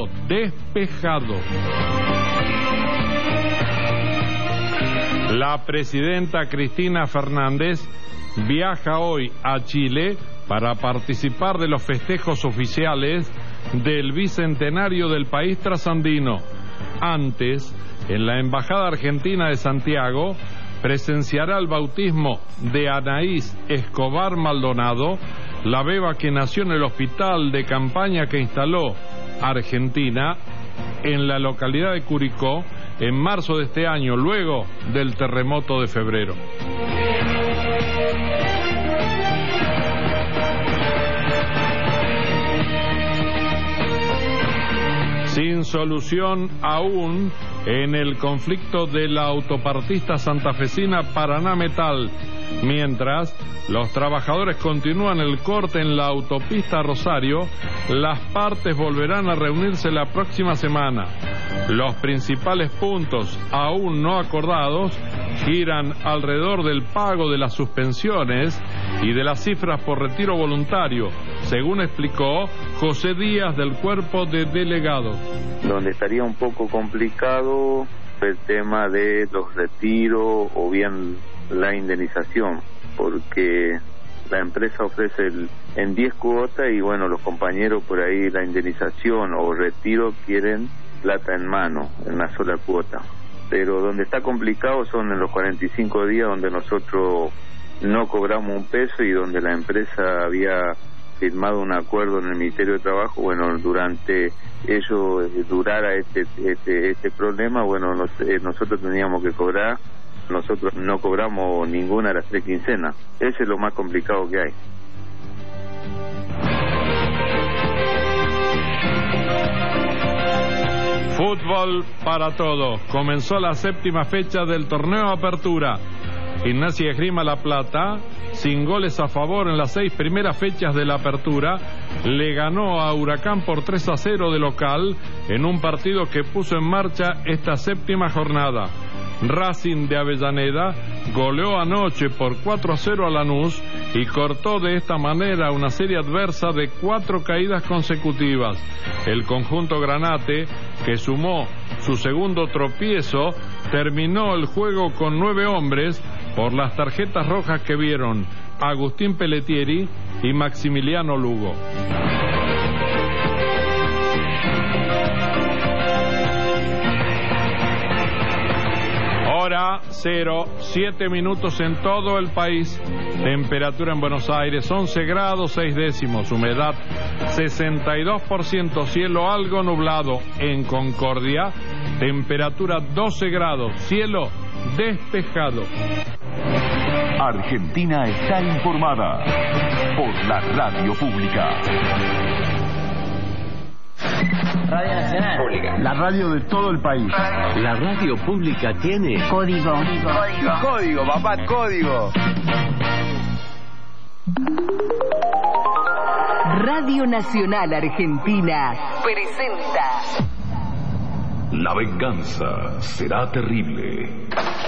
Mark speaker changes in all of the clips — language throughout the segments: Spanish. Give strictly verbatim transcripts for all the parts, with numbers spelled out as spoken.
Speaker 1: cielo despejado. La presidenta Cristina Fernández viaja hoy a Chile para participar de los festejos oficiales del bicentenario del país trasandino. Antes, en la Embajada Argentina de Santiago, presenciará el bautismo de Anaís Escobar Maldonado, la beba que nació en el hospital de campaña que instaló Argentina en la localidad de Curicó en marzo de este año, luego del terremoto de febrero. Sin solución aún en el conflicto de la autopartista santafesina Paraná Metal, mientras los trabajadores continúan el corte en la autopista Rosario, las partes volverán a reunirse la próxima semana. Los principales puntos aún no acordados giran alrededor del pago de las suspensiones y de las cifras por retiro voluntario, según explicó José Díaz del Cuerpo de Delegados.
Speaker 2: Donde estaría un poco complicado el tema de los retiros o bien la indemnización, porque la empresa ofrece el, en diez cuotas y bueno, los compañeros por ahí la indemnización o retiro quieren plata en mano, en una sola cuota. Pero donde está complicado son en los cuarenta y cinco días donde nosotros no cobramos un peso y donde la empresa había firmado un acuerdo en el Ministerio de Trabajo. Bueno, durante ello durara este este este problema, bueno, nos, eh, nosotros teníamos que cobrar, nosotros no cobramos ninguna de las tres quincenas. Ese es lo más complicado que hay.
Speaker 1: Fútbol para todos. Comenzó la séptima fecha del torneo Apertura. Gimnasia y Esgrima La Plata, sin goles a favor en las seis primeras fechas de la Apertura, le ganó a Huracán por tres a cero de local en un partido que puso en marcha esta séptima jornada. Racing de Avellaneda goleó anoche por cuatro a cero a Lanús y cortó de esta manera una serie adversa de cuatro caídas consecutivas. El conjunto granate, que sumó su segundo tropiezo, terminó el juego con nueve hombres por las tarjetas rojas que vieron Agustín Pelletieri y Maximiliano Lugo. Hora cero, siete minutos en todo el país. Temperatura en Buenos Aires once grados seis décimos, humedad sesenta y dos por ciento, cielo algo nublado. En Concordia, temperatura doce grados, cielo despejado.
Speaker 3: Argentina está informada por la radio pública.
Speaker 4: Radio Nacional Pública.
Speaker 5: La radio de todo el país.
Speaker 4: La radio pública tiene
Speaker 6: código.
Speaker 5: Código, código papá, código.
Speaker 6: Radio Nacional Argentina presenta
Speaker 3: La venganza será terrible.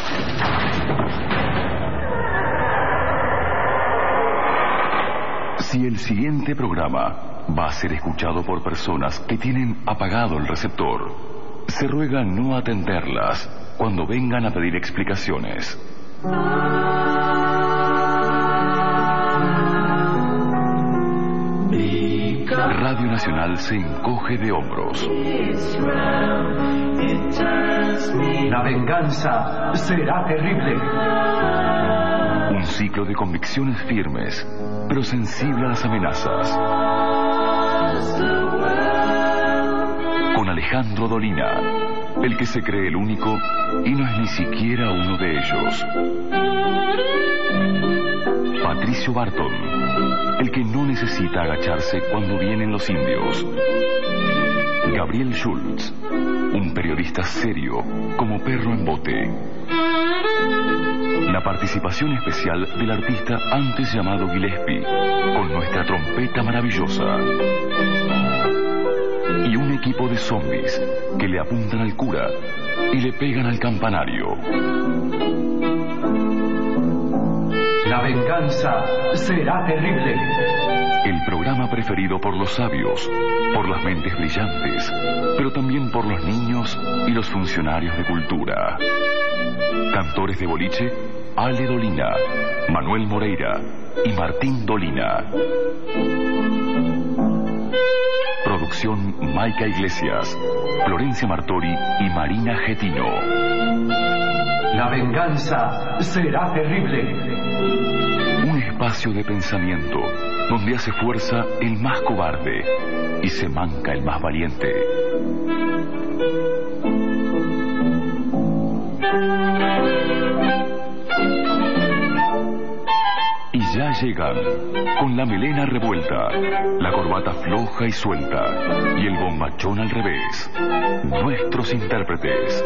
Speaker 3: Si el siguiente programa va a ser escuchado por personas que tienen apagado el receptor, se ruega no atenderlas cuando vengan a pedir explicaciones. Radio Nacional se encoge de hombros.
Speaker 7: La venganza será terrible.
Speaker 3: Un ciclo de convicciones firmes, pero sensible a las amenazas. Con Alejandro Dolina, el que se cree el único y no es ni siquiera uno de ellos. Patricio Barton, el que no necesita agacharse cuando vienen los indios. Gabriel Schultz, un periodista serio como perro en bote. La participación especial del artista antes llamado Gillespie, con nuestra trompeta maravillosa. Y un equipo de zombies que le apuntan al cura y le pegan al campanario.
Speaker 7: La venganza será terrible.
Speaker 3: El programa preferido por los sabios, por las mentes brillantes pero también por los niños y los funcionarios de cultura. Cantores de boliche, Ale Dolina, Manuel Moreira y Martín Dolina. Producción Maica Iglesias, Florencia Martori y Marina Getino.
Speaker 7: La venganza será terrible.
Speaker 3: Un espacio de pensamiento donde hace fuerza el más cobarde y se manca el más valiente. Y ya llegan, con la melena revuelta, la corbata floja y suelta y el bombachón al revés, nuestros intérpretes.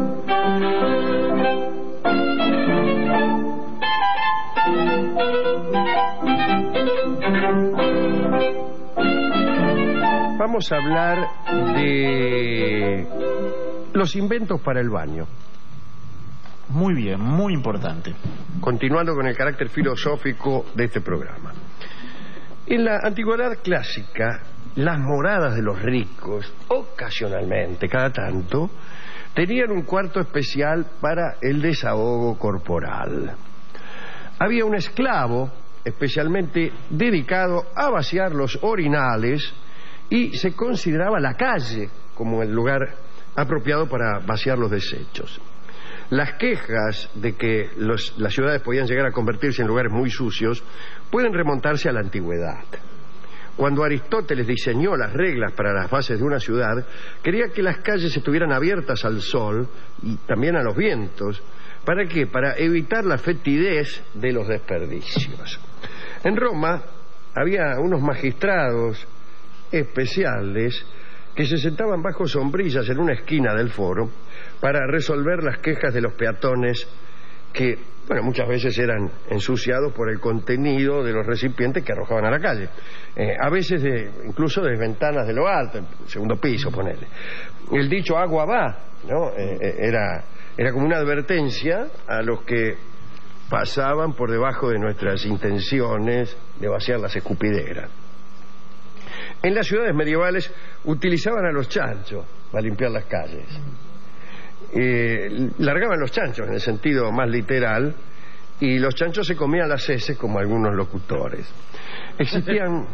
Speaker 8: Vamos a hablar de los inventos para el baño.
Speaker 9: Muy bien, muy importante.
Speaker 8: Continuando con el carácter filosófico de este programa. En la antigüedad clásica, las moradas de los ricos, ocasionalmente, cada tanto, tenían un cuarto especial para el desahogo corporal. Había un esclavo especialmente dedicado a vaciar los orinales y se consideraba la calle como el lugar apropiado para vaciar los desechos. Las quejas de que los, las ciudades podían llegar a convertirse en lugares muy sucios pueden remontarse a la antigüedad. Cuando Aristóteles diseñó las reglas para las bases de una ciudad, quería que las calles estuvieran abiertas al sol y también a los vientos. ¿Para qué? Para evitar la fetidez de los desperdicios. En Roma había unos magistrados especiales que se sentaban bajo sombrillas en una esquina del foro para resolver las quejas de los peatones que, bueno, muchas veces eran ensuciados por el contenido de los recipientes que arrojaban a la calle. Eh, a veces de, incluso de ventanas de lo alto, el segundo piso, ponele. El dicho agua va, ¿no? Eh, eh, era, era como una advertencia a los que pasaban por debajo de nuestras intenciones de vaciar las escupideras. En las ciudades medievales utilizaban a los chanchos para limpiar las calles. Eh, largaban los chanchos en el sentido más literal y los chanchos se comían las heces como algunos locutores. Existían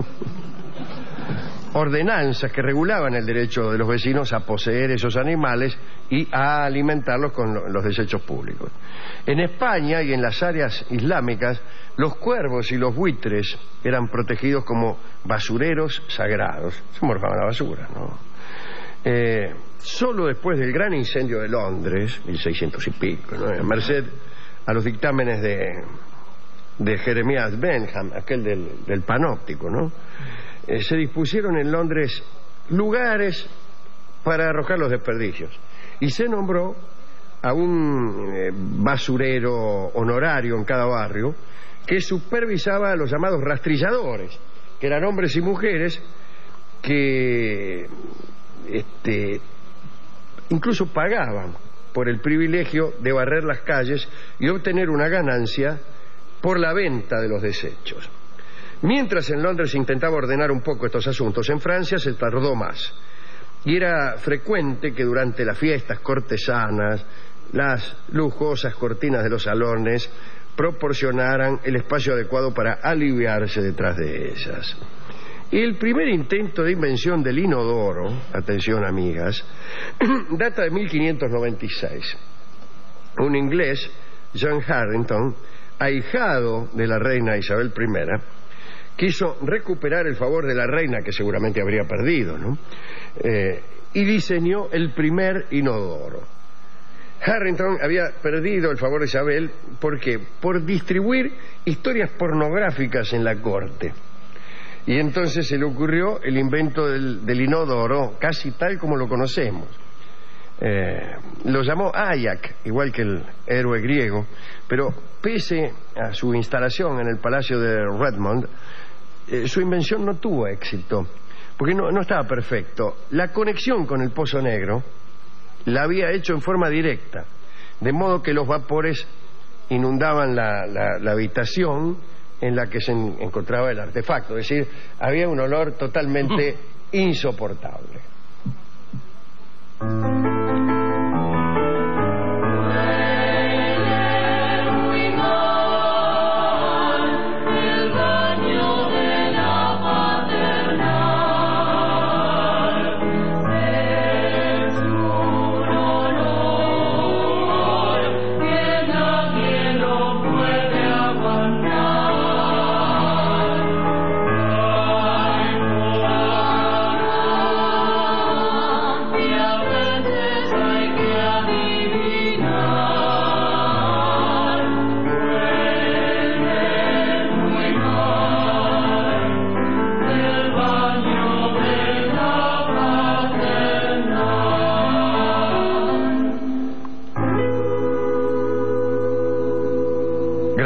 Speaker 8: ordenanzas que regulaban el derecho de los vecinos a poseer esos animales y a alimentarlos con los desechos públicos. En España y en las áreas islámicas, los cuervos y los buitres eran protegidos como basureros sagrados. Se morfaban la basura, ¿no? Eh, solo después del gran incendio de Londres, mil seiscientos y pico, ¿no? A merced a los dictámenes de, de Jeremías Bentham, aquel del, del panóptico, ¿no? Eh, se dispusieron en Londres lugares para arrojar los desperdicios y se nombró a un eh, basurero honorario en cada barrio que supervisaba a los llamados rastrilladores, que eran hombres y mujeres que este, incluso pagaban por el privilegio de barrer las calles y obtener una ganancia por la venta de los desechos. Mientras en Londres se intentaba ordenar un poco estos asuntos, en Francia se tardó más. Y era frecuente que durante las fiestas cortesanas, las lujosas cortinas de los salones proporcionaran el espacio adecuado para aliviarse detrás de ellas. El primer intento de invención del inodoro, atención amigas, data de mil quinientos noventa y seis. Un inglés, John Harrington, ahijado de la reina Isabel primera, quiso recuperar el favor de la reina, que seguramente habría perdido, ¿no? Eh, y diseñó el primer inodoro. Harrington había perdido el favor de Isabel, ¿por qué? Por distribuir historias pornográficas en la corte. Y entonces se le ocurrió el invento del, del inodoro, casi tal como lo conocemos. Eh, lo llamó Ajax, igual que el héroe griego, pero pese a su instalación en el Palacio de Redmond, eh, su invención no tuvo éxito, porque no, no estaba perfecto. La conexión con el Pozo Negro la había hecho en forma directa, de modo que los vapores inundaban la, la, la habitación en la que se en, encontraba el artefacto, es decir, había un olor totalmente insoportable.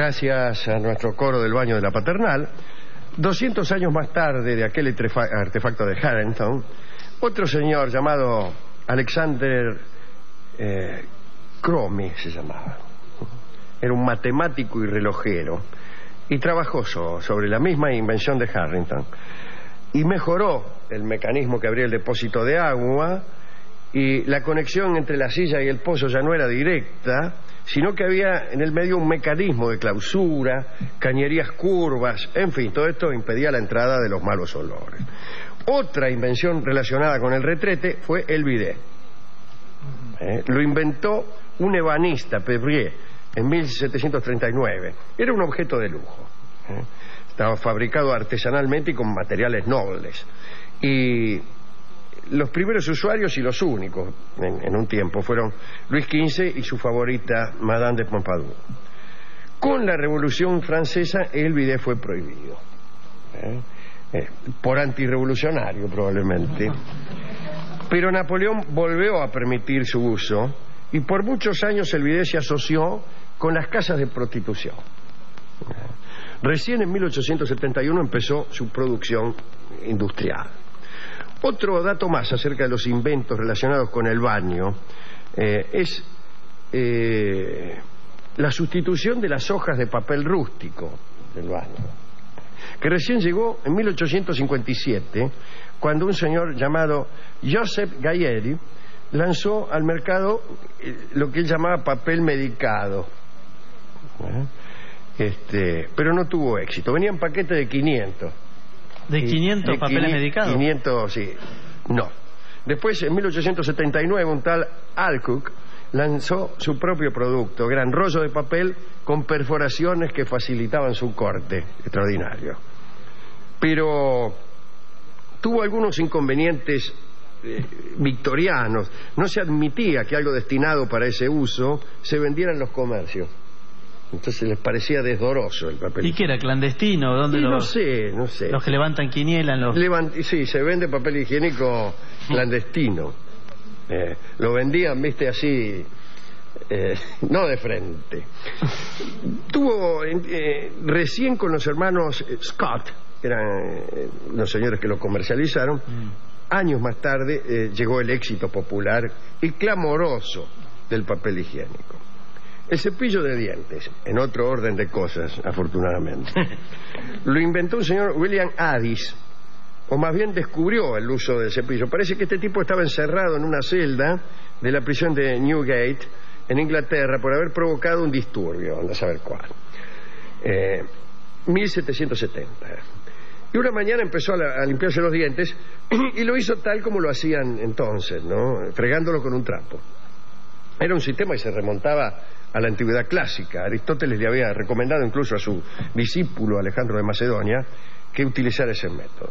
Speaker 8: gracias a nuestro coro del baño de la Paternal, doscientos años más tarde de aquel artefacto de Harrington, otro señor llamado Alexander eh, Cromie se llamaba. Era un matemático y relojero y trabajó so, sobre la misma invención de Harrington y mejoró el mecanismo que abría el depósito de agua, y la conexión entre la silla y el pozo ya no era directa, sino que había en el medio un mecanismo de clausura, cañerías curvas, en fin, todo esto impedía la entrada de los malos olores. Otra invención relacionada con el retrete fue el bidet. Eh, lo inventó un ebanista, Pevrier, en mil setecientos treinta y nueve. Era un objeto de lujo. ¿eh? Estaba fabricado artesanalmente y con materiales nobles. Y los primeros usuarios y los únicos en, en un tiempo fueron Luis quince y su favorita Madame de Pompadour. Con la Revolución Francesa el bidet fue prohibido. ¿eh? Eh, por antirrevolucionario probablemente. Pero Napoleón volvió a permitir su uso y por muchos años el bidet se asoció con las casas de prostitución. Recién en mil ochocientos setenta y uno empezó su producción industrial. Otro dato más acerca de los inventos relacionados con el baño eh, es eh, la sustitución de las hojas de papel rústico del baño, que recién llegó en mil ochocientos cincuenta y siete, cuando un señor llamado Joseph Gayeri lanzó al mercado eh, lo que él llamaba papel medicado. ¿Eh? Este, pero no tuvo éxito. Venía en paquete de quinientos.
Speaker 9: ¿De quinientos
Speaker 8: de
Speaker 9: papeles medicados?
Speaker 8: quinientos, sí. No. Después, en mil ochocientos setenta y nueve, un tal Alcock lanzó su propio producto, gran rollo de papel con perforaciones que facilitaban su corte. Extraordinario. Pero tuvo algunos inconvenientes eh, victorianos. No se admitía que algo destinado para ese uso se vendiera en los comercios. Entonces les parecía desdoroso el papel.
Speaker 9: ¿Y qué era? ¿Clandestino? ¿Dónde lo...
Speaker 8: No sé, no sé.
Speaker 9: Los que levantan quiniela en los...
Speaker 8: Levant... Sí, se vende papel higiénico clandestino. Eh, lo vendían, viste, así, eh, no de frente. Tuvo eh, recién con los hermanos Scott, que eran eh, los señores que lo comercializaron, mm. años más tarde eh, llegó el éxito popular y clamoroso del papel higiénico. El cepillo de dientes, en otro orden de cosas, afortunadamente, lo inventó un señor William Addis, o más bien descubrió el uso del cepillo. Parece que este tipo estaba encerrado en una celda de la prisión de Newgate, en Inglaterra, por haber provocado un disturbio, anda a saber cuál. Eh, mil setecientos setenta. Y una mañana empezó a, la, a limpiarse los dientes y lo hizo tal como lo hacían entonces, ¿no? Fregándolo con un trapo. Era un sistema que se remontaba a la antigüedad clásica. Aristóteles le había recomendado incluso a su discípulo Alejandro de Macedonia que utilizara ese método.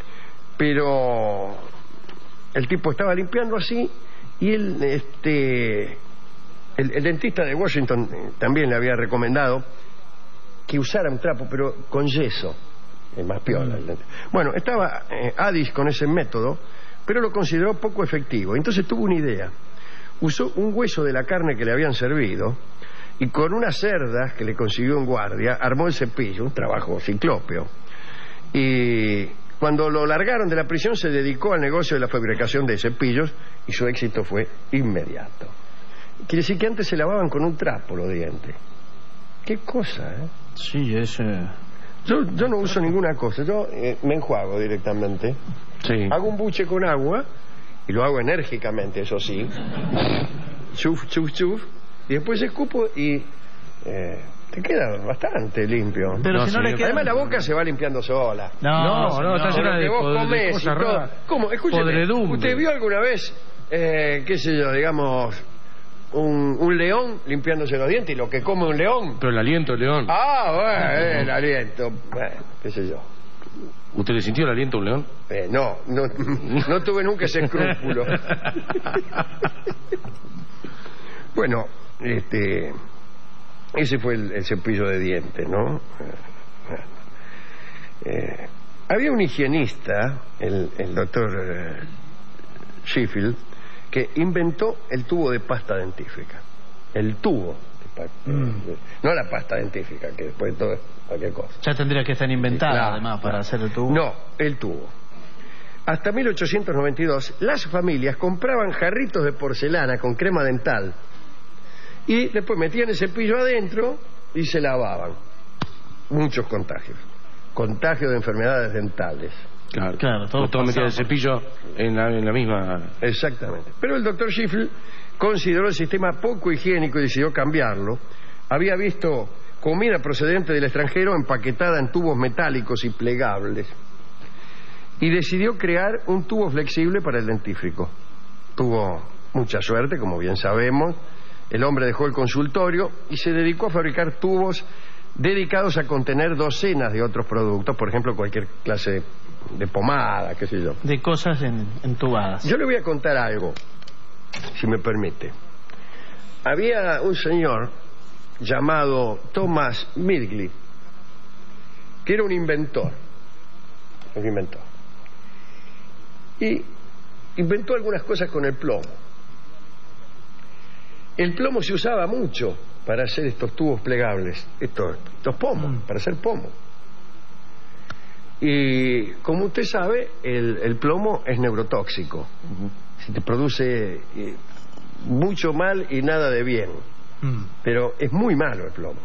Speaker 8: Pero el tipo estaba limpiando así y él, este, el, el dentista de Washington también le había recomendado que usara un trapo, pero con yeso, el más piola. El bueno, estaba eh, Addis con ese método, pero lo consideró poco efectivo. Entonces tuvo una idea. Usó un hueso de la carne que le habían servido y con unas cerdas que le consiguió en guardia armó el cepillo, un trabajo ciclópeo. Y cuando lo largaron de la prisión se dedicó al negocio de la fabricación de cepillos y su éxito fue inmediato. Quiere decir que antes se lavaban con un trapo los dientes. Qué cosa, ¿eh?
Speaker 9: Sí, es... Eh...
Speaker 8: Yo, yo no uso ninguna cosa, yo eh, me enjuago directamente.
Speaker 9: Sí.
Speaker 8: Hago un buche con agua y lo hago enérgicamente, eso sí. Chuf, chuf, chuf. Y después escupo y eh, te queda bastante limpio.
Speaker 9: Pero
Speaker 8: no,
Speaker 9: si no le queda...
Speaker 8: Además la boca se va limpiando sola.
Speaker 9: No,
Speaker 1: no, no, está llena de,
Speaker 8: vos
Speaker 1: pod
Speaker 8: comés
Speaker 1: de cosas raras.
Speaker 8: ¿Cómo? Escúcheme,
Speaker 1: Podredumbre.
Speaker 8: ¿usted vio alguna vez, eh, qué sé yo, digamos, un, un león limpiándose los dientes y lo que come un león?
Speaker 10: Pero el aliento del león.
Speaker 8: Ah, bueno, el aliento. Bueno, qué sé yo.
Speaker 10: ¿Usted le sintió el aliento a un león?
Speaker 8: Eh, no, no, no tuve nunca ese escrúpulo. Bueno, este, ese fue el, el cepillo de dientes, ¿no? Eh, había un higienista, el, el doctor eh, Sheffield, que inventó el tubo de pasta dentífrica. El tubo de Mm. No la pasta dentífrica, que después de todo es cualquier cosa.
Speaker 9: Ya tendría que estar inventada,
Speaker 8: Claro,
Speaker 9: además, para
Speaker 8: claro.
Speaker 9: hacer el tubo.
Speaker 8: No, el tubo. Hasta mil ochocientos noventa y dos, las familias compraban jarritos de porcelana con crema dental y después metían el cepillo adentro y se lavaban. Muchos contagios. Contagios de enfermedades dentales.
Speaker 10: Claro,
Speaker 9: Claro, todo
Speaker 10: No todos metían el
Speaker 9: pasado.
Speaker 10: cepillo en la, en la misma...
Speaker 8: Exactamente. Pero el doctor Schiffel consideró el sistema poco higiénico y decidió cambiarlo. Había visto comida procedente del extranjero empaquetada en tubos metálicos y plegables y decidió crear un tubo flexible para el dentífrico. Tuvo mucha suerte, como bien sabemos. El hombre dejó el consultorio y se dedicó a fabricar tubos dedicados a contener docenas de otros productos, por ejemplo, cualquier clase de, de pomada, qué sé yo.
Speaker 9: De cosas en, entubadas.
Speaker 8: Yo le voy a contar algo, si me permite. Había un señor llamado Thomas Midgley, que era un inventor, un inventor, y inventó algunas cosas con el plomo. El plomo se usaba mucho para hacer estos tubos plegables, estos, estos pomos, mm. para hacer pomos. Y como usted sabe, el, el plomo es neurotóxico. Uh-huh. Se te produce eh, mucho mal y nada de bien. Mm. Pero es muy malo el plomo.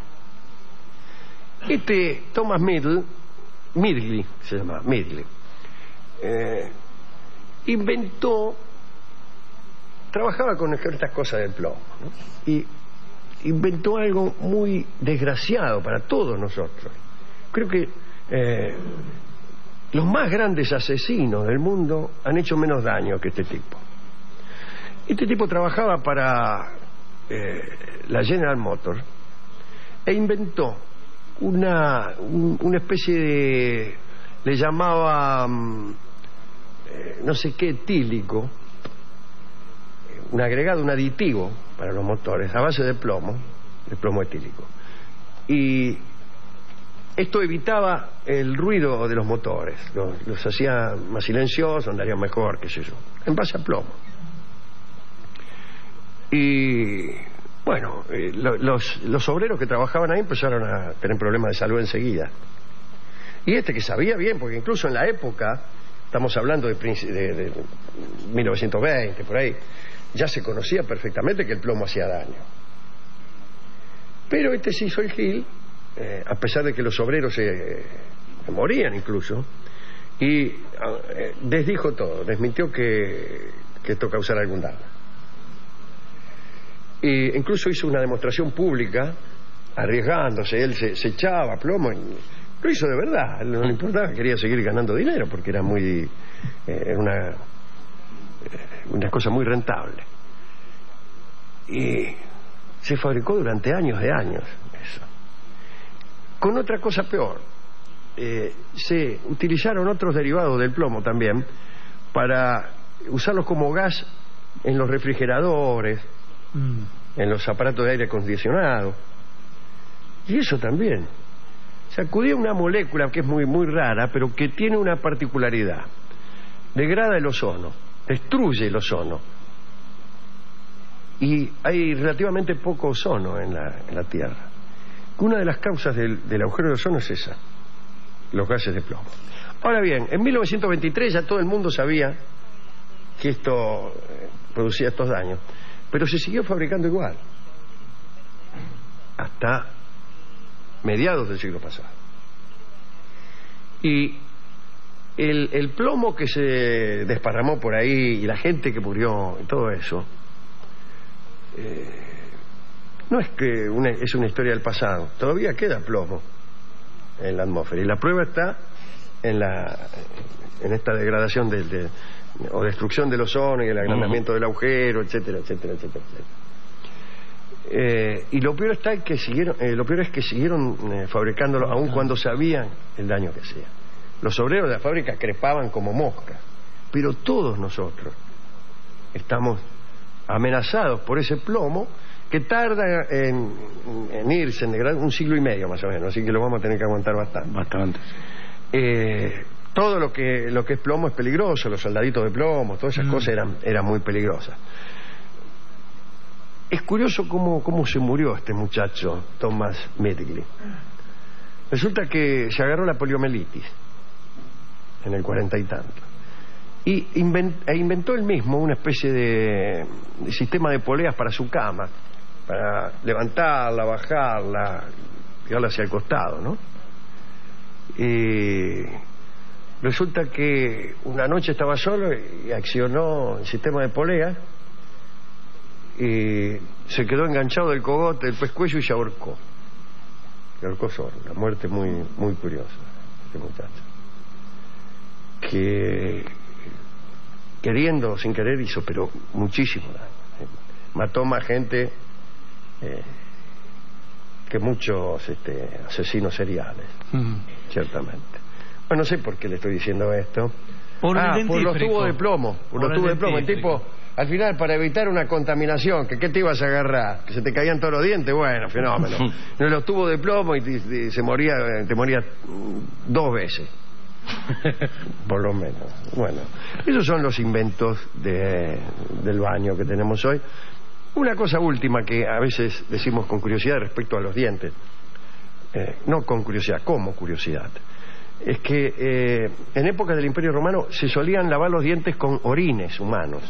Speaker 8: Este Thomas Midl, Midgley, se llama Midgley, eh, inventó, trabajaba con estas cosas del plomo, ¿no? Y inventó algo muy desgraciado para todos nosotros. Creo que eh, los más grandes asesinos del mundo han hecho menos daño que este tipo. Este tipo trabajaba para eh, la General Motors e inventó una, un, una especie de, le llamaba eh, no sé qué etílico, un agregado, un aditivo para los motores a base de plomo, de plomo etílico. Y esto evitaba el ruido de los motores, los, los hacía más silenciosos, andarían mejor, qué sé yo, en base a plomo. Y bueno, eh, lo, los, los obreros que trabajaban ahí empezaron a tener problemas de salud enseguida. Y este que sabía bien, porque incluso en la época, estamos hablando de, de, de mil novecientos veinte, por ahí, ya se conocía perfectamente que el plomo hacía daño. Pero este se hizo el gil, eh, a pesar de que los obreros se, se morían incluso, y eh, desdijo todo, desmintió que, que esto causara algún daño. Y incluso hizo una demostración pública, arriesgándose, él se, se echaba plomo, y lo hizo de verdad, no le importaba, quería seguir ganando dinero porque era muy, eh, era una... una cosa muy rentable. Y se fabricó durante años de años eso. Con otra cosa peor, eh, se utilizaron otros derivados del plomo también para usarlos como gas en los refrigeradores, mm. en los aparatos de aire acondicionado, y eso también. Se acudía a una molécula que es muy, muy rara, pero que tiene una particularidad: degrada el ozono, destruye el ozono, y hay relativamente poco ozono en la, en la Tierra. Una de las causas del, del agujero de ozono es esa, los gases de plomo. Ahora bien, en mil novecientos veintitrés ya todo el mundo sabía que esto eh, producía estos daños, pero se siguió fabricando igual hasta mediados del siglo pasado. Y El, el plomo que se desparramó por ahí y la gente que murió y todo eso, eh, no es que una, es una historia del pasado, todavía queda plomo en la atmósfera y la prueba está en la en esta degradación de, de, o destrucción del ozono y el agrandamiento uh-huh. del agujero, etcétera, etcétera, etcétera, etcétera. Eh, y lo peor está que siguieron, eh, lo peor es que siguieron eh, fabricándolo uh-huh. aun cuando sabían el daño que hacía. Los obreros de la fábrica crepaban como moscas, pero todos nosotros estamos amenazados por ese plomo que tarda en, en irse, en degradar un siglo y medio más o menos, así que lo vamos a tener que aguantar bastante.
Speaker 10: Bastante.
Speaker 8: Eh, todo lo que lo que es plomo es peligroso, los soldaditos de plomo, todas esas uh-huh. cosas eran, eran muy peligrosas. es curioso cómo, cómo se murió este muchacho, Thomas Medley. Resulta que se agarró la poliomielitis en el cuarenta y tanto. Y invent, e inventó él mismo una especie de, de sistema de poleas para su cama, para levantarla, bajarla, tirarla hacia el costado, ¿no? Y resulta que una noche estaba solo y accionó el sistema de poleas y se quedó enganchado del cogote del pescuezo y se ahorcó. Se ahorcó solo. Una muerte muy, muy curiosa, este muchacho. Que queriendo, sin querer, hizo pero muchísimo daño. Mató más gente eh, que muchos este, asesinos seriales, mm. ciertamente. Bueno, no sé por qué le estoy diciendo esto.
Speaker 9: Por,
Speaker 8: ah, por los tubos de plomo. Por, por los tubos de plomo. El tipo, al final, para evitar una contaminación, que ¿qué te ibas a agarrar? Que se te caían todos los dientes. Bueno, fenómeno. No, los tubos de plomo y, y, y se moría, te moría dos veces. Por lo menos. Bueno, esos son los inventos de, del baño que tenemos hoy. Una cosa última que a veces decimos con curiosidad respecto a los dientes, eh, no con curiosidad, como curiosidad, es que eh, en épocas del Imperio Romano se solían lavar los dientes con orines humanos,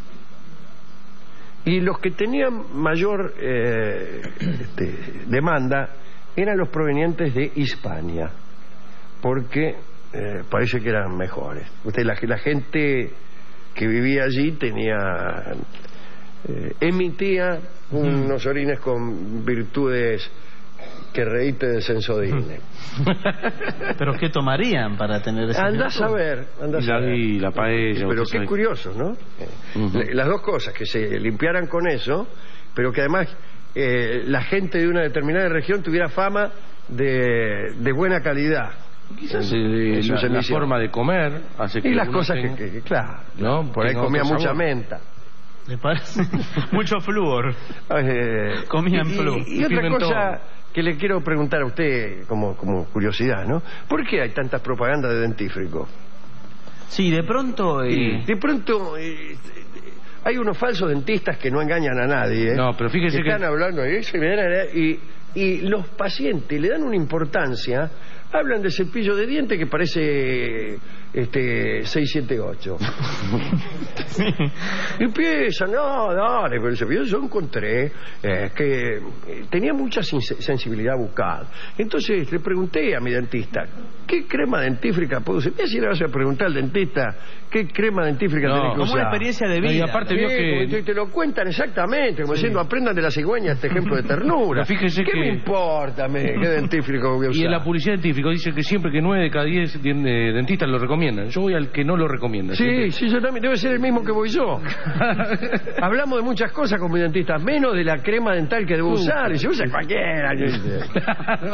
Speaker 8: y los que tenían mayor eh, este, demanda eran los provenientes de Hispania, porque eh, parece que eran mejores. Usted, la, la gente que vivía allí tenía eh, emitía unos orines con virtudes que reíte de Sensodine.
Speaker 9: ¿Pero qué tomarían para tener ese?
Speaker 8: Andás a ver, andás
Speaker 10: y
Speaker 8: a ver.
Speaker 10: Y la paella.
Speaker 8: Pero qué
Speaker 10: sabe.
Speaker 8: curioso, ¿no? Uh-huh. Las dos cosas, que se limpiaran con eso, pero que además eh, la gente de una determinada región tuviera fama de, de buena calidad.
Speaker 10: Quizás en, en la, la forma de comer hace que
Speaker 8: y las cosas
Speaker 10: tenga,
Speaker 8: que, que, claro,
Speaker 10: ¿no?
Speaker 8: Por ahí comía mucha
Speaker 10: sabor.
Speaker 8: Menta.
Speaker 9: ¿Le parece? Mucho flúor.
Speaker 8: Eh,
Speaker 9: Comían
Speaker 8: y,
Speaker 9: flúor.
Speaker 8: Y, y otra
Speaker 10: pimentón.
Speaker 8: cosa que le quiero preguntar a usted como, como curiosidad, ¿no? ¿Por qué hay tantas propagandas de dentífrico?
Speaker 9: Sí, de pronto... Eh...
Speaker 8: De pronto... Eh, hay unos falsos dentistas que no engañan a nadie, ¿eh?
Speaker 10: No, pero fíjese
Speaker 8: que...
Speaker 10: que...
Speaker 8: están hablando de eso y, y los pacientes le dan una importancia. Hablan de cepillo de diente que parece este seis siete ocho. Sí. Y empiezan, no, dale, pero el cepillo yo encontré eh, que eh, tenía mucha sensibilidad bucal. Entonces le pregunté a mi dentista, ¿qué crema dentífrica puedo usar? Mira si le vas a preguntar al dentista, ¿qué crema dentífrica
Speaker 10: no,
Speaker 8: tenés que
Speaker 9: como
Speaker 8: usar?
Speaker 9: una experiencia de vida.
Speaker 10: No, y aparte
Speaker 8: sí,
Speaker 10: vio que...
Speaker 8: te, te lo cuentan exactamente, como sí. diciendo, aprendan de la cigüeña este ejemplo de ternura.
Speaker 10: Pero fíjese
Speaker 8: ¿Qué
Speaker 10: que...
Speaker 8: me importa, me, qué dentífrico voy a usar?
Speaker 10: Y en la publicidad dentífrica dice que siempre que nueve de cada diez dentistas lo recomiendan. Yo voy al que no lo recomienda.
Speaker 8: Sí,
Speaker 10: siempre.
Speaker 8: sí, yo también. Debe ser el mismo que voy yo. Hablamos de muchas cosas con mi dentista, menos de la crema dental que debo uh, usar. Y se usa cualquiera.
Speaker 10: Claro.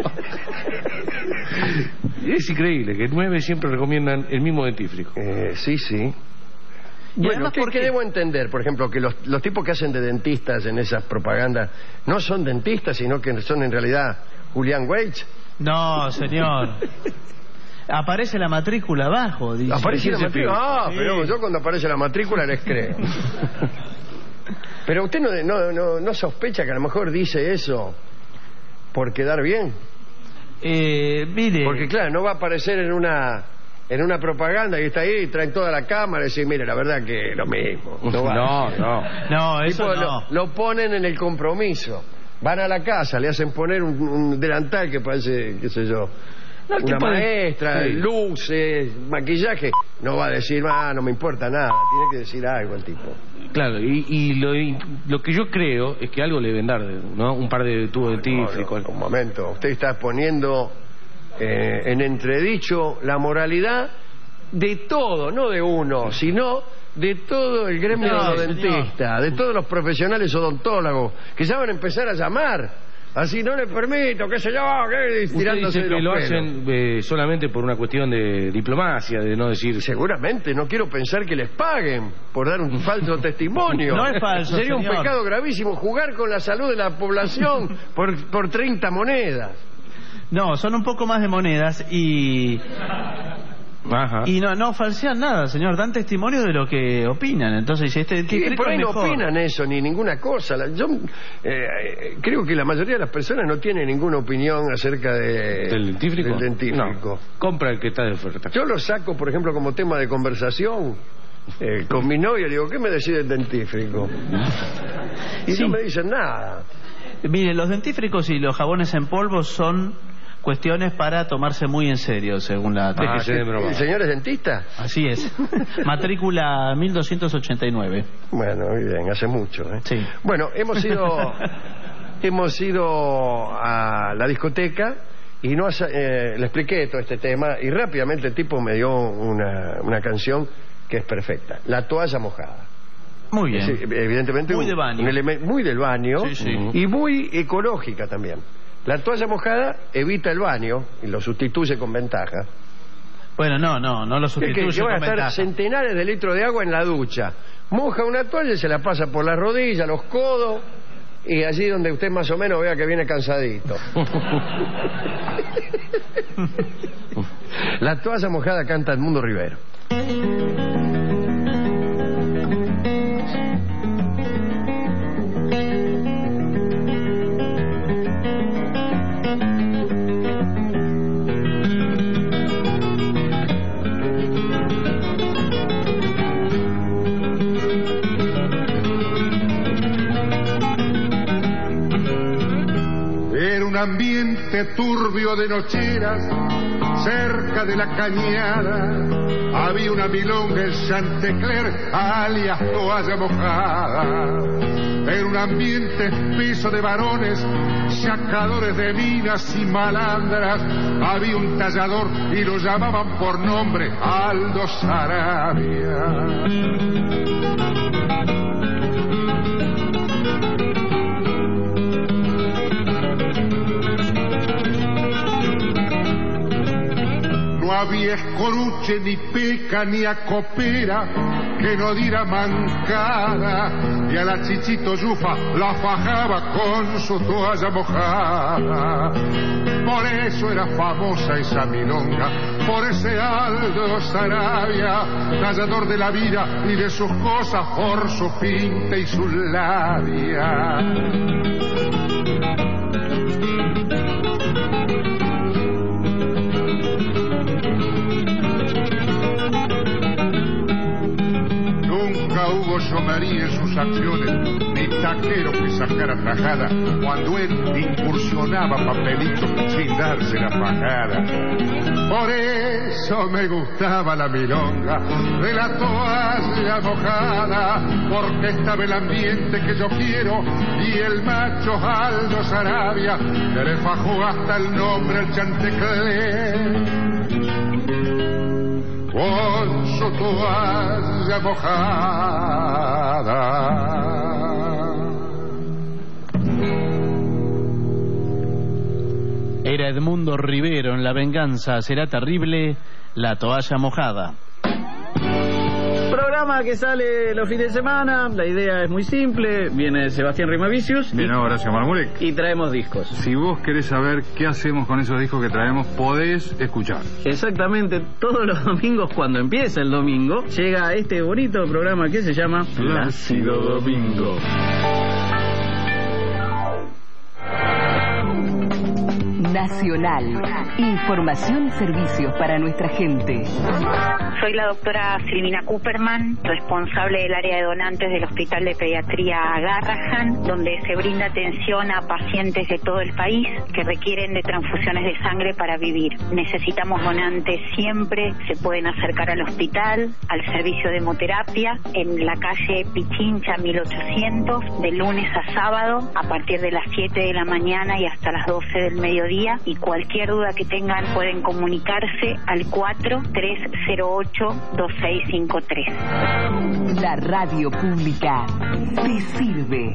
Speaker 10: Es increíble que nueve siempre recomiendan el mismo dentífrico.
Speaker 8: Eh, sí, sí. Bueno, ¿qué, ¿qué debo entender? Por ejemplo, que los, los tipos que hacen de dentistas en esas propagandas no son dentistas, sino que son en realidad Julián Weich.
Speaker 9: No, señor. Aparece la matrícula abajo, dice.
Speaker 8: Aparece la matrícula. Ah,
Speaker 9: sí.
Speaker 8: Pero yo cuando aparece la matrícula les creo. Pero usted no, no, no, no sospecha que a lo mejor dice eso por quedar bien.
Speaker 9: Eh, mire.
Speaker 8: Porque claro, no va a aparecer en una en una propaganda y está ahí, traen toda la cámara y dicen, mire, la verdad que lo mismo. No, va.
Speaker 10: no, no.
Speaker 9: No, eso
Speaker 8: tipo,
Speaker 9: no.
Speaker 8: Lo, lo ponen en el compromiso. Van a la casa, le hacen poner un, un delantal que parece, qué sé yo, no, una maestra, de... sí. luces, maquillaje. No va a decir, ah, no me importa nada. Tiene que decir algo el tipo.
Speaker 10: Claro, y, y, lo, y lo que yo creo es que algo le deben dar, ¿no? Un par de tubos dentífricos.
Speaker 8: No, no, un momento, usted está poniendo eh, en entredicho la moralidad de todo, no de uno, sino de todo el gremio no, de los dentistas, de todos los profesionales odontólogos, que ya van a empezar a llamar. Así no le permito, qué sé yo, que tirándose
Speaker 10: dice que
Speaker 8: los
Speaker 10: lo
Speaker 8: pelos.
Speaker 10: hacen eh, solamente por una cuestión de diplomacia, de no decir...
Speaker 8: Seguramente, no quiero pensar que les paguen por dar un falso testimonio.
Speaker 9: No es falso,
Speaker 8: Sería
Speaker 9: señor.
Speaker 8: un pecado gravísimo jugar con la salud de la población por, por treinta monedas.
Speaker 9: No, son un poco más de monedas y...
Speaker 10: Ajá.
Speaker 9: Y no no falsean nada, señor, dan testimonio de lo que opinan. Entonces, este
Speaker 8: Sí, por ahí no opinan eso ni ninguna cosa. La- Yo eh, creo que la mayoría de las personas no tienen ninguna opinión acerca de,
Speaker 10: ¿Del dentífrico?
Speaker 8: del dentífrico.
Speaker 10: No. Compra el que está de oferta.
Speaker 8: Yo lo saco, por ejemplo, como tema de conversación eh, con mi novia. Le digo, ¿qué me decide el dentífrico? Y
Speaker 9: Sí.
Speaker 8: no me dicen nada.
Speaker 9: Mire, los dentífricos y los jabones en polvo son cuestiones para tomarse muy en serio, según la...
Speaker 10: Déjese de broma.
Speaker 8: ¿El señor es dentista?
Speaker 9: Así es. Matrícula mil doscientos ochenta y nueve.
Speaker 8: Bueno, muy bien, hace mucho. ¿eh?
Speaker 9: Sí.
Speaker 8: Bueno, hemos ido, hemos ido a la discoteca y no hace- eh, le expliqué todo este tema y rápidamente el tipo me dio una, una canción que es perfecta, La toalla mojada.
Speaker 9: Muy bien.
Speaker 8: Es, evidentemente
Speaker 9: Muy
Speaker 8: un-
Speaker 9: de baño.
Speaker 8: un elemen- muy del baño
Speaker 9: Sí, sí.
Speaker 8: y muy ecológica también. La toalla mojada evita el baño y lo sustituye con ventaja.
Speaker 9: Bueno, no, no, no lo
Speaker 8: Es que,
Speaker 9: sustituye
Speaker 8: que van a
Speaker 9: con
Speaker 8: estar
Speaker 9: ventaja.
Speaker 8: centenares de litros de agua en la ducha. Moja una toalla y se la pasa por las rodillas, los codos y allí donde usted más o menos vea que viene cansadito. La toalla mojada canta Edmundo Rivero.
Speaker 11: Era un ambiente turbio de nocheras, cerca de la cañada, había una milonga en Chantecler, alias toalla mojada. Era un ambiente espeso de varones, chacadores de minas y malandras, había un tallador y lo llamaban por nombre Aldo Sarabia. No había escoruche, ni peca, ni acopera que no diera mancada, y a la Chichito Yufa la fajaba con su toalla mojada. Por eso era famosa esa milonga, por ese Aldo Sarabia, tallador de la vida y de sus cosas, por su pinta y su labia. Nunca hubo chomería en sus acciones, ni taquero que sacara tajada, cuando él incursionaba papelito sin darse la fajada. Por eso me gustaba la milonga de la toalla mojada, porque estaba el ambiente que yo quiero y el macho Aldo Sarabia que le fajó hasta el nombre al Chantecler con su toalla mojada.
Speaker 9: Era Edmundo Rivero en La venganza será terrible, La toalla mojada.
Speaker 12: Programa que sale los fines de semana. La idea es muy simple. Viene Sebastián Rimavicius.
Speaker 13: Bien, Horacio Marmurek.
Speaker 12: Y traemos discos.
Speaker 13: Si vos querés saber qué hacemos con esos discos que traemos, podés escuchar.
Speaker 12: Exactamente, todos los domingos, cuando empieza el domingo, llega este bonito programa que se llama
Speaker 13: Plácido Domingo.
Speaker 6: Nacional. Información y servicios para nuestra gente.
Speaker 14: Soy la doctora Silvina Cooperman, responsable del área de donantes del Hospital de Pediatría Garrahan, donde se brinda atención a pacientes de todo el país que requieren de transfusiones de sangre para vivir. Necesitamos donantes siempre, se pueden acercar al hospital, al servicio de hemoterapia, en la calle Pichincha mil ochocientos, de lunes a sábado, a partir de las siete de la mañana y hasta las doce del mediodía, y cualquier duda que tengan pueden comunicarse al cuatro tres cero ocho dos seis cinco tres.
Speaker 6: La radio pública te sirve.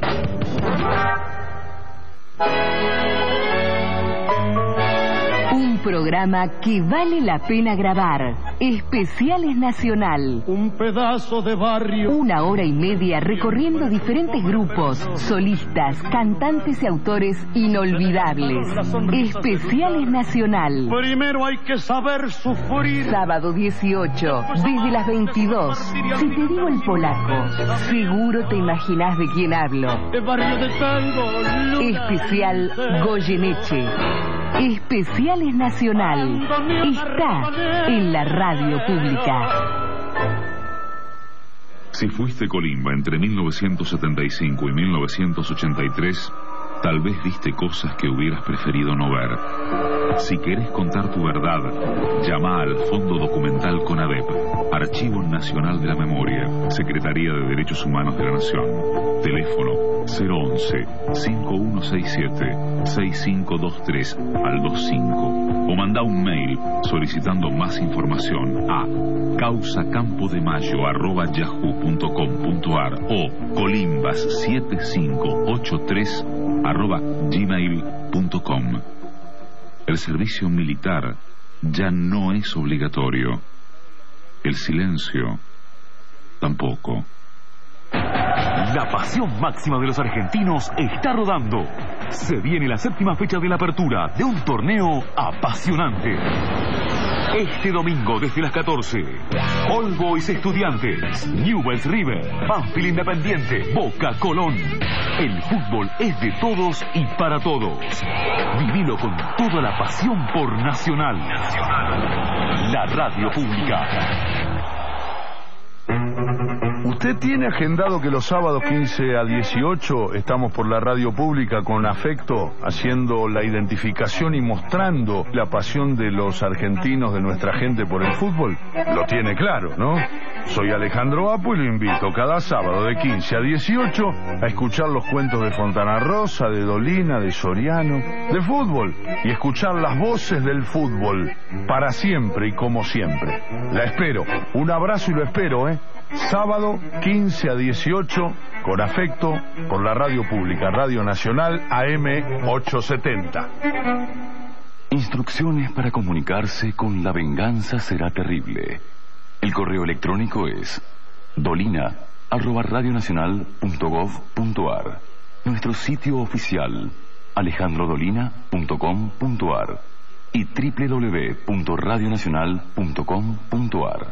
Speaker 6: Un programa que vale la pena grabar. Especiales Nacional.
Speaker 15: Un pedazo de barrio.
Speaker 6: Una hora y media recorriendo diferentes grupos, solistas, cantantes y autores inolvidables. Especiales Nacional.
Speaker 15: Primero hay que saber sufrir.
Speaker 6: Sábado dieciocho, desde las veintidós. Si te digo el polaco, seguro te imaginás de quién hablo.
Speaker 15: De barrio de tango,
Speaker 6: Especial Goyeneche. Especiales Nacional. Está en la radio pública.
Speaker 3: Si fuiste Colimba entre mil novecientos setenta y cinco y mil novecientos ochenta y tres, tal vez viste cosas que hubieras preferido no ver. Si querés contar tu verdad, llama al Fondo Documental CONADEP, Archivo Nacional de la Memoria, Secretaría de Derechos Humanos de la Nación. Teléfono cero once, cinco uno seis siete, seis cinco dos tres al veinticinco o manda un mail solicitando más información a causacampo de mayo arroba yahoo punto com punto ar o colimbas siete cinco ocho tres arroba gmail punto com. El servicio militar ya no es obligatorio. El silencio tampoco.
Speaker 16: La pasión máxima de los argentinos está rodando. Se viene la séptima fecha de la apertura de un torneo apasionante. Este domingo desde las catorce, All Boys Estudiantes, Newell's River, Banfield Independiente, Boca Colón. El fútbol es de todos y para todos. Vivilo con toda la pasión por Nacional. La radio pública.
Speaker 17: ¿Usted tiene agendado que los sábados quince a dieciocho estamos por la radio pública con Afecto, haciendo la identificación y mostrando la pasión de los argentinos, de nuestra gente por el fútbol? Lo tiene claro, ¿no? Soy Alejandro Apo y lo invito cada sábado de quince a dieciocho a escuchar los cuentos de Fontana Rosa, de Dolina, de Soriano, de fútbol, y escuchar las voces del fútbol para siempre y como siempre. La espero. Un abrazo y lo espero, ¿eh? Sábado quince a dieciocho con Afecto por la radio pública, Radio Nacional A M ochocientos setenta.
Speaker 3: Instrucciones para comunicarse con La Venganza Será Terrible. El correo electrónico es dolina arroba radionacional punto gov punto ar. Nuestro sitio oficial alejandrodolina punto com punto ar y doble u doble u doble u punto radionacional punto com punto ar.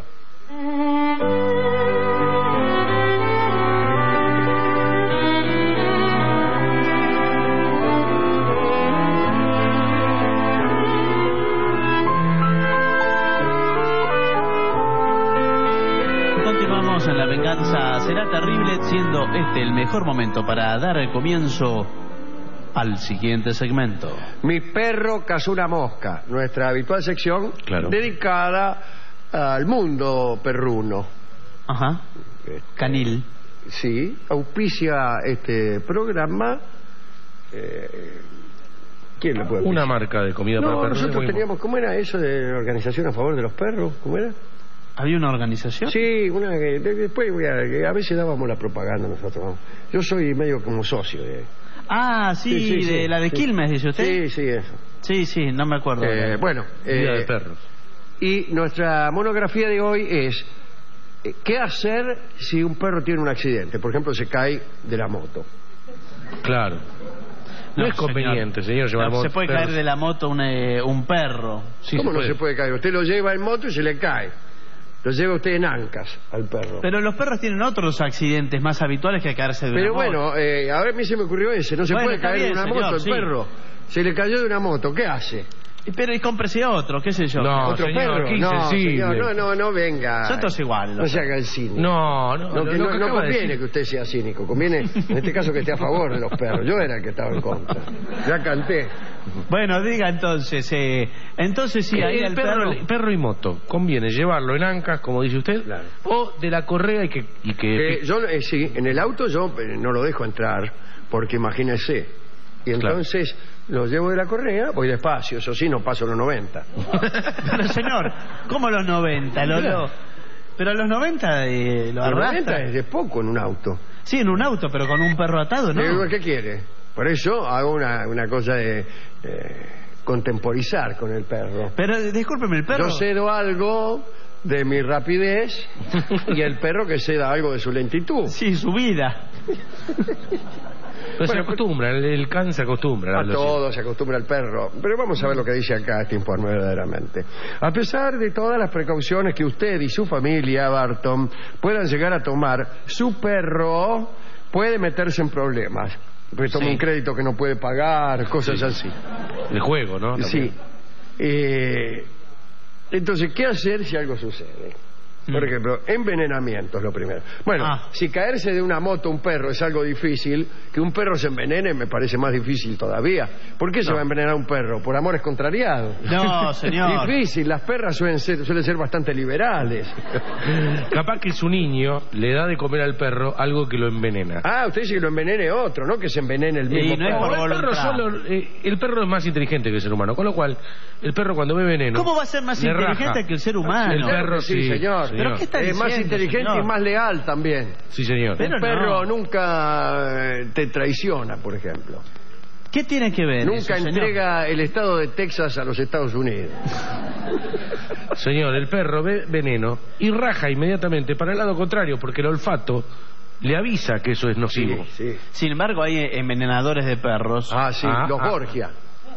Speaker 9: Continuamos en La Venganza Será Terrible, siendo este el mejor momento para dar el comienzo al siguiente segmento.
Speaker 8: Mi perro cazó una mosca, nuestra habitual sección, claro, dedicada al mundo perruno.
Speaker 9: Ajá.
Speaker 8: Este,
Speaker 9: Canil.
Speaker 8: Sí, auspicia este programa. Eh, ¿Quién le puede auspiciar?
Speaker 10: Una marca de comida
Speaker 8: no,
Speaker 10: para perros.
Speaker 8: Nosotros teníamos, ¿cómo era eso de la organización a favor de los perros? ¿Cómo era?
Speaker 9: ¿Había una organización?
Speaker 8: Sí, una que después voy a, que a veces dábamos la propaganda nosotros. Yo soy medio como socio de...
Speaker 9: Ah, sí, sí, sí de sí, la de sí. Quilmes, dice usted.
Speaker 8: Sí, sí, eso.
Speaker 9: Sí, sí, no me acuerdo.
Speaker 8: Eh, bueno,
Speaker 10: Día
Speaker 8: eh,
Speaker 10: de perros.
Speaker 8: Y nuestra monografía de hoy es ¿qué hacer si un perro tiene un accidente? Por ejemplo, se cae de la moto.
Speaker 10: Claro. No, no es conveniente, señor, llevar
Speaker 9: no,
Speaker 10: moto.
Speaker 9: Se puede
Speaker 10: perros.
Speaker 9: caer de la moto un, eh, un perro.
Speaker 8: Sí, ¿cómo se no puede? se puede caer? Usted lo lleva en moto y se le cae. Lo lleva usted en ancas al perro.
Speaker 9: Pero los perros tienen otros accidentes más habituales que caerse de
Speaker 8: Pero
Speaker 9: una
Speaker 8: bueno,
Speaker 9: moto.
Speaker 8: Eh, a ver, a mí se me ocurrió ese. No se
Speaker 9: bueno,
Speaker 8: puede caer
Speaker 9: bien,
Speaker 8: de una
Speaker 9: señor,
Speaker 8: moto el
Speaker 9: sí.
Speaker 8: perro. Se le cayó de una moto, ¿qué hace?
Speaker 9: Pero y cómprese otro, qué sé yo.
Speaker 10: No,
Speaker 8: ¿Otro
Speaker 10: señor,
Speaker 8: perro? No, señor, no, no, no venga.
Speaker 9: Son todos iguales.
Speaker 8: No se haga el cínico.
Speaker 10: No, no,
Speaker 8: no,
Speaker 10: no,
Speaker 8: que
Speaker 10: no,
Speaker 8: no,
Speaker 10: que
Speaker 8: no
Speaker 10: acaba de
Speaker 8: conviene
Speaker 10: decir.
Speaker 8: que usted sea cínico. Conviene, en este caso, que esté a favor de los perros. Yo era el que estaba en contra. Ya canté.
Speaker 9: Bueno, diga entonces. Eh, entonces sí, ahí
Speaker 10: el
Speaker 9: el
Speaker 10: perro,
Speaker 9: perro...
Speaker 10: perro y moto. Conviene llevarlo en ancas, como dice usted,
Speaker 8: claro,
Speaker 10: o de la correa y que... Y que...
Speaker 8: Eh, yo, eh, sí, en el auto yo eh, no lo dejo entrar, porque imagínese. Y entonces... Claro. Lo llevo de la correa, voy despacio, eso sí, no paso los noventa.
Speaker 9: Pero señor, ¿cómo los noventa? Lo, lo... Pero a los noventa eh, lo
Speaker 8: los
Speaker 9: arrastra.
Speaker 8: noventa es de poco en un auto.
Speaker 9: Sí, en un auto, pero con un perro atado, ¿no?
Speaker 8: Eh, ¿Qué quiere? Por eso hago una, una cosa de eh, contemporizar con el perro.
Speaker 9: Pero discúlpeme, el perro...
Speaker 8: Yo cedo algo de mi rapidez y el perro que ceda algo de su lentitud.
Speaker 12: Sí, su vida.
Speaker 10: Pero se acostumbra, el, el can se acostumbra.
Speaker 8: A todo se acostumbra el perro. Pero vamos a ver lo que dice acá este informe verdaderamente. A pesar de todas las precauciones que usted y su familia, Barton, puedan llegar a tomar, su perro puede meterse en problemas. Pues toma
Speaker 10: Sí.
Speaker 8: un crédito que no puede pagar, cosas
Speaker 10: Sí.
Speaker 8: así.
Speaker 10: El juego, ¿no?
Speaker 8: Sí. Eh, entonces, ¿qué hacer si algo sucede? Por
Speaker 10: Mm.
Speaker 8: ejemplo, envenenamiento es lo primero. Bueno,
Speaker 12: Ah.
Speaker 8: si caerse de una moto un perro es algo difícil, que un perro se envenene me parece más difícil todavía. ¿Por qué se
Speaker 10: No.
Speaker 8: va a envenenar un perro? ¿Por amores contrariados?
Speaker 12: No, señor.
Speaker 8: Difícil, las perras suelen ser, suelen ser bastante liberales.
Speaker 10: Capaz que su niño le da de comer al perro algo que lo envenena.
Speaker 8: Ah, usted dice que lo envenene otro, ¿no? Que se envenene el mismo
Speaker 12: Y no es
Speaker 8: perro.
Speaker 12: por
Speaker 10: el, perro
Speaker 12: voluntad.
Speaker 10: solo, eh, el perro es más inteligente que el ser humano, con lo cual el perro cuando ve veneno...
Speaker 12: ¿Cómo va a ser más
Speaker 10: le
Speaker 12: inteligente
Speaker 10: raja.
Speaker 12: que el ser humano?
Speaker 10: El
Speaker 8: Claro
Speaker 10: perro
Speaker 8: que sí,
Speaker 10: sí,
Speaker 8: señor.
Speaker 10: señor.
Speaker 12: ¿Pero qué está
Speaker 8: Es más
Speaker 12: diciendo,
Speaker 8: inteligente
Speaker 12: señor?
Speaker 8: y más leal también.
Speaker 10: Sí, señor.
Speaker 12: Pero
Speaker 8: Un perro
Speaker 12: no.
Speaker 8: nunca eh, te traiciona, por ejemplo.
Speaker 12: ¿Qué tiene que ver
Speaker 8: Nunca
Speaker 12: eso, señor?
Speaker 8: entrega el estado de Texas a los Estados Unidos.
Speaker 10: Señor, el perro ve veneno y raja inmediatamente para el lado contrario, porque el olfato le avisa que eso es nocivo.
Speaker 8: sí.
Speaker 12: Sin embargo, hay envenenadores de perros.
Speaker 8: Ah, sí,
Speaker 10: Ah,
Speaker 8: los
Speaker 10: ah.
Speaker 8: Borgia.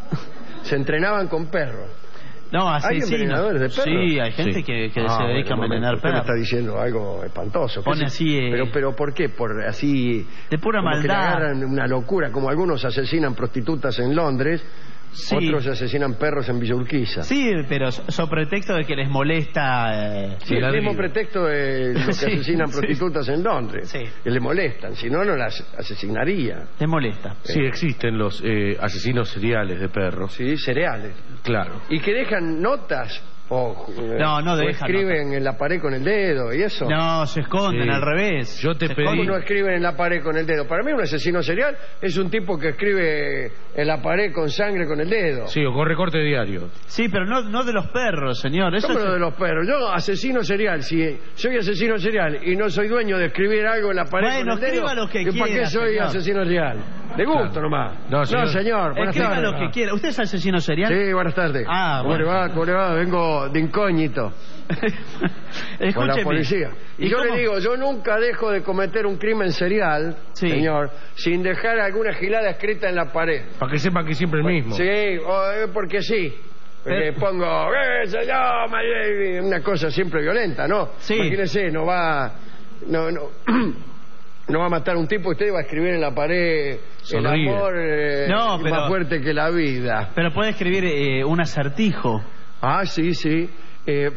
Speaker 8: Se entrenaban con perros.
Speaker 12: No,
Speaker 8: ¿Hay
Speaker 12: asesinos.
Speaker 8: envenenadores de perros?
Speaker 12: Sí, hay gente
Speaker 10: Sí.
Speaker 12: que, que
Speaker 8: Ah,
Speaker 12: se
Speaker 8: bueno,
Speaker 12: dedica a
Speaker 8: un
Speaker 12: envenenar
Speaker 8: momento, usted me
Speaker 12: perros.
Speaker 8: está diciendo algo espantoso. ¿Qué
Speaker 12: Pone
Speaker 8: se-
Speaker 12: así, eh,
Speaker 8: Pero, pero ¿por qué? Por así...
Speaker 12: De pura
Speaker 8: como que le
Speaker 12: maldad.
Speaker 8: agarran una locura, como algunos asesinan prostitutas en Londres,
Speaker 12: Sí.
Speaker 8: otros asesinan perros en Villa Urquiza.
Speaker 12: Sí, pero so pretexto de que les molesta... eh,
Speaker 8: Sí, el
Speaker 10: ladrido.
Speaker 8: mismo pretexto de los que
Speaker 12: Sí,
Speaker 8: asesinan
Speaker 12: sí.
Speaker 8: prostitutas en Londres.
Speaker 12: Sí.
Speaker 8: Que le molestan, si no, no las asesinaría.
Speaker 12: Les molesta.
Speaker 10: Sí, existen los eh, asesinos seriales de perros.
Speaker 8: Sí, cereales.
Speaker 10: Claro.
Speaker 8: Y que dejan notas o, eh,
Speaker 12: No, no
Speaker 8: o
Speaker 12: dejan
Speaker 8: escriben en la pared con el dedo y eso.
Speaker 12: No, se esconden
Speaker 10: Sí.
Speaker 12: al revés.
Speaker 10: Yo te
Speaker 12: Se
Speaker 10: pedí-
Speaker 8: ¿Cómo
Speaker 12: esconden.
Speaker 8: no escriben en la pared con el dedo? Para mí un asesino serial es un tipo que escribe en la pared con sangre con el dedo.
Speaker 10: Sí, o con recorte diario.
Speaker 12: Sí, pero no, no de los perros, señor. Eso
Speaker 8: ¿Cómo
Speaker 12: es-
Speaker 8: lo de los perros? Yo, asesino serial, si soy asesino serial y no soy dueño de escribir algo en la pared
Speaker 12: Bueno,
Speaker 8: con el dedo,
Speaker 12: escriba lo que
Speaker 8: ¿para qué
Speaker 12: quiera,
Speaker 8: soy
Speaker 12: señor.
Speaker 8: asesino serial? De gusto
Speaker 10: Claro.
Speaker 8: nomás.
Speaker 10: No, señor.
Speaker 8: señor. Buenas
Speaker 12: Escriba
Speaker 8: tardes.
Speaker 12: lo que quiera. ¿Usted es asesino serial?
Speaker 8: Sí, buenas tardes.
Speaker 12: Ah,
Speaker 8: ¿Cómo
Speaker 12: bueno.
Speaker 8: le va? ¿Cómo le va? Vengo de incógnito
Speaker 12: Escúcheme.
Speaker 8: con la policía. Y,
Speaker 12: ¿Y
Speaker 8: yo
Speaker 12: cómo?
Speaker 8: le digo, yo nunca dejo de cometer un crimen serial,
Speaker 12: Sí.
Speaker 8: señor, sin dejar alguna gilada escrita en la pared.
Speaker 10: Para que sepan que siempre el mismo.
Speaker 8: Sí, o, eh, porque sí. Porque
Speaker 12: Eh.
Speaker 8: pongo, eh, señor, my- una cosa siempre violenta, ¿no?
Speaker 12: Sí.
Speaker 8: Imagínese, no va, no, no, no va a matar a un tipo, usted va a escribir en la pared
Speaker 10: Sonríe.
Speaker 8: el amor eh,
Speaker 12: No,
Speaker 8: es
Speaker 12: pero-
Speaker 8: más fuerte que la vida.
Speaker 12: Pero puede escribir eh, un acertijo.
Speaker 8: Ah, sí, sí. Eh,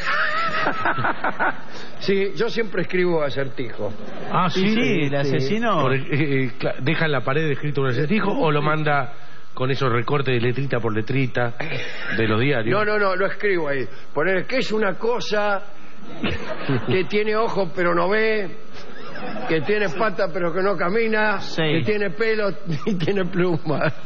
Speaker 8: sí, yo siempre escribo acertijo.
Speaker 10: Ah,
Speaker 12: Sí,
Speaker 10: sí.
Speaker 12: sí, el asesino...
Speaker 10: Por- eh, eh, cla- ¿Deja en la pared escrito un acertijo o lo manda con esos recortes de letrita por letrita de los diarios?
Speaker 8: No, no, no, lo escribo ahí. Poner que es una cosa que tiene ojos pero no ve, que tiene patas pero que no camina,
Speaker 12: Sí.
Speaker 8: que tiene pelo y tiene plumas.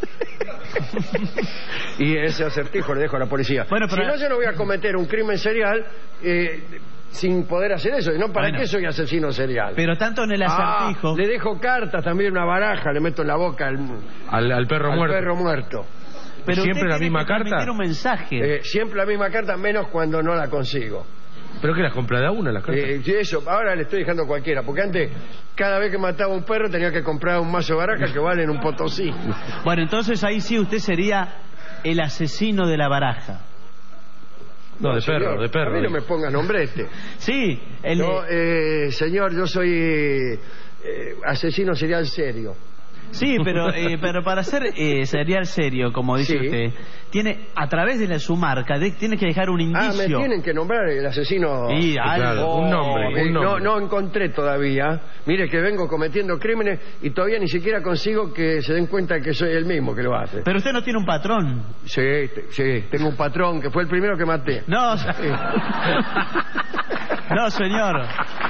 Speaker 8: Y ese acertijo le dejo a la policía.
Speaker 12: Bueno, pero-
Speaker 8: Si no, yo no voy a cometer un crimen serial eh, sin poder hacer eso. ¿Y no para
Speaker 12: Bueno.
Speaker 8: qué soy asesino serial?
Speaker 12: Pero tanto en el
Speaker 8: Ah,
Speaker 12: acertijo...
Speaker 8: le dejo cartas, también una baraja, le meto en la boca al,
Speaker 10: Al, al perro
Speaker 8: al
Speaker 10: muerto.
Speaker 8: perro muerto.
Speaker 12: pero
Speaker 10: ¿Siempre
Speaker 12: usted
Speaker 10: la
Speaker 12: tiene
Speaker 10: misma
Speaker 12: que
Speaker 10: carta?
Speaker 12: transmitir un mensaje.
Speaker 8: Eh, siempre la misma carta, menos cuando no la consigo.
Speaker 10: ¿Pero qué las compra de a una las cartas?
Speaker 8: Eh, y eso, ahora le estoy dejando cualquiera, porque antes, cada vez que mataba un perro tenía que comprar un mazo de baraja que valen un potosí.
Speaker 12: Bueno, entonces ahí sí usted sería el asesino de la baraja.
Speaker 10: No, de
Speaker 8: señor,
Speaker 10: perro, de perro.
Speaker 8: A mí no me pongas nombre este.
Speaker 12: Sí, el...
Speaker 8: No, eh, señor, yo soy eh, eh, asesino serial serio.
Speaker 12: Sí, pero eh, pero para ser eh, serial serio, como dice
Speaker 8: Sí.
Speaker 12: usted, tiene a través de la, su marca, de- tiene que dejar un
Speaker 8: Ah, me
Speaker 12: indicio.
Speaker 8: tienen que nombrar el asesino.
Speaker 12: Y algo.
Speaker 10: Claro, un nombre,
Speaker 8: Eh,
Speaker 10: un
Speaker 8: no,
Speaker 10: nombre.
Speaker 8: no encontré todavía. Mire que vengo cometiendo crímenes y todavía ni siquiera consigo que se den cuenta que soy el mismo que lo hace.
Speaker 12: Pero usted no tiene un patrón.
Speaker 8: Sí, te- sí, tengo un patrón que fue el primero que maté.
Speaker 12: No, no, señor.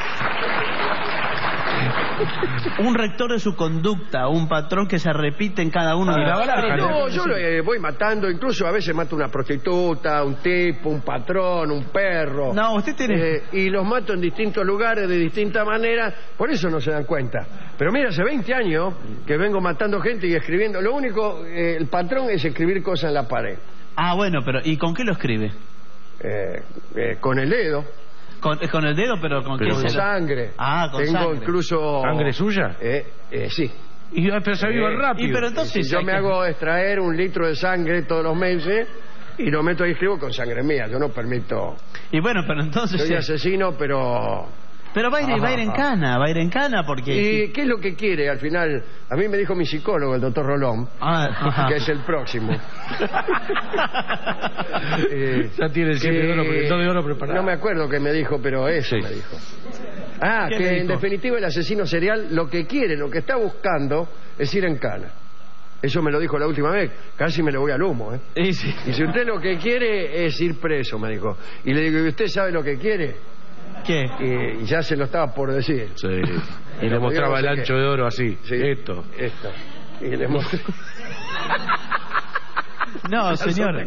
Speaker 12: Un rector de su conducta, un patrón que se repite en cada uno de los
Speaker 8: Ah,
Speaker 12: crímenes.
Speaker 8: no, yo lo, eh, voy matando, incluso a veces mato una prostituta, un tipo, un patrón, un perro.
Speaker 12: No, usted tiene...
Speaker 8: Eh, y los mato en distintos lugares, de distintas maneras, por eso no se dan cuenta. Pero mira, hace veinte años que vengo matando gente y escribiendo. Lo único, eh, el patrón es escribir cosas en la pared.
Speaker 12: Ah, bueno, pero ¿y con qué lo escribe?
Speaker 8: Eh, eh, con el dedo.
Speaker 9: Con, con el dedo, pero con
Speaker 8: Pero
Speaker 9: qué
Speaker 8: con
Speaker 9: se lo-
Speaker 8: sangre.
Speaker 9: Ah, con
Speaker 8: Tengo
Speaker 9: sangre.
Speaker 8: incluso...
Speaker 10: ¿Sangre suya?
Speaker 8: Eh, eh, sí.
Speaker 10: Y, pero se aviva
Speaker 8: Eh,
Speaker 10: rápido.
Speaker 9: y pero entonces
Speaker 8: Si yo
Speaker 9: hay
Speaker 8: me
Speaker 9: que-
Speaker 8: hago extraer un litro de sangre todos los meses y lo meto ahí, escribo con sangre mía. Yo no permito...
Speaker 9: Y bueno, pero entonces...
Speaker 8: Soy
Speaker 9: sí.
Speaker 8: asesino, pero...
Speaker 9: Pero va a, ir, va a ir en cana, va a ir en cana porque...
Speaker 8: ¿Y qué es lo que quiere al final? A mí me dijo mi psicólogo, el doctor Rolón,
Speaker 9: Ah, ajá.
Speaker 8: que es el próximo. Eh,
Speaker 10: Ya tiene el siete de oro, el dos de oro preparado.
Speaker 8: No me acuerdo qué me dijo, pero eso
Speaker 10: Sí.
Speaker 8: me dijo. Ah,
Speaker 9: ¿Qué
Speaker 8: que
Speaker 9: le
Speaker 8: en
Speaker 9: dijo?
Speaker 8: definitiva el asesino serial lo que quiere, lo que está buscando es ir en cana. Eso me lo dijo la última vez, casi me lo voy al humo, ¿eh?
Speaker 9: Y sí.
Speaker 8: Y si usted lo que quiere es ir preso, me dijo. Y le digo, ¿y usted sabe lo que quiere?
Speaker 9: ¿Qué?
Speaker 8: Y ya se lo estaba por decir.
Speaker 10: Sí. Y
Speaker 8: Pero
Speaker 10: le mostraba
Speaker 8: yo no
Speaker 10: el
Speaker 8: sé
Speaker 10: ancho
Speaker 8: qué.
Speaker 10: de oro así.
Speaker 8: Sí.
Speaker 10: Esto.
Speaker 8: Esto. Y le mostré.
Speaker 9: No, señor.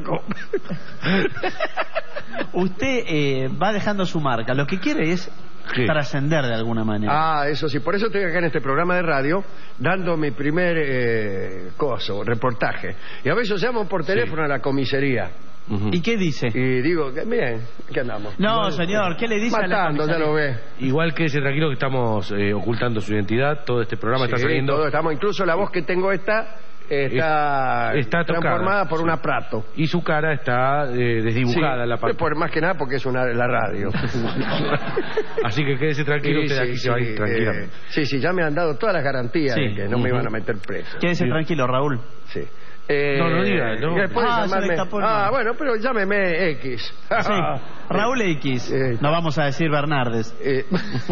Speaker 9: Usted eh, va dejando su marca. Lo que quiere es
Speaker 10: Sí.
Speaker 9: trascender de alguna manera.
Speaker 8: Ah, eso sí. Por eso estoy acá en este programa de radio dando mi primer eh, coso, reportaje. Y a veces llamo por teléfono a la comisaría.
Speaker 10: Ujú.
Speaker 9: ¿Y qué dice?
Speaker 8: Y digo, que bien, ¿qué andamos?
Speaker 9: No, señor, ¿qué le dice a la
Speaker 8: Matando, ya
Speaker 9: comisaría?
Speaker 8: lo ve.
Speaker 10: Igual quédese tranquilo que estamos eh, ocultando su identidad. Todo este programa
Speaker 8: Sí,
Speaker 10: está saliendo.
Speaker 8: todo, estamos, incluso la voz que tengo esta eh, está,
Speaker 10: Está tocada.
Speaker 8: transformada por
Speaker 10: Sí.
Speaker 8: un aparato.
Speaker 10: Y su cara está eh, desdibujada
Speaker 8: Sí,
Speaker 10: en la parte.
Speaker 8: por, más que nada porque es una, la radio.
Speaker 10: Así que quédese tranquilo,
Speaker 8: Sí,
Speaker 10: usted de
Speaker 8: sí,
Speaker 10: aquí
Speaker 8: sí,
Speaker 10: se va a ir
Speaker 8: eh,
Speaker 10: tranquilamente.
Speaker 8: sí, sí, ya me han dado todas las garantías
Speaker 9: Sí.
Speaker 8: de que no me
Speaker 10: Ujú.
Speaker 8: iban a meter preso.
Speaker 9: Quédese tranquilo, Raúl.
Speaker 8: Sí. Eh,
Speaker 10: No, no diga, no.
Speaker 8: después
Speaker 9: Ah, se le
Speaker 8: llamarme-
Speaker 9: escapó el
Speaker 8: ah,
Speaker 9: nombre.
Speaker 8: bueno, pero llámeme X.
Speaker 9: Sí. Raúl X.
Speaker 8: Eh,
Speaker 9: No vamos a decir Bernardes.
Speaker 8: Eh,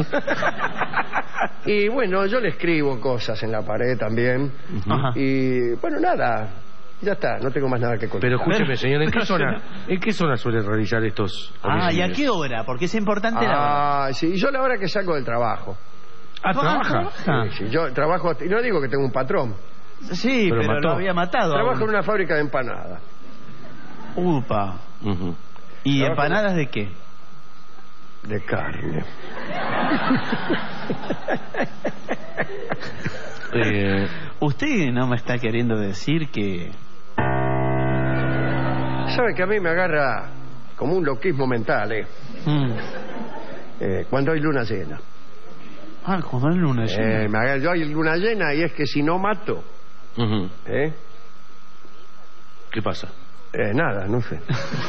Speaker 8: y bueno, yo le escribo cosas en la pared también.
Speaker 9: Ajá.
Speaker 8: Y bueno, nada, ya está, no tengo más nada que contar.
Speaker 10: Pero escúcheme,
Speaker 9: Pero-
Speaker 10: señor, ¿en qué
Speaker 9: pero,
Speaker 10: zona, ¿en qué zona suelen realizar estos
Speaker 9: Ah, ¿y a
Speaker 10: homicidios?
Speaker 9: qué hora? Porque es importante la hora.
Speaker 8: Ah, sí, yo la hora que salgo del trabajo.
Speaker 10: Ah, trabaja.
Speaker 9: Ah.
Speaker 8: Sí, sí, yo trabajo, y no digo que tengo un patrón,
Speaker 9: Sí,
Speaker 10: Pero
Speaker 9: pero,
Speaker 10: mató.
Speaker 9: lo había matado.
Speaker 8: trabajo en
Speaker 9: aún.
Speaker 8: una fábrica de empanadas.
Speaker 9: Upa.
Speaker 10: Ujú.
Speaker 9: ¿Y
Speaker 8: Trabajo-
Speaker 9: empanadas de qué?
Speaker 8: De carne.
Speaker 10: Eh,
Speaker 9: Usted no me está queriendo decir que...
Speaker 8: Sabe que a mí me agarra como un loquismo mental, ¿eh?
Speaker 9: Mm.
Speaker 8: Eh, cuando hay luna llena.
Speaker 9: Ah, cuando es luna llena.
Speaker 8: Eh, me agarra, yo hay luna llena y es que si no mato,
Speaker 10: ujú.
Speaker 8: ¿eh?
Speaker 10: ¿Qué pasa?
Speaker 8: Eh, nada, no sé.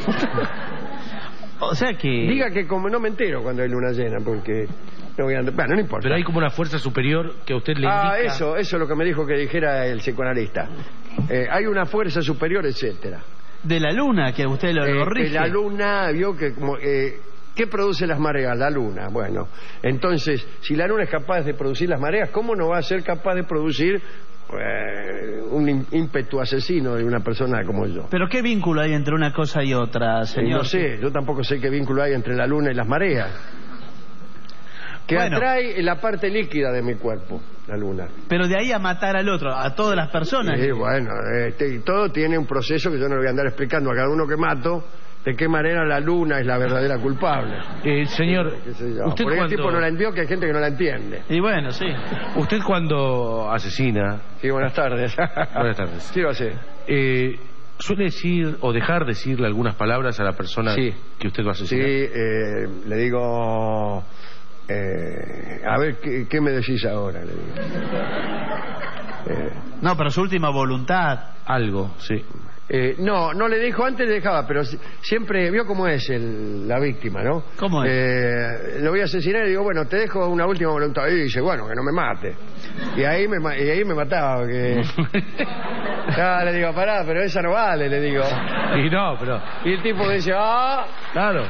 Speaker 9: O sea que...
Speaker 8: Diga que como no me entero cuando hay luna llena, porque no voy a andar- Bueno, no importa.
Speaker 10: Pero hay como una fuerza superior que a usted le
Speaker 8: Ah,
Speaker 10: indica...
Speaker 8: eso, eso es lo que me dijo que dijera el psicoanalista. Eh, hay una fuerza superior, etcétera.
Speaker 9: De la luna, que usted lo, lo
Speaker 8: Eh, que
Speaker 9: rige.
Speaker 8: la luna vio que como, eh, ¿qué produce las mareas? La luna. Bueno, entonces, si la luna es capaz de producir las mareas, ¿cómo no va a ser capaz de producir eh, un im- ímpetu asesino de una persona como yo?
Speaker 9: Pero ¿qué vínculo hay entre una cosa y otra,
Speaker 8: Eh,
Speaker 9: señor?
Speaker 8: no sé, yo tampoco sé qué vínculo hay entre la luna y las mareas. Que
Speaker 9: Bueno.
Speaker 8: atrae la parte líquida de mi cuerpo, la luna.
Speaker 9: Pero de ahí a matar al otro, a todas las personas.
Speaker 8: Sí, bueno, este, y todo tiene un proceso que yo no le voy a andar explicando a cada uno que mato de qué manera la luna es la verdadera culpable.
Speaker 10: Eh, señor,
Speaker 8: ¿Qué sé yo?
Speaker 10: usted
Speaker 8: Porque el
Speaker 10: cuando...
Speaker 8: tipo no la entendió, que hay gente que no la entiende.
Speaker 9: Y bueno, sí.
Speaker 10: Usted cuando asesina...
Speaker 8: Sí, buenas tardes.
Speaker 10: Buenas tardes.
Speaker 8: ¿Qué va a hacer?
Speaker 10: Eh, ¿Suele decir o dejar decirle algunas palabras a la persona
Speaker 8: Sí.
Speaker 10: que usted va a
Speaker 8: Sí,
Speaker 10: asesinar?
Speaker 8: eh, le digo... eh, a ver, ¿qué, qué me decís ahora? Le digo. Eh,
Speaker 9: No, pero su última voluntad.
Speaker 10: Algo, sí.
Speaker 8: Eh, no, no le dijo, antes le dejaba, pero si- siempre vio cómo es el- la víctima, ¿no?
Speaker 9: ¿Cómo es?
Speaker 8: Eh, lo voy a asesinar y digo, bueno, te dejo una última voluntad. Y dice, bueno, que no me mate. Y ahí me, ma- y ahí me mataba, que... Ya, le digo, pará, pero esa no vale, le digo.
Speaker 10: Y no, pero...
Speaker 8: Y el tipo dice, ah,
Speaker 10: Claro.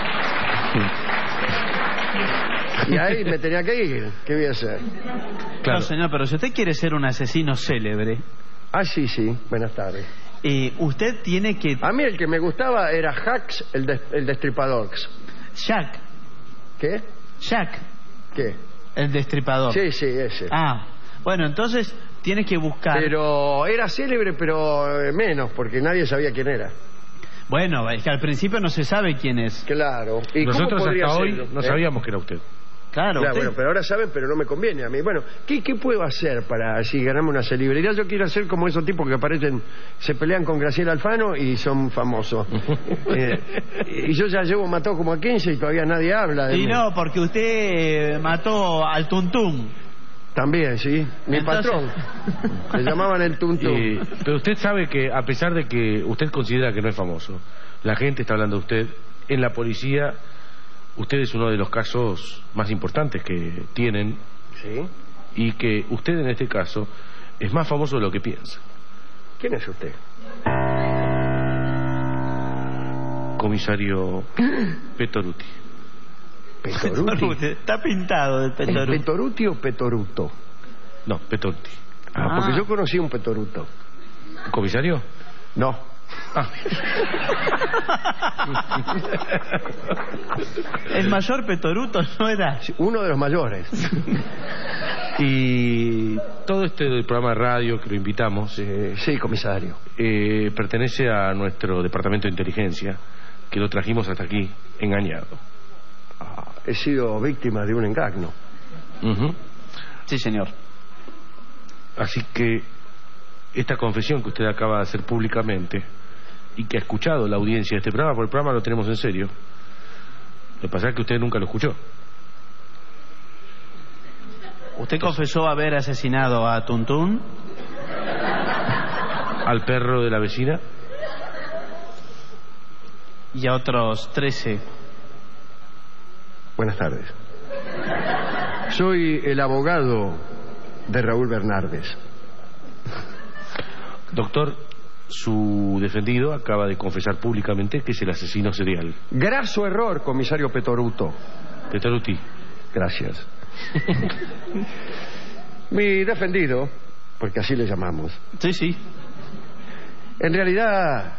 Speaker 8: y ahí me tenía que ir. ¿Qué voy a hacer?
Speaker 10: Claro.
Speaker 9: No, señor, pero si usted quiere ser un asesino célebre,
Speaker 8: Ah, sí, sí, buenas tardes.
Speaker 9: eh, usted tiene que...
Speaker 8: A mí el que me gustaba era Hacks, el, des- el destripador.
Speaker 9: Jack,
Speaker 8: ¿Qué?
Speaker 9: Jack,
Speaker 8: ¿Qué?
Speaker 9: el destripador.
Speaker 8: Sí, sí, ese.
Speaker 9: Ah, bueno, entonces tiene que buscar...
Speaker 8: Pero era célebre, pero eh, menos, porque nadie sabía quién era.
Speaker 9: Bueno, es que al principio no se sabe quién es.
Speaker 8: Claro. ¿Y cómo
Speaker 10: Nosotros
Speaker 8: podría
Speaker 10: hasta hoy
Speaker 8: serlo?
Speaker 10: no
Speaker 8: ¿Eh?
Speaker 10: sabíamos que era usted.
Speaker 12: Claro,
Speaker 8: Ya,
Speaker 12: usted-
Speaker 8: bueno, pero ahora saben, pero no me conviene a mí. Bueno, ¿qué, qué puedo hacer para así ganarme una celebridad? Yo quiero hacer como esos tipos que aparecen, se pelean con Graciela Alfano y son famosos. Eh, y yo ya llevo matado como a quince y todavía nadie habla de
Speaker 9: Y
Speaker 8: mí.
Speaker 9: no, porque usted eh, mató al Tuntum.
Speaker 8: También, sí. Mi
Speaker 9: Entonces-
Speaker 8: patrón. Le llamaban el Tuntum.
Speaker 10: Eh, pero usted sabe que a pesar de que usted considera que no es famoso, la gente está hablando de usted, en la policía usted es uno de los casos más importantes que tienen.
Speaker 8: Sí.
Speaker 10: Y que usted en este caso es más famoso de lo que piensa.
Speaker 8: ¿Quién es usted?
Speaker 10: Comisario Petoruti.
Speaker 8: Petoruti.
Speaker 9: Está pintado de
Speaker 8: ¿Es
Speaker 9: Petoruti.
Speaker 8: Petoruti o Petoruto?
Speaker 10: No, Petoruti.
Speaker 8: Ah, porque yo conocí un Petoruto.
Speaker 10: ¿Comisario?
Speaker 8: No.
Speaker 9: El mayor Petoruto no era.
Speaker 8: Uno de los mayores.
Speaker 10: Y todo este del programa de radio que lo invitamos,
Speaker 8: eh, sí, comisario,
Speaker 10: eh, pertenece a nuestro departamento de inteligencia, que lo trajimos hasta aquí, engañado.
Speaker 8: Ah, he sido víctima de un engaño.
Speaker 10: Uh-huh.
Speaker 9: Sí, señor.
Speaker 10: Así que esta confesión que usted acaba de hacer públicamente y que ha escuchado la audiencia de este programa, porque el programa lo tenemos en serio, lo que pasa es que usted nunca lo escuchó.
Speaker 9: ¿Usted confesó haber asesinado a Tuntún?
Speaker 10: Al perro de la vecina.
Speaker 9: Y a otros trece.
Speaker 8: Buenas tardes. Soy el abogado de Raúl Bernardes.
Speaker 10: Doctor, su defendido acaba de confesar públicamente que es el asesino serial.
Speaker 8: Graso error, comisario Petoruto.
Speaker 10: Petoruti.
Speaker 8: Gracias. Mi defendido, porque así le llamamos.
Speaker 9: Sí, sí.
Speaker 8: En realidad,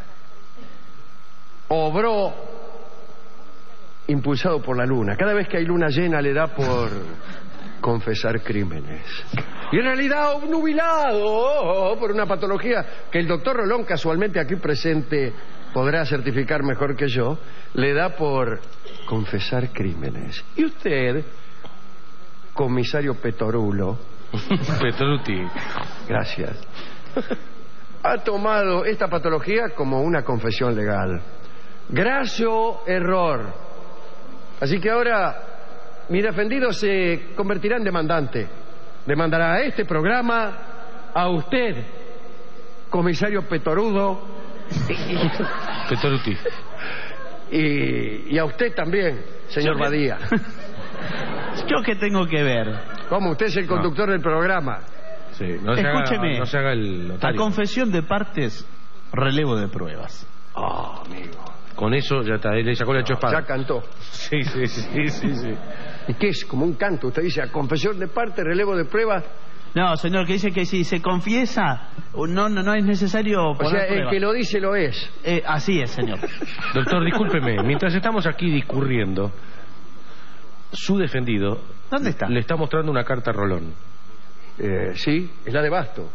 Speaker 8: obró impulsado por la luna. Cada vez que hay luna llena le da por confesar crímenes. Y en realidad obnubilado por una patología que el doctor Rolón, casualmente aquí presente, podrá certificar mejor que yo, le da por confesar crímenes. Y usted, comisario Petorulo,
Speaker 10: Petoruti,
Speaker 8: gracias, ha tomado esta patología como una confesión legal. Graso error. Así que ahora mi defendido se convertirá en demandante. Demandará a este programa, a usted, comisario Petorudo,
Speaker 10: Petoruti,
Speaker 8: y, y a usted también, señor
Speaker 9: Yo-
Speaker 8: Badía.
Speaker 9: ¿Yo qué tengo que ver?
Speaker 8: ¿Cómo? Usted es el conductor del programa.
Speaker 10: Sí, no se haga-
Speaker 9: Escúcheme.
Speaker 10: no se haga el
Speaker 9: La
Speaker 10: notario.
Speaker 9: confesión de partes, relevo de pruebas.
Speaker 8: Ah, amigo.
Speaker 10: Con eso ya está, él le sacó la hecho espada.
Speaker 8: Ya cantó.
Speaker 10: Sí, sí, sí, sí, sí.
Speaker 8: ¿Y qué es? Como un canto. Usted dice, a confesión de parte, relevo de pruebas.
Speaker 9: No, señor, que dice que si se confiesa, no no, no es necesario
Speaker 8: O
Speaker 9: poner
Speaker 8: sea, el
Speaker 9: pruebas.
Speaker 8: que lo dice lo es.
Speaker 9: Eh, así es, señor.
Speaker 10: Doctor, discúlpeme, mientras estamos aquí discurriendo, su defendido
Speaker 9: ¿Dónde está?
Speaker 10: le está mostrando una carta a Rolón
Speaker 8: Eh, sí, es la de Basto.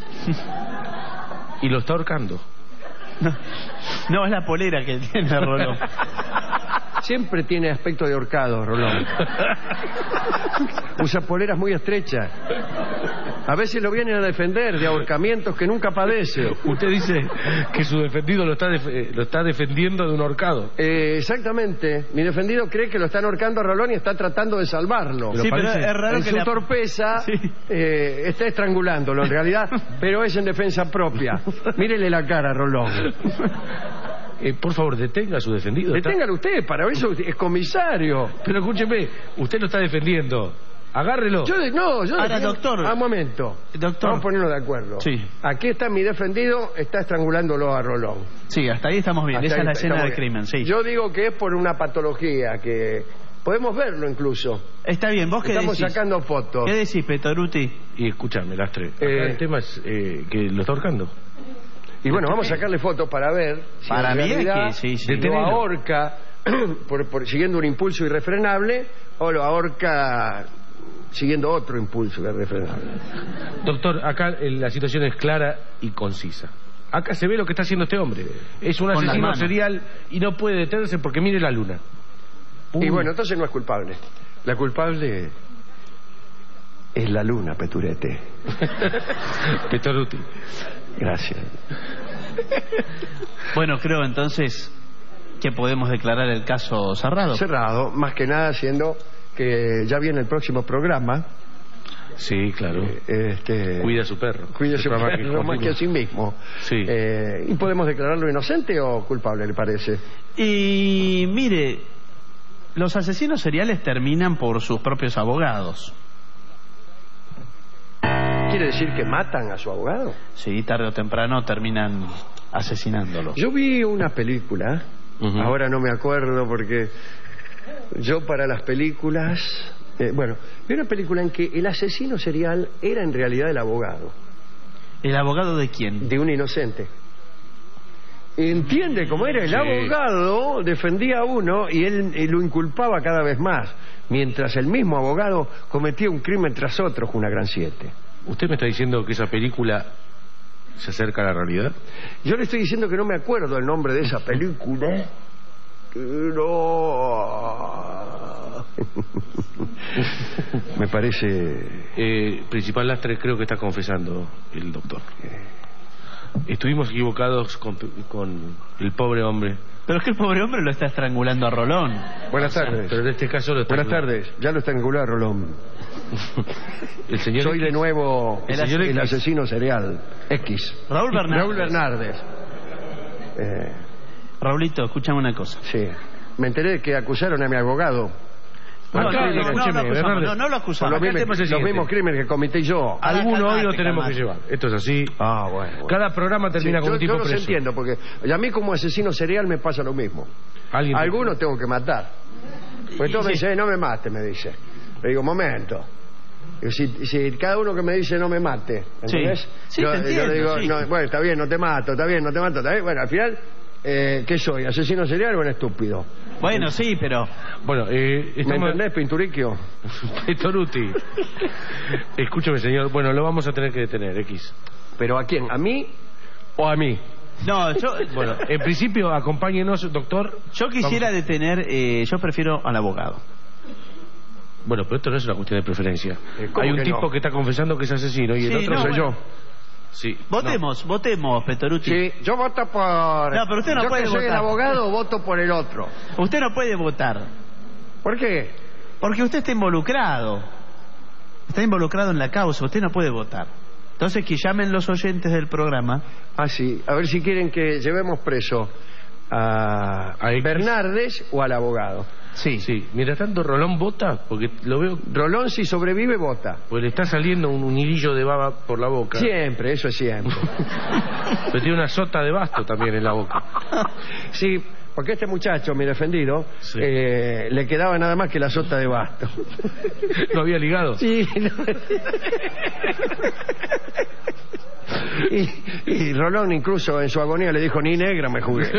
Speaker 10: y lo está ahorcando.
Speaker 9: No, no, es la polera que tiene Rolón.
Speaker 8: Siempre tiene aspecto de ahorcado, Rolón. Usa poleras muy estrechas. A veces lo vienen a defender de ahorcamientos que nunca padece.
Speaker 10: Usted dice que su defendido lo está, def- eh, lo está defendiendo de un ahorcado.
Speaker 8: Eh, exactamente. Mi defendido cree que lo están ahorcando a Rolón y está tratando de salvarlo.
Speaker 9: Sí, pero es raro
Speaker 8: En
Speaker 9: que
Speaker 8: su
Speaker 9: la-
Speaker 8: torpeza
Speaker 9: Sí.
Speaker 8: eh, está estrangulándolo en realidad, pero es en defensa propia. Mírele la cara, Rolón.
Speaker 10: Eh, por favor, detenga a su defendido. Está-
Speaker 8: Deténgalo usted, para eso es comisario.
Speaker 10: Pero escúcheme, usted lo está defendiendo. Agárrelo.
Speaker 8: Yo de- no, yo
Speaker 9: Ahora,
Speaker 8: defiendo-
Speaker 9: doctor.
Speaker 8: Ah, un momento.
Speaker 9: Doctor.
Speaker 8: Vamos a ponernos de acuerdo.
Speaker 9: Sí.
Speaker 8: Aquí está mi defendido, está estrangulándolo a Rolón.
Speaker 9: Sí, hasta ahí estamos bien.
Speaker 8: Hasta
Speaker 9: Esa
Speaker 8: ahí
Speaker 9: es la
Speaker 8: está-
Speaker 9: escena
Speaker 8: estamos
Speaker 9: del
Speaker 8: bien.
Speaker 9: crimen, sí.
Speaker 8: Yo digo que es por una patología que podemos verlo incluso.
Speaker 9: Está bien, ¿vos qué
Speaker 8: Estamos
Speaker 9: decís?
Speaker 8: sacando fotos.
Speaker 9: ¿Qué decís, Petoruti?
Speaker 10: Y escúchame, Lastre. Acá
Speaker 8: Eh,
Speaker 10: el tema es eh, que lo está ahorcando.
Speaker 8: Y bueno, vamos a sacarle fotos para ver si
Speaker 9: Para
Speaker 8: en
Speaker 9: mí es
Speaker 8: realidad
Speaker 9: que sí, sí.
Speaker 8: lo
Speaker 10: Detenelo.
Speaker 8: ahorca por, por- siguiendo un impulso irrefrenable o lo ahorca siguiendo otro impulso irrefrenable.
Speaker 10: Doctor, acá eh, la situación es clara y concisa. Acá se ve lo que está haciendo este hombre. Es un
Speaker 9: Con las
Speaker 10: asesino
Speaker 9: manos.
Speaker 10: serial y no puede detenerse porque mire la luna.
Speaker 8: Y
Speaker 10: Uy.
Speaker 8: bueno, entonces no es culpable. La culpable es la luna, Peturete.
Speaker 10: Petoruti.
Speaker 8: Gracias.
Speaker 9: Bueno, creo entonces que podemos declarar el caso cerrado.
Speaker 8: Cerrado, más que nada siendo que ya viene el próximo programa.
Speaker 10: Sí, claro.
Speaker 8: Eh, este,
Speaker 10: Cuida a su perro.
Speaker 8: Cuida a su perro más que a sí mismo.
Speaker 10: Sí.
Speaker 8: Eh, ¿Y podemos declararlo inocente o culpable, le parece?
Speaker 9: Y mire, los asesinos seriales terminan por sus propios abogados.
Speaker 8: ¿Quiere decir que matan a su abogado?
Speaker 9: Sí, tarde o temprano terminan asesinándolo.
Speaker 8: Yo vi una película, uh-huh. ahora no me acuerdo porque yo para las películas... Eh, bueno, vi una película en que el asesino serial era en realidad el abogado.
Speaker 9: ¿El abogado de quién?
Speaker 8: De un inocente. ¿Entiende cómo era? El
Speaker 10: sí.
Speaker 8: abogado defendía a uno y él, él lo inculpaba cada vez más, mientras el mismo abogado cometía un crimen tras otro con una gran siete.
Speaker 10: ¿Usted me está diciendo que esa película se acerca a la realidad?
Speaker 8: Yo le estoy diciendo que no me acuerdo el nombre de esa película. Pero... me parece...
Speaker 10: Eh, Principal Lastre, creo que está confesando el doctor. Estuvimos equivocados con, con el pobre hombre.
Speaker 9: Pero es que el pobre hombre lo está estrangulando a Rolón.
Speaker 8: Buenas tardes.
Speaker 10: Pero en este caso lo está...
Speaker 8: Buenas tardes. Ya lo estranguló a Rolón.
Speaker 10: El señor
Speaker 8: Soy
Speaker 10: X.
Speaker 8: de nuevo
Speaker 10: el,
Speaker 8: el,
Speaker 10: señor
Speaker 8: el
Speaker 10: X.
Speaker 8: asesino serial. X.
Speaker 9: Raúl Bernardes.
Speaker 8: Raúl Bernardes. Eh...
Speaker 9: Raulito, escúchame una cosa.
Speaker 8: Sí. Me enteré de que acusaron a mi abogado.
Speaker 9: No, no,
Speaker 10: Acá,
Speaker 9: no,
Speaker 10: escúcheme,
Speaker 9: no, no,
Speaker 10: Bernardes.
Speaker 9: no, no lo acusamos.
Speaker 8: Los, mismos,
Speaker 10: es el
Speaker 8: los mismos crímenes que cometí yo.
Speaker 10: Alguno hoy lo
Speaker 9: calmate,
Speaker 10: tenemos
Speaker 9: calmate.
Speaker 10: que llevar. Esto es así.
Speaker 8: Ah, bueno. bueno.
Speaker 10: Cada programa termina
Speaker 8: Sí,
Speaker 10: con
Speaker 8: yo,
Speaker 10: un tipo
Speaker 8: yo los
Speaker 10: preso.
Speaker 8: entiendo, porque a mí como asesino serial me pasa lo mismo. Algunos tengo que matar. Pues todo me dice, no me mate, me dice. Le digo, momento. Digo, si, si cada uno que me dice no me mate, ¿entendés?
Speaker 9: Sí, sí,
Speaker 8: yo,
Speaker 9: te entiendo,
Speaker 8: yo le digo,
Speaker 9: sí.
Speaker 8: no, bueno, está bien, no te mato, está bien, no te mato, está bien. Bueno, al final, eh, ¿qué soy? ¿Asesino serial o un estúpido?
Speaker 9: Bueno, sí, pero...
Speaker 10: Bueno, eh,
Speaker 8: ¿Me entendés, Pinturiquio?
Speaker 10: Petoruti. Escúchame, señor. Bueno, lo vamos a tener que detener, X.
Speaker 8: ¿Pero a quién? ¿A mí o a mí?
Speaker 9: No, yo...
Speaker 10: Bueno, en principio, acompáñenos, doctor.
Speaker 9: Yo quisiera vamos. detener... Eh, yo prefiero al abogado.
Speaker 10: Bueno, pero esto no es una cuestión de preferencia.
Speaker 8: Eh,
Speaker 10: Hay un
Speaker 8: que
Speaker 10: tipo
Speaker 8: no?
Speaker 10: que está confesando que es asesino y
Speaker 9: Sí,
Speaker 10: el otro
Speaker 9: no,
Speaker 10: soy
Speaker 9: bueno.
Speaker 10: yo. Sí.
Speaker 9: Votemos, no. votemos, Petoruti.
Speaker 8: Sí, yo voto por...
Speaker 9: No, pero usted no
Speaker 8: yo
Speaker 9: puede
Speaker 8: que soy
Speaker 9: votar.
Speaker 8: el abogado, voto por el otro.
Speaker 9: Usted no puede votar.
Speaker 8: ¿Por qué?
Speaker 9: Porque usted está involucrado. Está involucrado en la causa. Usted no puede votar. Entonces que llamen los oyentes del programa.
Speaker 8: Ah, sí. A ver si quieren que llevemos preso a, a Bernardes o al abogado.
Speaker 10: Sí. Sí. Mientras tanto, Rolón vota, porque lo veo...
Speaker 8: Rolón, si sobrevive, vota.
Speaker 10: Pues le está saliendo un, un hilillo de baba por la boca.
Speaker 8: Siempre, eso es siempre.
Speaker 10: Pero tiene una sota de basto también en la boca.
Speaker 8: Sí, porque este muchacho, mi defendido, sí. eh, le quedaba nada más que la sota de basto.
Speaker 10: ¿Lo había ligado?
Speaker 8: Sí. No. y, y Rolón incluso en su agonía le dijo, ni negra me jugué.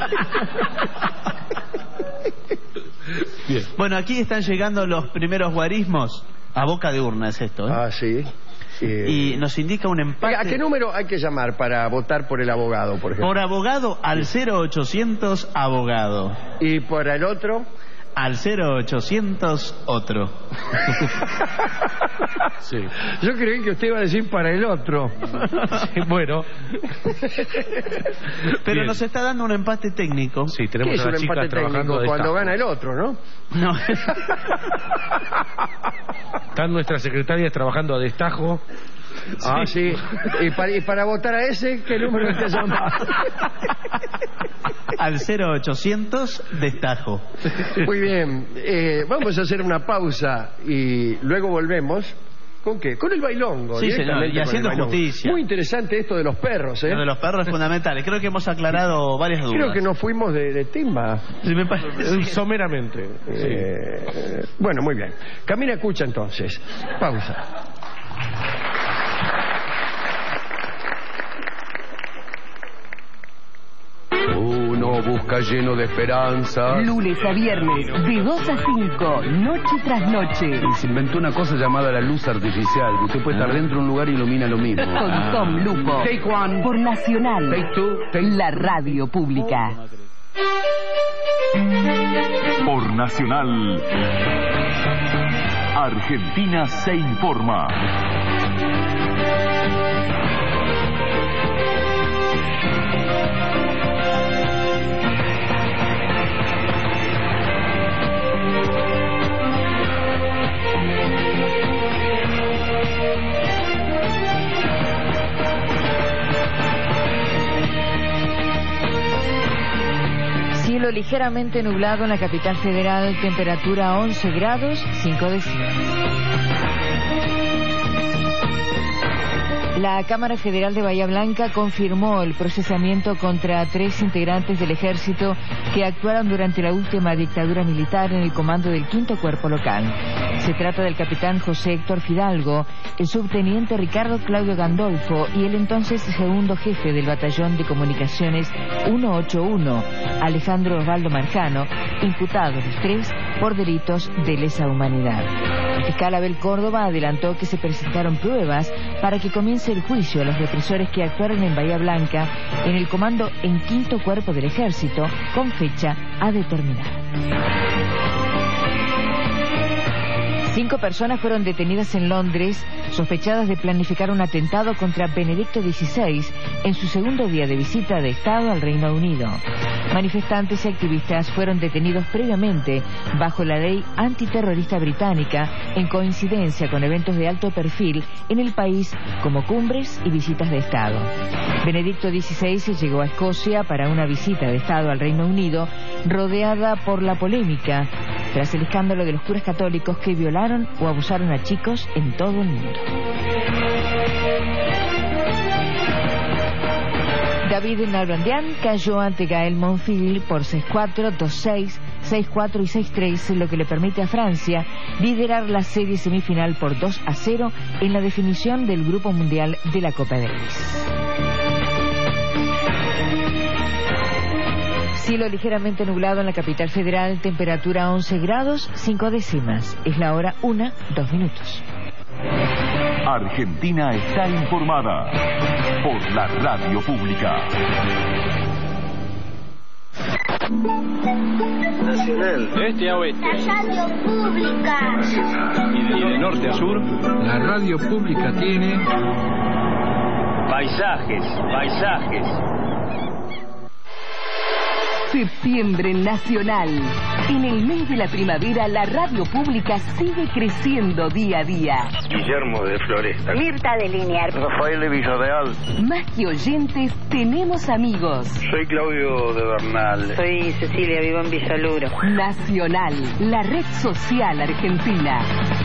Speaker 9: Bien. Bueno, aquí están llegando los primeros guarismos. A boca de urna es esto, ¿eh?
Speaker 8: Ah, sí. Eh...
Speaker 9: Y nos indica un empate.
Speaker 8: ¿A qué número hay que llamar para votar por el abogado, por ejemplo?
Speaker 9: Por abogado al cero ochocientos abogado.
Speaker 8: ¿Y por el otro?
Speaker 9: Al cero ochocientos otro.
Speaker 8: Sí. Yo creí que usted iba a decir para el otro.
Speaker 10: Sí, bueno.
Speaker 9: Pero
Speaker 10: Bien.
Speaker 9: nos está dando un empate técnico.
Speaker 10: Sí, tenemos
Speaker 8: ¿Qué es
Speaker 10: a
Speaker 8: un
Speaker 10: la chica
Speaker 8: empate técnico? Cuando gana el otro, ¿no?
Speaker 9: No.
Speaker 10: Están nuestras secretarias trabajando a destajo.
Speaker 8: Ah, sí. ¿Y para, y para votar a ese, qué número hay que llamar?
Speaker 9: Al cero ochocientos destajo.
Speaker 8: Muy bien. Eh, vamos a hacer una pausa y luego volvemos. ¿Con qué? Con el bailongo.
Speaker 9: Sí, señor, y haciendo justicia.
Speaker 8: Muy interesante esto de los perros, ¿eh?
Speaker 9: Lo de los perros es fundamental. Creo que hemos aclarado varias dudas.
Speaker 8: Creo que nos fuimos de, de timba.
Speaker 9: Sí, me parece.
Speaker 10: Someramente.
Speaker 8: Eh, sí. Bueno, muy bien. Camina, escucha entonces. Pausa.
Speaker 18: Uno busca lleno de esperanza.
Speaker 6: Lunes a viernes, de dos a cinco, noche tras noche.
Speaker 18: Y se inventó una cosa llamada la luz artificial. Usted puede estar dentro de un lugar y ilumina lo mismo.
Speaker 6: Con ah. Tom Lupo.
Speaker 18: Take one.
Speaker 6: Por Nacional.
Speaker 18: Take two. Take...
Speaker 6: La radio pública.
Speaker 16: Por Nacional. Argentina se informa.
Speaker 19: Cielo ligeramente nublado en la capital federal, temperatura once grados, cinco décimas. La Cámara Federal de Bahía Blanca confirmó el procesamiento contra tres integrantes del ejército que actuaron durante la última dictadura militar en el comando del quinto Cuerpo Local. Se trata del capitán José Héctor Fidalgo, el subteniente Ricardo Claudio Gandolfo y el entonces segundo jefe del batallón de comunicaciones ciento ochenta y uno, Alejandro Osvaldo Marjano, imputados los tres por delitos de lesa humanidad. El fiscal Abel Córdoba adelantó que se presentaron pruebas para que comience el juicio a los represores que actuaron en Bahía Blanca en el comando en quinto Cuerpo del Ejército con fecha a determinar. Cinco personas fueron detenidas en Londres, sospechadas de planificar un atentado contra Benedicto dieciséis en su segundo día de visita de Estado al Reino Unido. Manifestantes y activistas fueron detenidos previamente bajo la ley antiterrorista británica en coincidencia con eventos de alto perfil en el país como cumbres y visitas de Estado. Benedicto dieciséis llegó a Escocia para una visita de Estado al Reino Unido rodeada por la polémica tras el escándalo de los curas católicos que violaron o abusaron a chicos en todo el mundo. David Nalbandian cayó ante Gael Monfils por seis cuatro, dos seis, seis cuatro y seis tres, lo que le permite a Francia liderar la serie semifinal por dos a cero en la definición del Grupo Mundial de la Copa Davis. Cielo ligeramente nublado en la capital federal, temperatura once grados, cinco décimas. Es la hora una, dos minutos.
Speaker 16: Argentina está informada por la radio pública.
Speaker 20: Nacional. De este a oeste.
Speaker 21: La radio pública.
Speaker 20: Y de, y de norte a sur.
Speaker 13: La radio pública tiene
Speaker 20: paisajes, paisajes.
Speaker 6: Septiembre Nacional. En el mes de la primavera, la radio pública sigue creciendo día a día.
Speaker 20: Guillermo de Floresta.
Speaker 21: Mirta de Liniar.
Speaker 20: Rafael de Villarreal.
Speaker 6: Más que oyentes, tenemos amigos.
Speaker 20: Soy Claudio de Bernal.
Speaker 22: Soy Cecilia, vivo en Villaluro.
Speaker 6: Nacional, la red social argentina.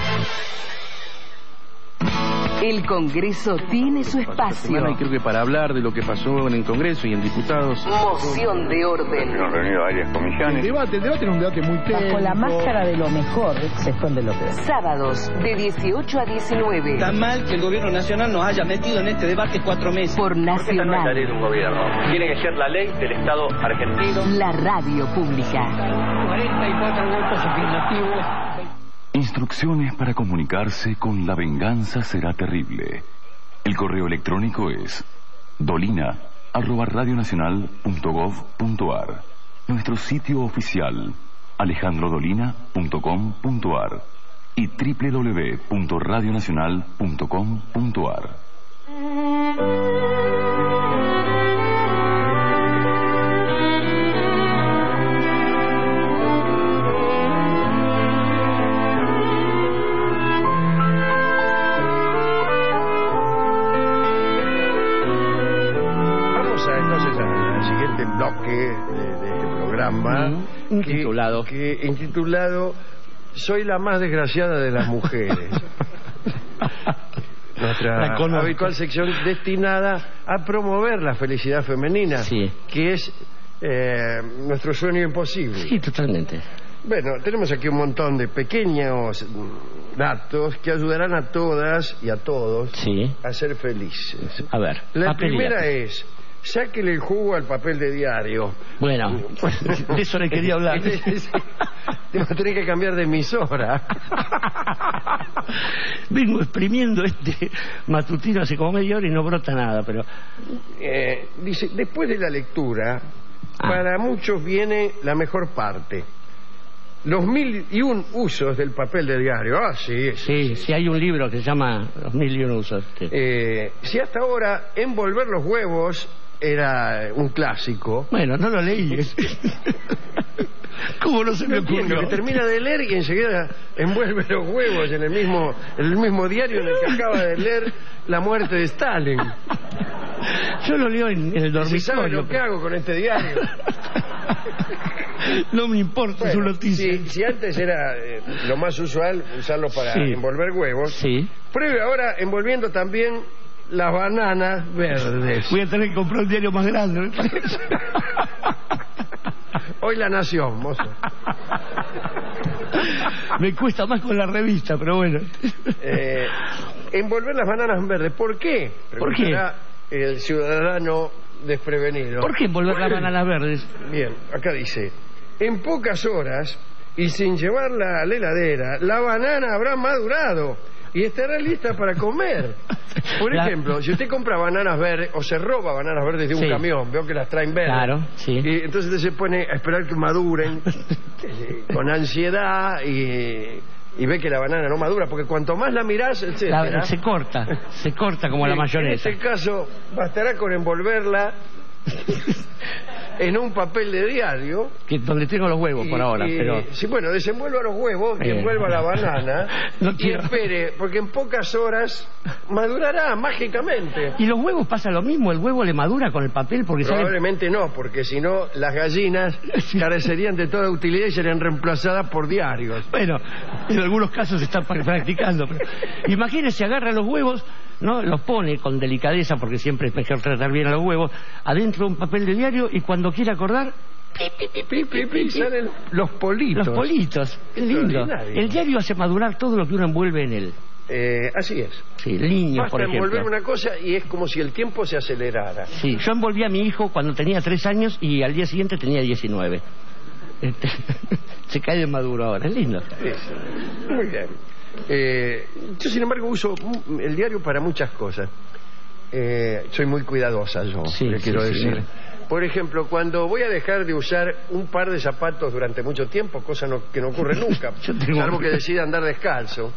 Speaker 6: El Congreso tiene su espacio.
Speaker 18: Y creo que para hablar de lo que pasó en el Congreso y en diputados.
Speaker 6: Moción de orden.
Speaker 2: Hemos reunido varias comisiones.
Speaker 23: El debate, el debate era un debate muy técnico.
Speaker 24: Bajo la máscara de lo mejor, se esconde lo peor.
Speaker 6: Sábados, de dieciocho a diecinueve.
Speaker 25: Está mal que el gobierno nacional nos haya metido en este debate cuatro meses.
Speaker 6: Por Nacional.
Speaker 20: No es la ley de un gobierno. Tiene que ser la ley del Estado argentino.
Speaker 6: La radio pública.
Speaker 15: cuarenta y cuatro votos afirmativos.
Speaker 16: Instrucciones para comunicarse con La Venganza Será Terrible. El correo electrónico es dolina arroba radionacional punto gov punto ar. Nuestro sitio oficial alejandro dolina punto com punto ar y doble u doble u doble u punto radionacional punto com punto ar.
Speaker 8: bloque de, de este programa
Speaker 18: mm, intitulado
Speaker 8: que, que, intitulado Soy la más desgraciada de las mujeres. Nuestra habitual sección destinada a promover la felicidad femenina,
Speaker 18: sí.
Speaker 8: que es eh, nuestro sueño imposible.
Speaker 18: Sí, totalmente.
Speaker 8: Bueno, tenemos aquí un montón de pequeños datos que ayudarán a todas y a todos
Speaker 18: sí.
Speaker 8: a ser felices.
Speaker 18: A ver,
Speaker 8: la primera es: sáquele el jugo al papel de diario.
Speaker 18: Bueno, de eso le quería hablar.
Speaker 8: Tengo que que cambiar de emisora.
Speaker 18: Vengo exprimiendo este matutino hace como media hora y no brota nada, pero...
Speaker 8: Eh, dice, después de la lectura, ah. para muchos viene la mejor parte. Los mil y un usos del papel de diario. Ah, sí.
Speaker 1: Sí, sí, hay un libro que se llama Los mil y un usos. Sí.
Speaker 8: Eh, si hasta ahora envolver los huevos era un clásico.
Speaker 1: Bueno, no lo leí. ¿Cómo no se me ocurrió?
Speaker 8: Que termina de leer y enseguida envuelve los huevos en el mismo, en el mismo diario en el que acaba de leer la muerte de Stalin.
Speaker 1: Yo lo leo en, en el dormitorio.
Speaker 8: ¿Se sabe lo que hago con este diario?
Speaker 1: No me importa
Speaker 8: bueno,
Speaker 1: su noticia.
Speaker 8: Si, si antes era eh, lo más usual usarlo para
Speaker 1: sí.
Speaker 8: envolver huevos,
Speaker 1: sí.
Speaker 8: pruebe ahora envolviendo también las bananas verdes.
Speaker 1: Voy a tener que comprar un diario más grande, me parece.
Speaker 8: Hoy La Nación, mozo.
Speaker 1: Me cuesta más con la revista, pero bueno.
Speaker 8: Eh, envolver las bananas verdes, ¿por qué?
Speaker 1: ¿Por qué?
Speaker 8: El ciudadano desprevenido.
Speaker 1: ¿Por qué envolver las bananas verdes?
Speaker 8: Bien, acá dice: en pocas horas y sin llevarla a la heladera, la banana habrá madurado y estará lista para comer. Por la... ejemplo, si usted compra bananas verdes o se roba bananas verdes de un sí. camión, veo que las traen verdes.
Speaker 1: Claro, sí.
Speaker 8: Y entonces usted se pone a esperar que maduren con ansiedad y, y ve que la banana no madura, porque cuanto más la mirás, etcétera,
Speaker 1: la, se corta, se corta como sí, la mayonesa.
Speaker 8: En este caso, bastará con envolverla en un papel de diario,
Speaker 1: que donde tengo los huevos
Speaker 8: y,
Speaker 1: por ahora,
Speaker 8: y,
Speaker 1: pero
Speaker 8: sí, bueno, desenvuelva los huevos y eh. envuelva la banana no quiero... y espere, porque en pocas horas madurará mágicamente.
Speaker 1: ¿Y los huevos pasa lo mismo? ¿El huevo le madura con el papel? Porque
Speaker 8: probablemente
Speaker 1: sale...
Speaker 8: no, porque si no las gallinas carecerían de toda utilidad y serían reemplazadas por diarios.
Speaker 1: Bueno, en algunos casos se está practicando, pero... imagínese, agarra los huevos, ¿no? Los pone con delicadeza, porque siempre es mejor tratar bien a los huevos, adentro de un papel de diario, y cuando quiere acordar,
Speaker 8: pi, pi, pi, pi, pi, salen los politos.
Speaker 1: Los politos, es lindo. El diario hace madurar todo lo que uno envuelve en él.
Speaker 8: Eh, así es.
Speaker 1: Sí, niños,
Speaker 8: basta
Speaker 1: por ejemplo.
Speaker 8: envolver una cosa y es como si el tiempo se acelerara.
Speaker 1: Sí, yo envolví a mi hijo cuando tenía tres años y al día siguiente tenía diecinueve. Este, se cae de maduro ahora, es lindo.
Speaker 8: Sí, muy bien. Eh, yo, sin embargo, uso el diario para muchas cosas. Eh, soy muy cuidadosa yo,
Speaker 1: sí,
Speaker 8: le quiero
Speaker 1: sí,
Speaker 8: decir.
Speaker 1: Sí.
Speaker 8: Por ejemplo, cuando voy a dejar de usar un par de zapatos durante mucho tiempo, cosa no, que no ocurre nunca, salvo que decida andar descalzo,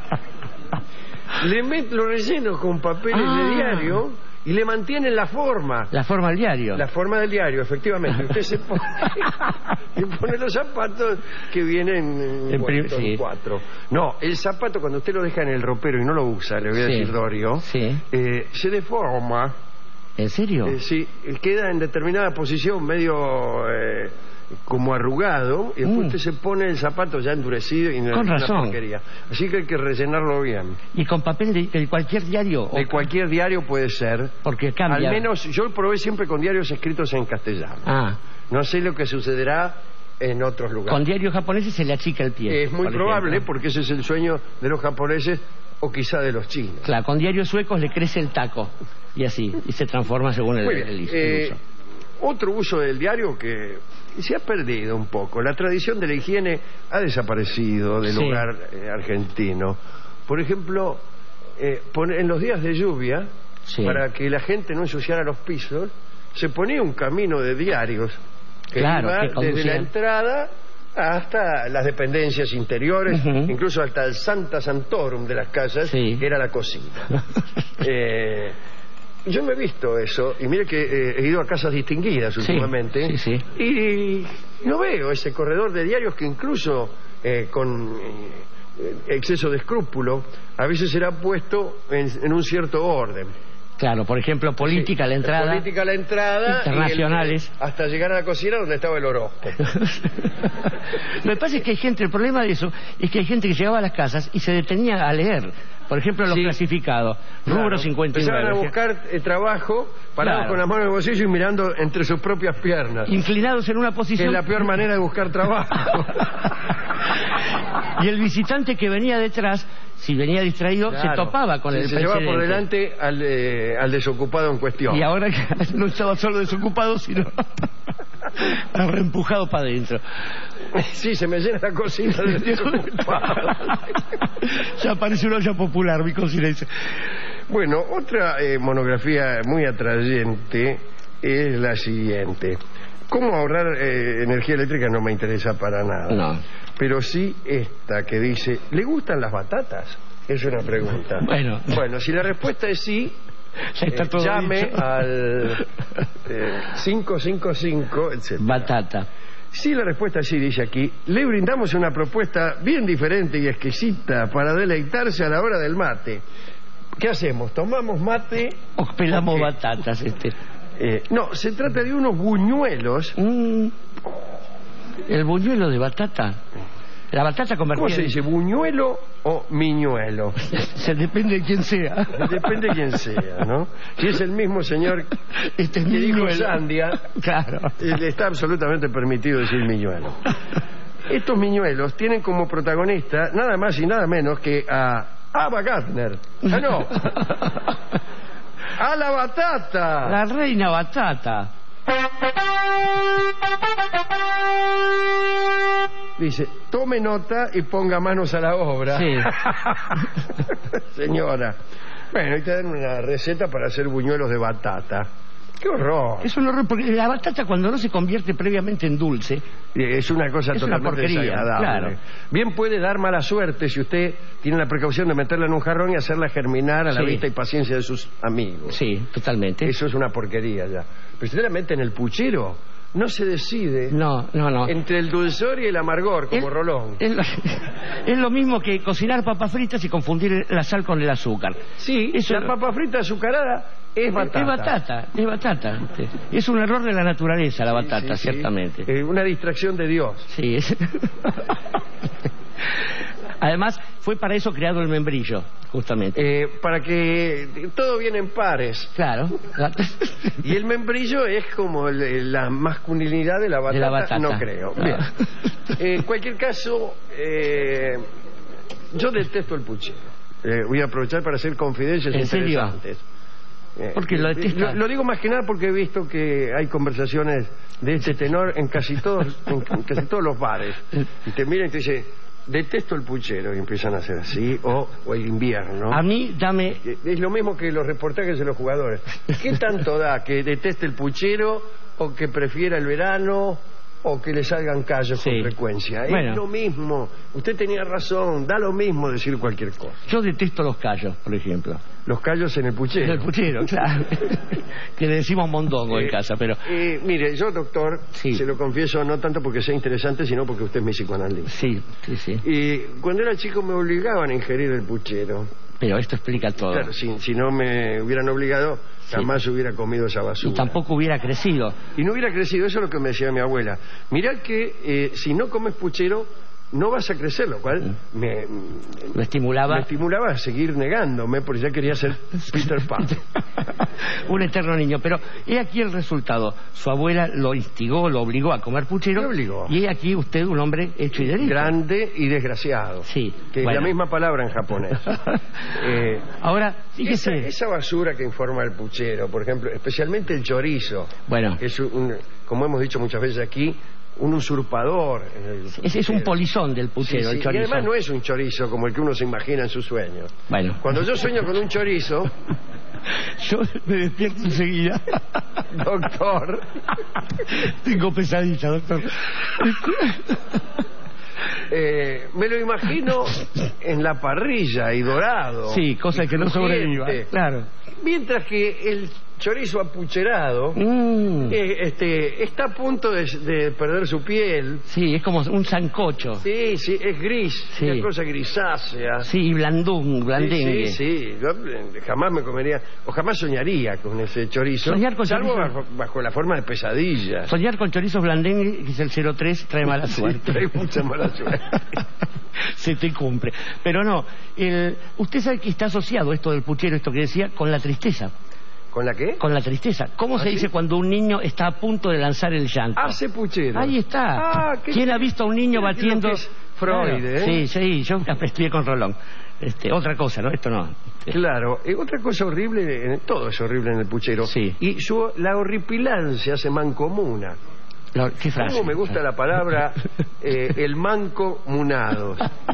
Speaker 8: le meto, lo relleno con papeles ah. de diario y le mantienen la forma.
Speaker 1: La forma del diario.
Speaker 8: La forma del diario, efectivamente. Usted se pone, y pone los zapatos que vienen en bueno, sí. cuatro. No, el zapato cuando usted lo deja en el ropero y no lo usa, le voy a
Speaker 1: sí.
Speaker 8: decir Dorio,
Speaker 1: sí.
Speaker 8: eh, se deforma.
Speaker 1: ¿En serio?
Speaker 8: Eh, sí, queda en determinada posición medio eh, como arrugado y después mm. usted se pone el zapato ya endurecido y no
Speaker 1: con
Speaker 8: es una
Speaker 1: razón.
Speaker 8: porquería. Así que hay que rellenarlo bien.
Speaker 1: ¿Y con papel de, de cualquier diario?
Speaker 8: De cualquier diario puede ser.
Speaker 1: Porque cambia.
Speaker 8: Al menos yo lo probé siempre con diarios escritos en castellano.
Speaker 1: Ah.
Speaker 8: No sé lo que sucederá en otros lugares.
Speaker 1: Con diarios japoneses se le achica el pie.
Speaker 8: Es muy probable, ejemplo. Porque ese es el sueño de los japoneses o quizá de los chinos.
Speaker 1: Claro, con diarios suecos le crece el taco y así, y se transforma según el,
Speaker 8: muy bien.
Speaker 1: el, el
Speaker 8: eh,
Speaker 1: uso.
Speaker 8: Otro uso del diario que se ha perdido un poco. La tradición de la higiene ha desaparecido del
Speaker 1: sí.
Speaker 8: hogar eh, argentino. Por ejemplo, eh, en los días de lluvia, sí. para que la gente no ensuciara los pisos, se ponía un camino de diarios que
Speaker 1: claro,
Speaker 8: iba
Speaker 1: que
Speaker 8: desde la entrada hasta las dependencias interiores, uh-huh. incluso hasta el Santa Santorum de las casas, sí. que era la cocina. eh, yo me he visto eso, y mire que eh, he ido a casas distinguidas últimamente,
Speaker 1: sí, sí, sí.
Speaker 8: y no veo ese corredor de diarios que incluso eh, con eh, exceso de escrúpulo a veces será puesto en, en un cierto orden.
Speaker 1: Claro, por ejemplo, política a sí, la entrada.
Speaker 8: Política a la entrada.
Speaker 1: Internacionales.
Speaker 8: El, hasta llegar a la cocina donde estaba el horóscopo.
Speaker 1: Lo que pasa es que hay gente, el problema de eso es que hay gente que llegaba a las casas y se detenía a leer. Por ejemplo, los sí. clasificados. Rubro claro. cincuenta y nueve.
Speaker 8: Empezaban a buscar eh, trabajo, parados claro. con las manos en el bolsillo y mirando entre sus propias piernas.
Speaker 1: Inclinados en una posición.
Speaker 8: Que es la peor manera de buscar trabajo.
Speaker 1: Y el visitante que venía detrás, si venía distraído, claro. se topaba con sí, el
Speaker 8: se llevaba por delante al, eh, al desocupado en cuestión.
Speaker 1: Y ahora que no estaba solo desocupado, sino reempujado para adentro.
Speaker 8: Sí, se me llena la cocina de desocupado.
Speaker 1: Ya parece una olla popular, mi cocina dice.
Speaker 8: Bueno, otra eh, monografía muy atrayente es la siguiente. ¿Cómo ahorrar eh, energía eléctrica? No me interesa para nada.
Speaker 1: No.
Speaker 8: pero sí esta que dice, ¿le gustan las batatas? Es una pregunta.
Speaker 1: Bueno,
Speaker 8: bueno, si la respuesta es sí,
Speaker 1: ya está
Speaker 8: eh,
Speaker 1: todo
Speaker 8: llame
Speaker 1: dicho.
Speaker 8: al eh, cinco cinco cinco, etcétera.
Speaker 1: Batata.
Speaker 8: Si la respuesta es sí, dice aquí, le brindamos una propuesta bien diferente y exquisita para deleitarse a la hora del mate. ¿Qué hacemos? ¿Tomamos mate?
Speaker 1: O pelamos batatas, este.
Speaker 8: Eh, no, se trata de unos buñuelos.
Speaker 1: Mm, el buñuelo de batata. La batata convertida.
Speaker 8: ¿Cómo se dice? ¿Buñuelo o miñuelo?
Speaker 1: Se depende de quién sea.
Speaker 8: Depende de quién sea, ¿no? Si es el mismo señor
Speaker 1: este
Speaker 8: que dijo
Speaker 1: miñuelo.
Speaker 8: Sandia,
Speaker 1: claro,
Speaker 8: le está absolutamente permitido decir miñuelo. Estos miñuelos tienen como protagonista nada más y nada menos que a Ava Gardner. Ah, no. A la batata.
Speaker 1: La reina batata.
Speaker 8: Dice, tome nota y ponga manos a la obra.
Speaker 1: Sí.
Speaker 8: Señora. Bueno, hay que dar una receta para hacer buñuelos de batata. ¡Qué horror!
Speaker 1: Es un horror, porque la batata cuando no se convierte previamente en dulce...
Speaker 8: Es una cosa
Speaker 1: es una
Speaker 8: totalmente
Speaker 1: porquería,
Speaker 8: desagradable.
Speaker 1: claro.
Speaker 8: Bien puede dar mala suerte si usted tiene la precaución de meterla en un jarrón y hacerla germinar a la
Speaker 1: Sí.
Speaker 8: vista y paciencia de sus amigos.
Speaker 1: Sí, totalmente.
Speaker 8: Eso es una porquería ya. Pero si usted la mete en el puchero, no se decide
Speaker 1: No, no, no.
Speaker 8: entre el dulzor y el amargor, como
Speaker 1: El-
Speaker 8: Rolón.
Speaker 1: Es lo, es lo mismo que cocinar papas fritas y confundir la sal con el azúcar.
Speaker 8: Sí,
Speaker 1: Eso
Speaker 8: la
Speaker 1: es-
Speaker 8: papa frita azucarada es batata.
Speaker 1: Es batata, es batata. Es un error de la naturaleza la batata,
Speaker 8: Sí, sí, sí.
Speaker 1: ciertamente.
Speaker 8: Eh, una distracción de Dios.
Speaker 1: Sí, es... Además, fue para eso creado el membrillo, justamente.
Speaker 8: Eh, para que todo viene en pares.
Speaker 1: Claro.
Speaker 8: Y el membrillo es como el- la masculinidad de la batata,
Speaker 1: De la batata.
Speaker 8: no creo.
Speaker 1: Ah.
Speaker 8: Bien. Eh, en cualquier caso, eh, yo detesto el puchero. Eh, voy a aprovechar para hacer confidencias
Speaker 1: ¿En serio?
Speaker 8: interesantes. Eh,
Speaker 1: ¿Por qué lo detesta?
Speaker 8: Lo, lo digo más que nada porque he visto que hay conversaciones de este tenor en casi todos, en, en casi todos los bares. Y te miran y te dicen, detesto el puchero, y empiezan a hacer así, o, o el invierno.
Speaker 1: A mí, dame...
Speaker 8: Es lo mismo que los reportajes de los jugadores. ¿Qué tanto da que deteste el puchero o que prefiera el verano o que le salgan callos
Speaker 1: Sí.
Speaker 8: con frecuencia?
Speaker 1: Bueno.
Speaker 8: Es lo mismo. Usted tenía razón, da lo mismo decir cualquier cosa.
Speaker 1: Yo detesto los callos, por ejemplo.
Speaker 8: Los callos en el puchero.
Speaker 1: El puchero, claro. Que le decimos mondongo en
Speaker 8: Eh,
Speaker 1: casa, pero...
Speaker 8: eh, mire, yo, doctor,
Speaker 1: Sí.
Speaker 8: se lo confieso, no tanto porque sea interesante, sino porque usted es mi psicoanalista.
Speaker 1: Sí, sí, sí.
Speaker 8: Y cuando era chico me obligaban a ingerir el puchero.
Speaker 1: Pero esto explica todo.
Speaker 8: Claro, si, si no me hubieran obligado, jamás hubiera comido esa basura.
Speaker 1: Y tampoco hubiera crecido.
Speaker 8: Y no hubiera crecido, eso es lo que me decía mi abuela. Mirá que eh, si no comes puchero, no vas a crecer, lo cual me,
Speaker 1: Lo estimulaba.
Speaker 8: me estimulaba a seguir negándome, porque ya quería ser Peter Pan.
Speaker 1: Un eterno niño. Pero he aquí el resultado. Su abuela lo instigó, lo obligó a comer puchero.
Speaker 8: Me obligó.
Speaker 1: Y he aquí usted un hombre hecho y derecho.
Speaker 8: Grande y desgraciado.
Speaker 1: Sí.
Speaker 8: Que
Speaker 1: bueno.
Speaker 8: es la misma palabra en japonés. Eh,
Speaker 1: Ahora,
Speaker 8: esa,
Speaker 1: fíjese.
Speaker 8: esa basura que informa el puchero, por ejemplo, especialmente el chorizo,
Speaker 1: Bueno,
Speaker 8: que es un, como hemos dicho muchas veces aquí, un usurpador. en el
Speaker 1: ese es un
Speaker 8: puchero.
Speaker 1: polizón del puchero,
Speaker 8: Sí, sí,
Speaker 1: el chorizo.
Speaker 8: Y además no es un chorizo como el que uno se imagina en sus sueños.
Speaker 1: Bueno.
Speaker 8: Cuando yo sueño con un chorizo,
Speaker 1: Yo me despierto enseguida.
Speaker 8: doctor,
Speaker 1: Tengo pesadilla, doctor.
Speaker 8: eh, me lo imagino en la parrilla y dorado.
Speaker 1: Sí, cosa
Speaker 8: y
Speaker 1: que no
Speaker 8: crujiente.
Speaker 1: sobreviva. Claro.
Speaker 8: Mientras que el chorizo apucherado
Speaker 1: Mm.
Speaker 8: eh, este, está a punto de, de perder su piel.
Speaker 1: Sí, es como un sancocho.
Speaker 8: Sí, sí, es gris,
Speaker 1: Sí.
Speaker 8: una cosa grisácea.
Speaker 1: Sí, y blandún, blandengue.
Speaker 8: Sí, sí, sí. Yo eh, jamás me comería, o jamás soñaría con ese chorizo,
Speaker 1: Soñar con
Speaker 8: salvo
Speaker 1: chorizo.
Speaker 8: bajo, bajo la forma de pesadillas.
Speaker 1: Soñar con chorizos blandengue, que es el cero tres, trae mala
Speaker 8: Sí,
Speaker 1: suerte.
Speaker 8: trae mucha mala suerte.
Speaker 1: Se te cumple. Pero no, el, usted sabe que está asociado esto del puchero, esto que decía, con la tristeza.
Speaker 8: ¿Con la qué?
Speaker 1: Con la tristeza. ¿Cómo
Speaker 8: ¿Ah,
Speaker 1: se
Speaker 8: sí?
Speaker 1: dice cuando un niño está a punto de lanzar el llanto?
Speaker 8: Hace puchero.
Speaker 1: Ahí está.
Speaker 8: Ah, qué-
Speaker 1: ¿Quién ha visto a un niño
Speaker 8: Mira,
Speaker 1: batiendo?
Speaker 8: creo que es Freud,
Speaker 1: Claro.
Speaker 8: ¿eh?
Speaker 1: Sí, sí, yo estudié con Rolón. Este, otra cosa, ¿no? Esto no. Este,
Speaker 8: Claro, eh, otra cosa horrible, eh, todo es horrible en el puchero.
Speaker 1: Sí.
Speaker 8: Y su, la horripilancia se mancomuna.
Speaker 1: Lo, ¿Qué frase?
Speaker 8: ¿Cómo me gusta la palabra eh, el mancomunado?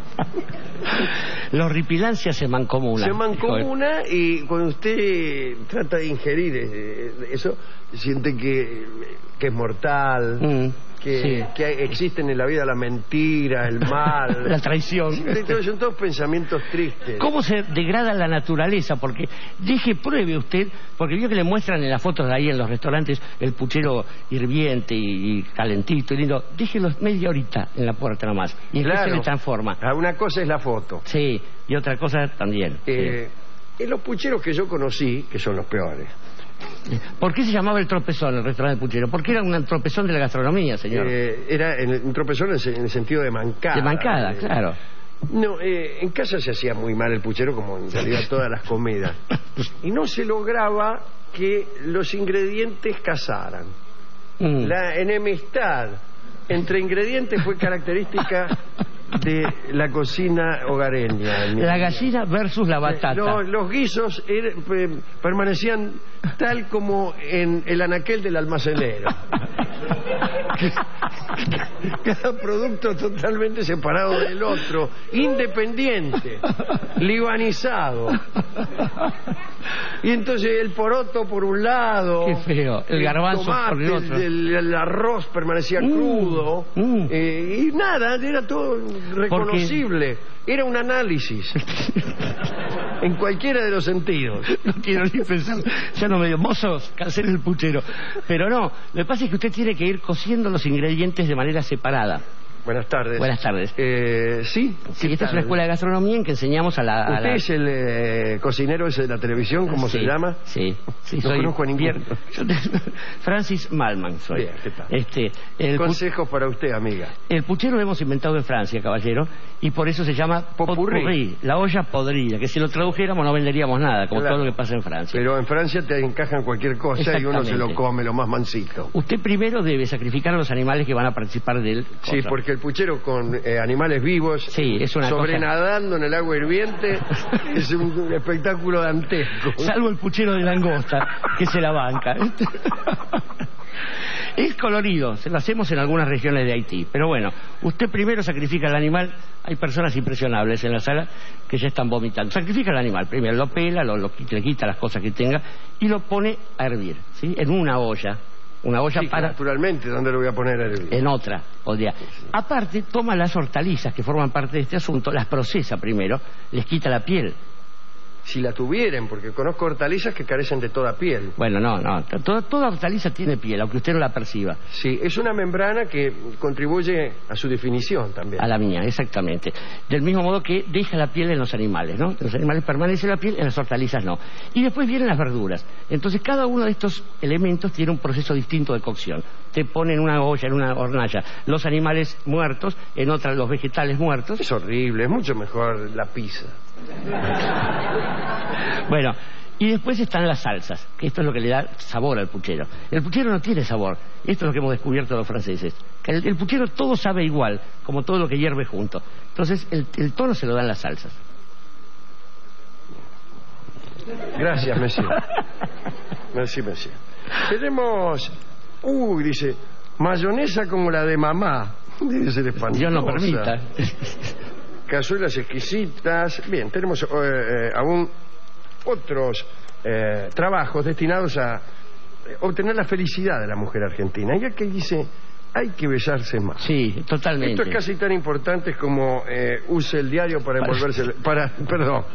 Speaker 1: La horripilancia se mancomuna.
Speaker 8: Se mancomuna y cuando usted trata de ingerir eh, eso, siente que, que es mortal, mm, que, sí. que existen en la vida la mentira, el mal,
Speaker 1: la traición.
Speaker 8: Son todos pensamientos tristes.
Speaker 1: ¿Cómo se degrada la naturaleza? Porque dije, pruebe usted, porque vio que le muestran en las fotos de ahí en los restaurantes el puchero hirviente y, y calentito y lindo. Déjelo media horita en la puerta nomás y
Speaker 8: claro.
Speaker 1: se le transforma.
Speaker 8: Una cosa es la foto.
Speaker 1: Sí, y otra cosa también.
Speaker 8: Eh,
Speaker 1: sí.
Speaker 8: En los pucheros que yo conocí, que son los peores.
Speaker 1: ¿Por qué se llamaba el tropezón, el restaurante puchero? Porque era un tropezón de la gastronomía, señor.
Speaker 8: Eh, era un tropezón en el sentido de mancada.
Speaker 1: De mancada,
Speaker 8: eh,
Speaker 1: claro.
Speaker 8: No, eh, en casa se hacía muy mal el puchero, como en realidad todas las comidas. Y no se lograba que los ingredientes casaran. Mm. La enemistad entre ingredientes fue característica de la cocina hogareña.
Speaker 1: La gallina versus la batata.
Speaker 8: No, los guisos er, eh, permanecían tal como en el anaquel del almacenero. Cada producto totalmente separado del otro, independiente, libanizado. Y entonces el poroto por un lado,
Speaker 1: qué feo, el, el garbanzo
Speaker 8: tomate,
Speaker 1: por el otro,
Speaker 8: el, el arroz permanecía mm, crudo mm. Eh, y nada, era todo reconocible. Porque... era un análisis en cualquiera de los sentidos.
Speaker 1: No quiero ni pensar, ya no me digo, mozos, cancelen el puchero. Pero no, lo que pasa es que usted tiene que ir cociendo los ingredientes de manera separada.
Speaker 8: Buenas tardes.
Speaker 1: Buenas tardes.
Speaker 8: Eh, sí.
Speaker 1: Sí, esta es una escuela de gastronomía en que enseñamos a la... A
Speaker 8: ¿Usted
Speaker 1: la...
Speaker 8: es el eh, cocinero ese de la televisión, cómo
Speaker 1: sí,
Speaker 8: se llama?
Speaker 1: Sí, sí,
Speaker 8: no
Speaker 1: soy...
Speaker 8: conozco a ninguno.
Speaker 1: Francis Malman soy.
Speaker 8: Bien, ¿qué tal?
Speaker 1: Este, el
Speaker 8: Consejos pu... para usted, amiga.
Speaker 1: El puchero lo hemos inventado en Francia, caballero, y por eso se llama pot-pourri, la olla podrida, que si lo tradujéramos no venderíamos nada, como claro. todo lo que pasa en Francia.
Speaker 8: Pero en Francia te encajan cualquier cosa y uno se lo come lo más mansito.
Speaker 1: Usted primero debe sacrificar a los animales que van a participar del...
Speaker 8: Sí, cosa. Porque el puchero con Eh, animales vivos,
Speaker 1: sí, es una
Speaker 8: sobrenadando
Speaker 1: cosa...
Speaker 8: en el agua hirviente, es un espectáculo dantesco.
Speaker 1: Salvo el puchero de langosta, que se la banca. Es colorido, se lo hacemos en algunas regiones de Haití. Pero bueno, usted primero sacrifica al animal. Hay personas impresionables en la sala que ya están vomitando. Sacrifica al animal, primero lo pela, lo, lo, le quita las cosas que tenga y lo pone a hervir, ¿sí? En una olla. Una olla
Speaker 8: sí,
Speaker 1: para...
Speaker 8: naturalmente, ¿dónde lo voy a poner a hervir?
Speaker 1: En otra, o sea, aparte toma las hortalizas que forman parte de este asunto, las procesa primero, les quita la piel.
Speaker 8: Si la tuvieran, porque conozco hortalizas que carecen de toda piel.
Speaker 1: Bueno, no, no, toda, toda hortaliza tiene piel, aunque usted no la perciba.
Speaker 8: Sí, es una membrana que contribuye a su definición también.
Speaker 1: A la mía, exactamente. Del mismo modo que deja la piel en los animales, ¿no? En los animales permanece la piel, en las hortalizas no. Y después vienen las verduras. Entonces cada uno de estos elementos tiene un proceso distinto de cocción. Te pone en una olla, en una hornalla, los animales muertos, en otra los vegetales muertos.
Speaker 8: Es horrible, es mucho mejor la pizza.
Speaker 1: Bueno, y después están las salsas, que esto es lo que le da sabor al puchero. El puchero no tiene sabor, esto es lo que hemos descubierto los franceses. Que el, el puchero todo sabe igual, como todo lo que hierve junto. Entonces el, el tono se lo dan las salsas.
Speaker 8: Gracias, monsieur. Merci, monsieur. Tenemos, uy, dice, mayonesa como la de mamá. Debe ser espantosa.
Speaker 1: Dios no permita.
Speaker 8: Cazuelas exquisitas. Bien, tenemos eh, eh, aún otros eh, trabajos destinados a eh, obtener la felicidad de la mujer argentina. Y aquí dice, hay que besarse más.
Speaker 1: Sí, totalmente.
Speaker 8: Esto es casi tan importante como eh, use el diario para envolverse... Para, perdón.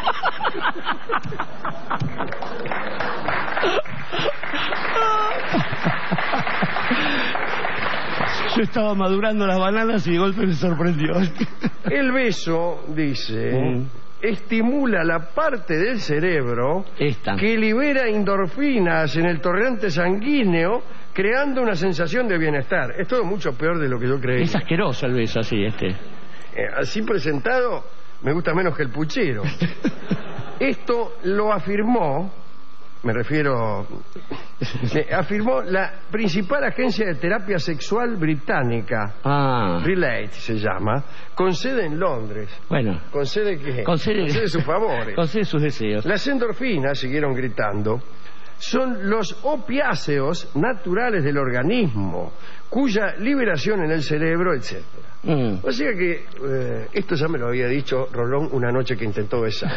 Speaker 1: Yo estaba madurando las bananas y de golpe me sorprendió.
Speaker 8: El beso, dice, mm. estimula la parte del cerebro
Speaker 1: Esta.
Speaker 8: que libera endorfinas en el torrente sanguíneo, creando una sensación de bienestar. Es todo mucho peor de lo que yo creía.
Speaker 1: Es asqueroso el beso así, este.
Speaker 8: Eh, así presentado, me gusta menos que el puchero. Esto lo afirmó... Me refiero... Eh, afirmó la principal agencia de terapia sexual británica,
Speaker 1: ah.
Speaker 8: Relate se llama, con sede en Londres.
Speaker 1: Bueno.
Speaker 8: ¿Con sede qué?
Speaker 1: Con sede,
Speaker 8: con sede de sus favores.
Speaker 1: Con sede de sus deseos.
Speaker 8: Las endorfinas, siguieron gritando, son los opiáceos naturales del organismo. cuya liberación en el cerebro, etcétera.
Speaker 1: Mm.
Speaker 8: O sea que eh, esto ya me lo había dicho Rolón una noche que intentó besar.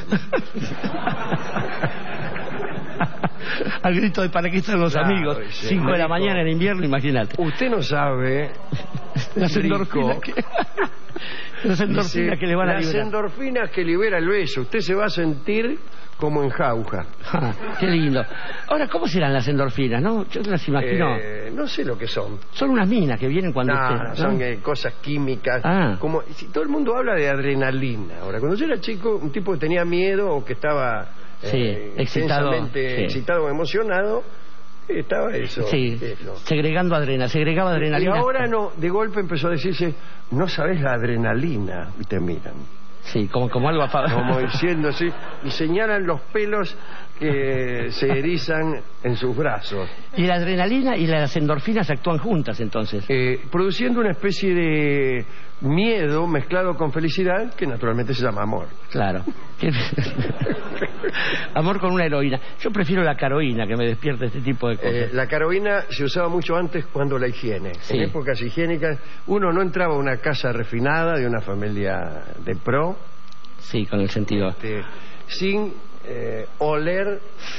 Speaker 1: Al grito de para qué están los
Speaker 8: Claro,
Speaker 1: amigos,
Speaker 8: sí,
Speaker 1: cinco de la
Speaker 8: rico.
Speaker 1: mañana en invierno, imagínate.
Speaker 8: Usted no sabe
Speaker 1: Las
Speaker 8: rico,
Speaker 1: endorfinas que, las endorfinas
Speaker 8: dice,
Speaker 1: que le van a
Speaker 8: las
Speaker 1: liberar.
Speaker 8: endorfinas que libera el beso. Usted se va a sentir como en jauja.
Speaker 1: Ah, qué lindo. Ahora, ¿cómo serán las endorfinas, no? Yo las imagino.
Speaker 8: Eh, no sé lo que son.
Speaker 1: Son unas minas que vienen cuando
Speaker 8: No,
Speaker 1: usted, ¿no?
Speaker 8: son eh, cosas químicas.
Speaker 1: Ah.
Speaker 8: Como si todo el mundo habla de adrenalina. Ahora, cuando yo era chico, un tipo que tenía miedo o que estaba
Speaker 1: Sí,
Speaker 8: eh,
Speaker 1: excitado,
Speaker 8: intensamente
Speaker 1: sí.
Speaker 8: excitado o emocionado, estaba eso.
Speaker 1: Sí,
Speaker 8: eso.
Speaker 1: segregando adrenalina, segregaba
Speaker 8: Y
Speaker 1: adrenalina.
Speaker 8: ahora no, de golpe empezó a decirse, no sabes la adrenalina, y te miran.
Speaker 1: Sí, como, como algo a
Speaker 8: Como diciendo así, y señalan los pelos que se erizan en sus brazos.
Speaker 1: Y la adrenalina y las endorfinas actúan juntas, entonces.
Speaker 8: Eh, produciendo una especie de miedo mezclado con felicidad que naturalmente se llama amor.
Speaker 1: Claro. Amor con una heroína. Yo prefiero la caroína que me despierta este tipo de cosas.
Speaker 8: Eh, la caroína se usaba mucho antes cuando la higiene.
Speaker 1: Sí.
Speaker 8: En épocas higiénicas uno no entraba a una casa refinada de una familia de pro.
Speaker 1: Sí, con el sentido.
Speaker 8: Este, sin eh, oler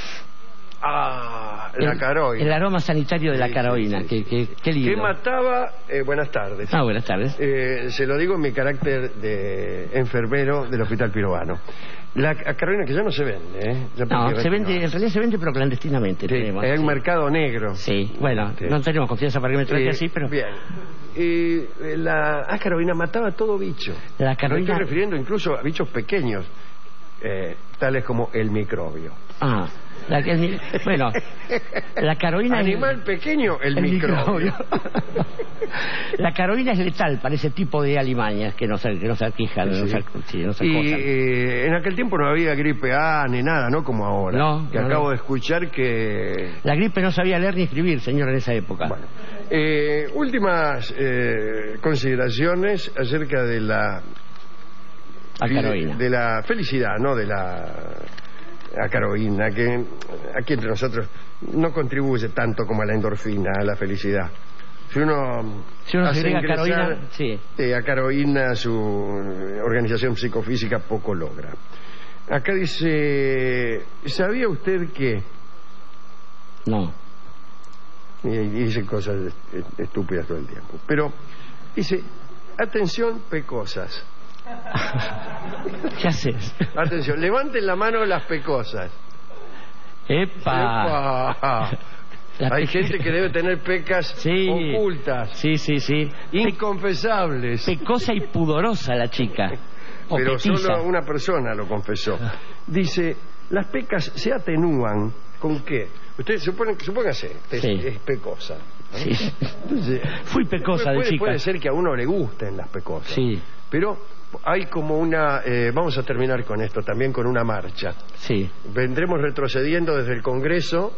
Speaker 8: a la
Speaker 1: el,
Speaker 8: caroína.
Speaker 1: El aroma sanitario de la
Speaker 8: Sí,
Speaker 1: caroína.
Speaker 8: sí,
Speaker 1: que,
Speaker 8: sí.
Speaker 1: que, qué lindo.
Speaker 8: Que mataba, eh, buenas tardes.
Speaker 1: Ah, buenas tardes.
Speaker 8: Eh, se lo digo en mi carácter de enfermero del Hospital Pirovano. La caroína que ya no se vende, ¿eh? Ya
Speaker 1: No, se vende,
Speaker 8: no.
Speaker 1: en realidad se vende, pero clandestinamente.
Speaker 8: Sí,
Speaker 1: tenemos,
Speaker 8: es
Speaker 1: sí.
Speaker 8: un mercado negro.
Speaker 1: Sí, bueno,
Speaker 8: Sí.
Speaker 1: no tenemos confianza para que me trate
Speaker 8: Eh,
Speaker 1: así, pero.
Speaker 8: Bien. Y eh, la ah, caroína mataba todo bicho.
Speaker 1: La
Speaker 8: Me
Speaker 1: caroína.
Speaker 8: estoy refiriendo incluso a bichos pequeños, eh, tales como el microbio.
Speaker 1: Ah, la, el, bueno, la caroína.
Speaker 8: Animal
Speaker 1: es,
Speaker 8: pequeño, el,
Speaker 1: el
Speaker 8: microbio.
Speaker 1: microbio. La caroína es letal para ese tipo de alimañas que nos, que nos aquejan,
Speaker 8: Sí.
Speaker 1: nos, sí, nos
Speaker 8: Y
Speaker 1: acosan.
Speaker 8: eh, en aquel tiempo no había gripe A ni nada, ¿no? Como ahora.
Speaker 1: No,
Speaker 8: Que
Speaker 1: no,
Speaker 8: acabo
Speaker 1: no.
Speaker 8: de escuchar que...
Speaker 1: La gripe no sabía leer ni escribir, señor, en esa época.
Speaker 8: Bueno, eh, últimas eh, consideraciones acerca de la...
Speaker 1: Acaroína.
Speaker 8: De, de la felicidad, ¿no? De la acaroína, que aquí entre nosotros no contribuye tanto como a la endorfina, a la felicidad. Si uno,
Speaker 1: Si uno
Speaker 8: hace
Speaker 1: segrega
Speaker 8: ingresar,
Speaker 1: caroína, sí.
Speaker 8: eh, acaroína, su organización psicofísica poco logra. Acá dice, ¿sabía usted que?
Speaker 1: No.
Speaker 8: Y, y dice cosas est- estúpidas todo el tiempo. Pero dice, atención, pecosas.
Speaker 1: ¿Qué haces?
Speaker 8: Atención, levanten la mano las pecosas.
Speaker 1: ¡Epa!
Speaker 8: ¡Epa!
Speaker 1: La
Speaker 8: Hay
Speaker 1: pe-
Speaker 8: gente que debe tener pecas
Speaker 1: Sí.
Speaker 8: ocultas,
Speaker 1: Sí, sí, sí.
Speaker 8: inconfesables.
Speaker 1: Pecosa y pudorosa la chica. O
Speaker 8: Pero
Speaker 1: petiza.
Speaker 8: solo una persona lo confesó. Dice, las pecas se atenúan ¿con qué? Usted supone, supóngase, usted
Speaker 1: Sí.
Speaker 8: es pecosa, ¿no?
Speaker 1: Sí.
Speaker 8: Entonces,
Speaker 1: Fui pecosa
Speaker 8: puede,
Speaker 1: de chica.
Speaker 8: puede ser que a uno le gusten las pecosas.
Speaker 1: Sí.
Speaker 8: Pero hay como una... eh, vamos a terminar con esto, también con una marcha.
Speaker 1: Sí.
Speaker 8: Vendremos retrocediendo desde el Congreso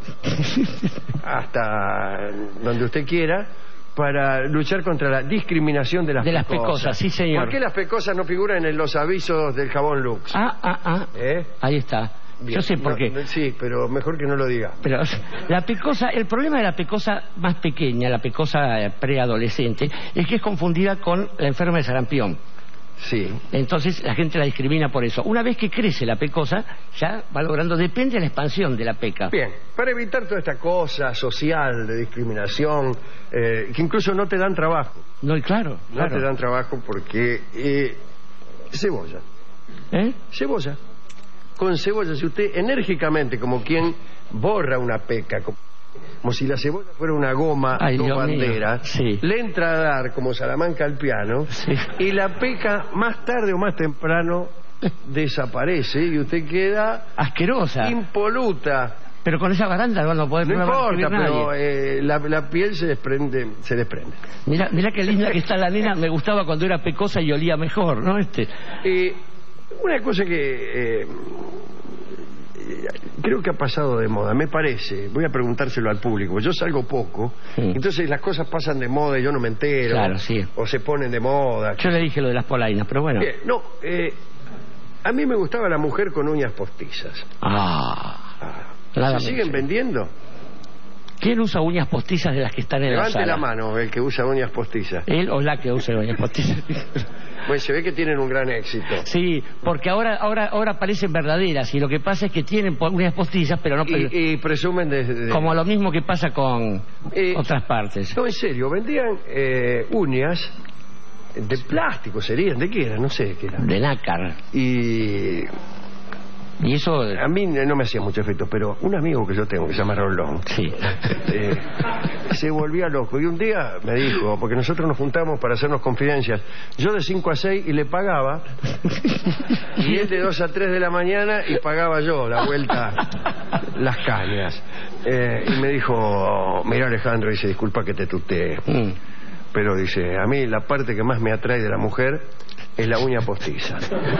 Speaker 8: hasta donde usted quiera para luchar contra la discriminación de las
Speaker 1: De las
Speaker 8: pecosas.
Speaker 1: pecosas, sí, señor.
Speaker 8: ¿Por qué las pecosas no figuran en los avisos del jabón Lux?
Speaker 1: Ah, ah, ah.
Speaker 8: ¿Eh?
Speaker 1: Ahí está.
Speaker 8: Bien.
Speaker 1: Yo sé por
Speaker 8: No,
Speaker 1: qué.
Speaker 8: no, sí, pero mejor que no lo diga.
Speaker 1: Pero la pecosa, el problema de la pecosa más pequeña, la pecosa eh, preadolescente, es que es confundida con la enferma de sarampión.
Speaker 8: Sí.
Speaker 1: Entonces la gente la discrimina por eso. Una vez que crece la pecosa, ya va logrando, depende de la expansión de la peca.
Speaker 8: Bien, para evitar toda esta cosa social de discriminación, eh, que incluso no te dan trabajo.
Speaker 1: No, y claro,
Speaker 8: No
Speaker 1: claro.
Speaker 8: te dan trabajo porque... eh, cebolla.
Speaker 1: ¿Eh?
Speaker 8: Cebolla. Con cebolla, si usted enérgicamente, como quien borra una peca, como, como si la cebolla fuera una goma,
Speaker 1: Ay,
Speaker 8: dos
Speaker 1: Dios mío.
Speaker 8: banderas,
Speaker 1: Sí.
Speaker 8: le entra a dar como Salamanca al piano,
Speaker 1: Sí.
Speaker 8: y la peca más tarde o más temprano desaparece y usted queda
Speaker 1: Asquerosa.
Speaker 8: impoluta.
Speaker 1: Pero con esa baranda no va a poder
Speaker 8: No
Speaker 1: no va a
Speaker 8: importa,
Speaker 1: escribir
Speaker 8: pero
Speaker 1: nadie.
Speaker 8: eh, la, la piel se desprende, se desprende.
Speaker 1: Mira, mira qué linda que está la nena. Me gustaba cuando era pecosa y olía mejor, ¿no? Este.
Speaker 8: Eh, una cosa que eh, creo que ha pasado de moda, me parece, voy a preguntárselo al público, yo salgo poco,
Speaker 1: Sí.
Speaker 8: entonces las cosas pasan de moda y yo no me entero,
Speaker 1: Claro, sí.
Speaker 8: o se ponen de moda.
Speaker 1: Yo le dije lo de las polainas, pero bueno.
Speaker 8: Bien, no, eh, a mí me gustaba la mujer con uñas postizas.
Speaker 1: Ah.
Speaker 8: Ah,
Speaker 1: Nada
Speaker 8: ¿Se siguen
Speaker 1: menos.
Speaker 8: vendiendo?
Speaker 1: ¿Quién usa uñas postizas de las que están en
Speaker 8: Levante
Speaker 1: la sala?
Speaker 8: la mano el que usa uñas postizas.
Speaker 1: Él o la que usa uñas postizas.
Speaker 8: Pues se ve que tienen un gran éxito.
Speaker 1: Sí, porque ahora ahora ahora parecen verdaderas y lo que pasa es que tienen po- uñas postizas, pero no...
Speaker 8: Y, y presumen de, de-
Speaker 1: Como lo mismo que pasa con
Speaker 8: Eh,
Speaker 1: otras partes.
Speaker 8: No, en serio, vendían eh, uñas de plástico, serían, ¿de qué eran? No sé de qué eran.
Speaker 1: De nácar.
Speaker 8: Y...
Speaker 1: Y eso...
Speaker 8: A mí no me hacía mucho efecto, pero un amigo que yo tengo, que se llama Rolón,
Speaker 1: Sí.
Speaker 8: eh, se volvía loco. Y un día me dijo, porque nosotros nos juntamos para hacernos confidencias, yo de cinco a seis y le pagaba, y él de dos a tres de la mañana y pagaba yo la vuelta, las cañas. Eh, y me dijo, mira Alejandro, dice, disculpa que te tutee,
Speaker 1: Mm.
Speaker 8: pero dice, a mí la parte que más me atrae de la mujer es la uña postiza.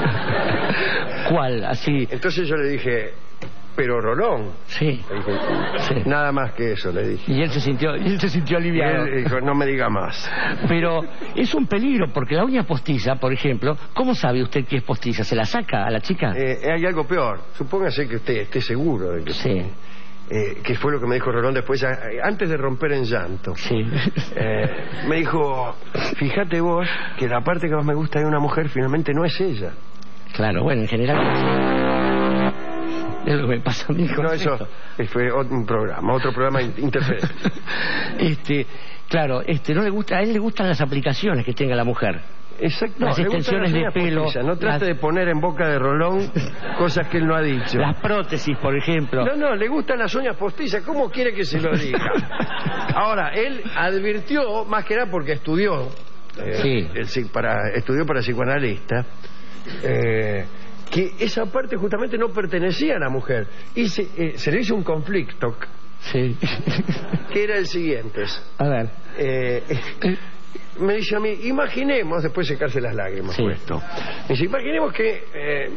Speaker 1: ¿Cuál? Así.
Speaker 8: Entonces yo le dije, pero Rolón.
Speaker 1: Sí.
Speaker 8: Le dije,
Speaker 1: Sí.
Speaker 8: nada más que eso, le dije.
Speaker 1: Y él se sintió, y él se sintió
Speaker 8: Y
Speaker 1: aliviado.
Speaker 8: él dijo, no me diga más.
Speaker 1: Pero es un peligro, porque la uña postiza, por ejemplo, ¿cómo sabe usted que es postiza? ¿Se la saca a la chica?
Speaker 8: Eh, hay algo peor. Supóngase que usted esté seguro de que
Speaker 1: Sí.
Speaker 8: Eh, que fue lo que me dijo Rolón después, a- antes de romper en llanto.
Speaker 1: Sí.
Speaker 8: Eh, me dijo, fíjate vos que la parte que más me gusta de una mujer finalmente no es ella.
Speaker 1: Claro, bueno, en general... Es lo que me pasa a mí con
Speaker 8: No, eso
Speaker 1: esto.
Speaker 8: eh, fue otro- un programa, otro programa in- interferente.
Speaker 1: Este, claro, este, no le gusta, a él le gustan las aplicaciones que tenga la mujer.
Speaker 8: Exacto.
Speaker 1: Las
Speaker 8: le gustan
Speaker 1: extensiones
Speaker 8: las
Speaker 1: de
Speaker 8: uñas
Speaker 1: pelo,
Speaker 8: postizas. No trate
Speaker 1: las-
Speaker 8: de poner en boca de Rolón cosas que él no ha dicho.
Speaker 1: Las prótesis, por ejemplo.
Speaker 8: No, no, le gustan las uñas postizas. ¿Cómo quiere que se lo diga? Ahora, él advirtió, más que nada porque estudió, eh,
Speaker 1: Sí.
Speaker 8: el psi- para, estudió para psicoanalista, eh, que esa parte justamente no pertenecía a la mujer. Y se, eh, se le hizo un conflicto,
Speaker 1: Sí.
Speaker 8: que era el siguiente.
Speaker 1: A ver.
Speaker 8: Eh, me dice a mí, imaginemos, después secarse las lágrimas,
Speaker 1: Sí.
Speaker 8: puesto. Me dice, imaginemos que eh,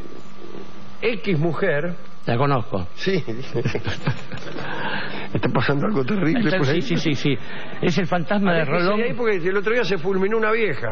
Speaker 8: X mujer...
Speaker 1: La conozco.
Speaker 8: Sí. Está pasando algo terrible por ahí.
Speaker 1: Sí, sí, sí, sí. Es el fantasma de
Speaker 8: Aléjese
Speaker 1: Rolón.
Speaker 8: de ahí porque el otro día se fulminó una vieja.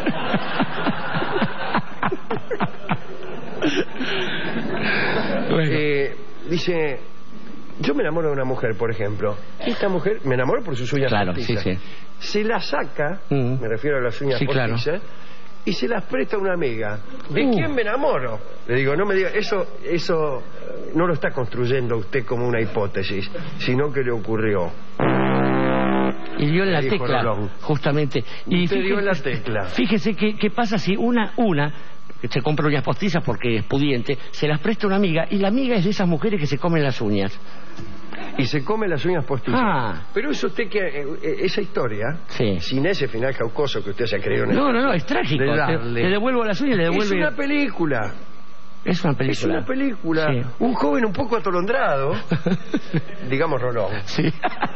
Speaker 1: Bueno.
Speaker 8: Eh, dice, yo me enamoro de una mujer, por ejemplo. Esta mujer, me enamoro por sus uñas
Speaker 1: Claro,
Speaker 8: postizas.
Speaker 1: sí, sí.
Speaker 8: Se la saca,
Speaker 1: Mm.
Speaker 8: me refiero a las uñas
Speaker 1: Sí, claro.
Speaker 8: postizas, y se las presta a una amiga. ¿De
Speaker 1: Uh.
Speaker 8: quién me enamoro? Le digo, no me diga, eso, eso eh, no lo está construyendo usted como una hipótesis, sino que le ocurrió.
Speaker 1: Y dio en la
Speaker 8: Dijo
Speaker 1: tecla,
Speaker 8: Rolón.
Speaker 1: justamente. Y
Speaker 8: Usted dio en la
Speaker 1: fíjese-
Speaker 8: tecla.
Speaker 1: Fíjese qué qué pasa si una, una, que se compra uñas postizas porque es pudiente, se las presta a una amiga y la amiga es de esas mujeres que se comen las uñas.
Speaker 8: Y se come las uñas postizas.
Speaker 1: Ah.
Speaker 8: Pero eso usted que eh, eh, esa historia,
Speaker 1: Sí.
Speaker 8: sin ese final jaucoso que usted se ha creído en el-
Speaker 1: No, no, no, es trágico.
Speaker 8: de
Speaker 1: Te,
Speaker 8: darle.
Speaker 1: te devuelvo las uñas y le
Speaker 8: Es
Speaker 1: devuelve...
Speaker 8: una película.
Speaker 1: Es una
Speaker 8: Es
Speaker 1: película.
Speaker 8: una película.
Speaker 1: Sí.
Speaker 8: Un joven un poco atolondrado, digamos Rolón.
Speaker 1: Sí.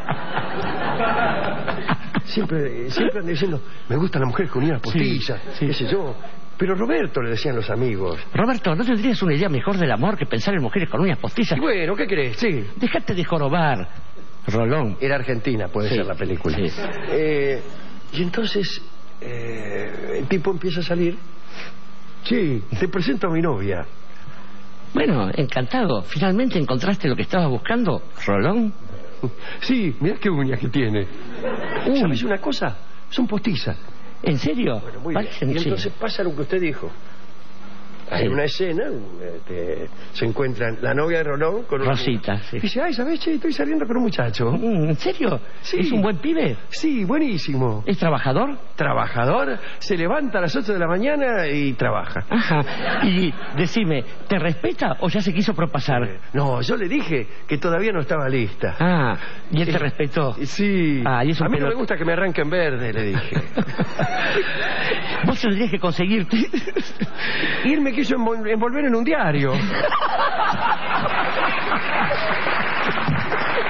Speaker 8: Siempre, siempre andan diciendo, me gustan las mujeres con uñas postizas,
Speaker 1: Sí, sí.
Speaker 8: qué sé yo. Pero Roberto, le decían los amigos.
Speaker 1: Roberto, ¿no tendrías una idea mejor del amor que pensar en mujeres con uñas postizas?
Speaker 8: Y bueno, ¿qué crees? Sí.
Speaker 1: Déjate de jorobar, Rolón.
Speaker 8: Era Argentina, puede
Speaker 1: Sí,
Speaker 8: ser la película.
Speaker 1: sí.
Speaker 8: Eh, y entonces eh, el tipo empieza a salir. Sí, te presento a mi novia.
Speaker 1: Bueno, encantado. Finalmente encontraste lo que estabas buscando, Rolón.
Speaker 8: Sí, mirá qué uñas que tiene.
Speaker 1: Uy.
Speaker 8: ¿Sabes una cosa? Son postizas.
Speaker 1: ¿En serio?
Speaker 8: Bueno, muy bien.
Speaker 1: Parecen-
Speaker 8: Y
Speaker 1: sí.
Speaker 8: entonces pasa lo que usted dijo. Hay
Speaker 1: Sí.
Speaker 8: una escena, este, se encuentran la novia de Rolón con un...
Speaker 1: Rosita, sí.
Speaker 8: Dice, ay, ¿sabes, che? Estoy saliendo con un muchacho.
Speaker 1: Mm, ¿En serio?
Speaker 8: Sí.
Speaker 1: ¿Es un buen pibe?
Speaker 8: Sí, buenísimo.
Speaker 1: ¿Es trabajador?
Speaker 8: Trabajador, se levanta a las ocho de la mañana y trabaja.
Speaker 1: Ajá. Y decime, ¿te respeta o ya se quiso propasar?
Speaker 8: No, yo le dije que todavía no estaba lista.
Speaker 1: Ah, ¿y él te
Speaker 8: Eh,
Speaker 1: respetó?
Speaker 8: Sí.
Speaker 1: Ah, y es un
Speaker 8: a mí no
Speaker 1: pelot-
Speaker 8: me gusta que me arranquen verde, le dije.
Speaker 1: Vos tendrías que conseguirte...
Speaker 8: Y él me quiso envol- envolver en un diario.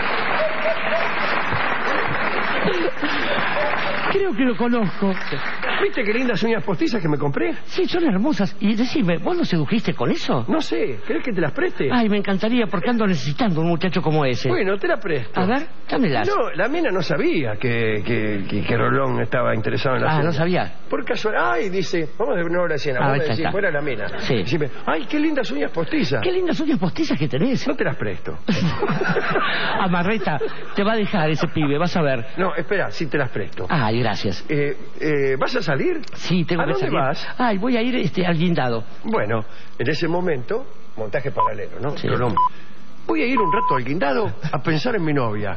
Speaker 1: Creo que lo conozco.
Speaker 8: ¿Viste qué lindas uñas postizas que me compré?
Speaker 1: Sí, son hermosas. Y decime, ¿vos lo sedujiste con eso?
Speaker 8: No sé, ¿querés que te las preste?
Speaker 1: Ay, me encantaría, porque ando necesitando un muchacho como ese.
Speaker 8: Bueno, te la presto.
Speaker 1: A ver, dámelas.
Speaker 8: No, la mina no sabía que, que, que, que Rolón estaba interesado en la
Speaker 1: Ah,
Speaker 8: uñas.
Speaker 1: no sabía.
Speaker 8: Por casualidad, ay, dice, vamos de nuevo a la escena,
Speaker 1: Ah,
Speaker 8: vamos a
Speaker 1: ya
Speaker 8: decir,
Speaker 1: está.
Speaker 8: fuera la mina.
Speaker 1: Sí.
Speaker 8: Decime, ay, qué lindas uñas postizas.
Speaker 1: Qué lindas uñas postizas que tenés.
Speaker 8: No te las presto.
Speaker 1: Amarreta, te va a dejar ese pibe, vas a ver.
Speaker 8: No, espera, sí te las presto.
Speaker 1: Ay, gracias.
Speaker 8: Eh, eh, ¿Vas a salir?
Speaker 1: Sí, tengo
Speaker 8: ¿A
Speaker 1: que
Speaker 8: dónde
Speaker 1: salir.
Speaker 8: vas?
Speaker 1: Ay, voy a ir este, al guindado.
Speaker 8: Bueno, en ese momento, montaje paralelo, ¿no?
Speaker 1: Sí.
Speaker 8: Rolón, voy a ir un rato al guindado a pensar en mi novia.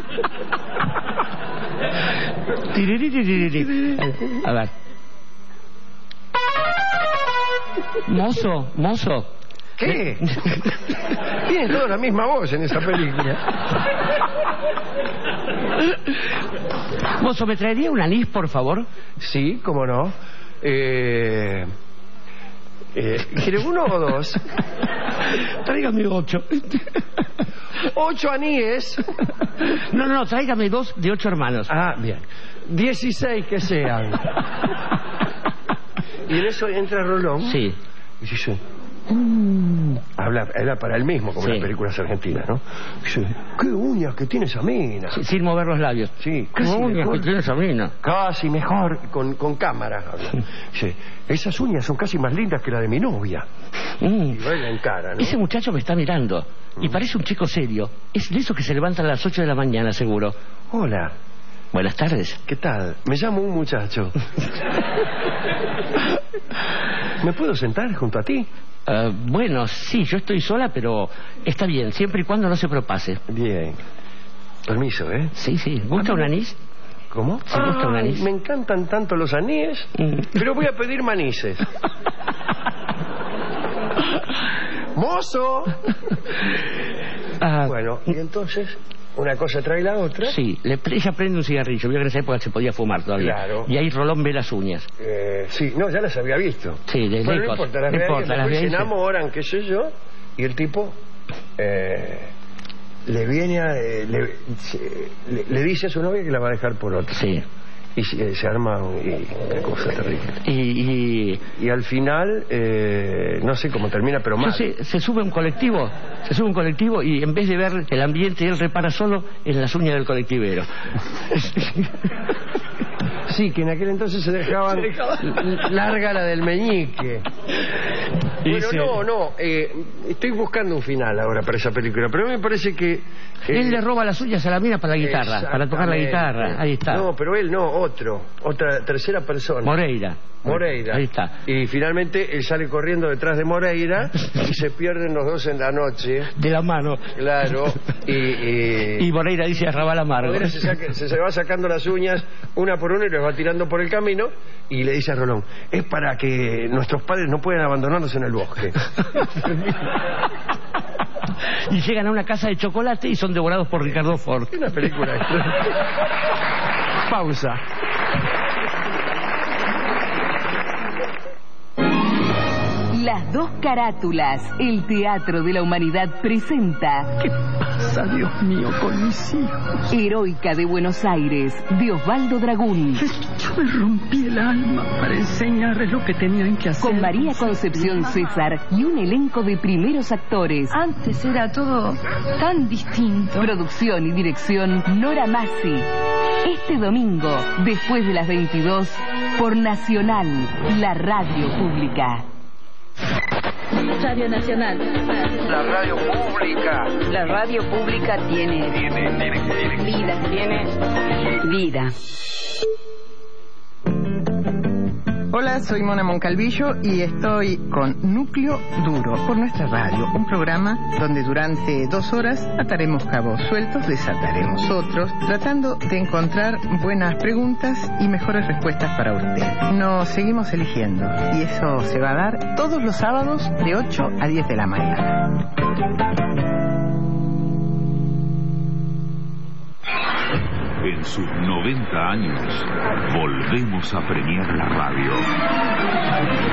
Speaker 1: Tiririririri. A ver. Mozo, mozo.
Speaker 8: ¿Qué? Tienen toda la misma voz en esa película.
Speaker 1: Mozo, ¿me traería un anís, por favor?
Speaker 8: Sí, cómo no. Eh... Eh, ¿Quiere uno o dos?
Speaker 1: Tráigame ocho.
Speaker 8: ¿Ocho aníes?
Speaker 1: No, no, no, tráigame dos de ocho hermanos.
Speaker 8: Ah, bien. Dieciséis que sean. Y en eso entra Rolón.
Speaker 1: Sí.
Speaker 8: Y dice... Mm. Habla, habla para él mismo, como
Speaker 1: Sí.
Speaker 8: en las películas argentinas, ¿no? Dice, qué uñas que tiene esa mina.
Speaker 1: Sí, sin mover los labios.
Speaker 8: Sí,
Speaker 1: ¿Qué
Speaker 8: casi
Speaker 1: uñas
Speaker 8: mejor.
Speaker 1: que tiene esa mina?
Speaker 8: Casi mejor, con, con cámara. Habla. Dice, esas uñas son casi más lindas que la de mi novia.
Speaker 1: Mm.
Speaker 8: Y baila en cara, ¿no?
Speaker 1: Ese muchacho me está mirando y parece un chico serio. Es de esos que se levantan a las ocho de la mañana, seguro.
Speaker 8: Hola,
Speaker 1: Buenas tardes.
Speaker 8: ¿qué tal? Me llamo un muchacho. ¿Me puedo sentar junto a ti?
Speaker 1: Uh, bueno, sí, yo estoy sola, pero está bien, siempre y cuando no se propase.
Speaker 8: Bien. Permiso, ¿eh?
Speaker 1: Sí, sí. ¿Gusta un anís?
Speaker 8: ¿Cómo?
Speaker 1: ¿Se gusta un
Speaker 8: Ay,
Speaker 1: anís?
Speaker 8: me encantan tanto los aníes,
Speaker 1: Mm.
Speaker 8: pero voy a pedir manices. ¡Mozo!
Speaker 1: Ah,
Speaker 8: Bueno, y entonces, una cosa trae la otra.
Speaker 1: sí, le, ella prende un cigarrillo. Vio que en esa época se podía fumar todavía.
Speaker 8: Claro.
Speaker 1: Y ahí Rolón ve las uñas.
Speaker 8: Eh, sí, no, ya las había visto.
Speaker 1: Sí, de
Speaker 8: Bueno, no
Speaker 1: lejos.
Speaker 8: importa, las
Speaker 1: No
Speaker 8: ve ahí,
Speaker 1: importa, las
Speaker 8: después
Speaker 1: ve
Speaker 8: se
Speaker 1: ahí, sí.
Speaker 8: enamoran, qué sé yo, y el tipo eh, le viene a... eh, le, se- le- le dice a su novia que la va a dejar por otro.
Speaker 1: Sí.
Speaker 8: Y se, se arma un- y, qué cosa terrible.
Speaker 1: Y, y
Speaker 8: Y al final, eh, no sé cómo termina, pero
Speaker 1: yo
Speaker 8: mal.
Speaker 1: sé, se sube un colectivo, se sube un colectivo y en vez de ver el ambiente, él repara solo en las uñas del colectivero.
Speaker 8: Sí, que en aquel entonces se dejaban larga la del meñique. Bueno,
Speaker 1: Dice-
Speaker 8: no, no, eh, estoy buscando un final ahora para esa película, pero a mí me parece que... eh,
Speaker 1: Él le roba las uñas a la mina para la guitarra, para tocar la
Speaker 8: exactamente.
Speaker 1: guitarra. Ahí está.
Speaker 8: No, pero él no, otro, otra tercera persona.
Speaker 1: Moreira.
Speaker 8: Moreira.
Speaker 1: Ahí está.
Speaker 8: Y finalmente él sale corriendo detrás de Moreira y se pierden los dos en la noche.
Speaker 1: De la mano.
Speaker 8: Claro. Y, y...
Speaker 1: Y Moreira dice arrabal amargo.
Speaker 8: Moreira se, saca- se, se va sacando las uñas una por una y las va tirando por el camino y le dice a Rolón, es para que nuestros padres no puedan abandonarnos en el bosque.
Speaker 1: Y llegan a una casa de chocolate y son devorados por Ricardo Ford.
Speaker 8: Una película extra. Pausa.
Speaker 6: Las dos carátulas, el Teatro de la Humanidad presenta
Speaker 15: ¿Qué pasa, Dios mío, con mis hijos?
Speaker 6: Heroica de Buenos Aires, de Osvaldo Dragún,
Speaker 15: Yo me rompí el alma para enseñarles lo que tenían que hacer.
Speaker 6: con María Concepción César y un elenco de primeros actores.
Speaker 4: Antes era todo tan distinto.
Speaker 6: Producción y dirección Nora Massi. Este domingo, después de las veintidós, por Nacional, la radio pública.
Speaker 4: Radio Nacional.
Speaker 8: La radio pública.
Speaker 22: La radio pública tiene,
Speaker 8: Tiene, tiene, tiene.
Speaker 22: vida, tiene vida.
Speaker 5: Hola, soy Mona Moncalvillo y estoy con Núcleo Duro por nuestra radio, un programa donde durante dos horas ataremos cabos sueltos, desataremos otros, tratando de encontrar buenas preguntas y mejores respuestas para usted. Nos seguimos eligiendo y eso se va a dar todos los sábados de ocho a diez de la mañana.
Speaker 16: En sus noventa años, volvemos a premiar la radio.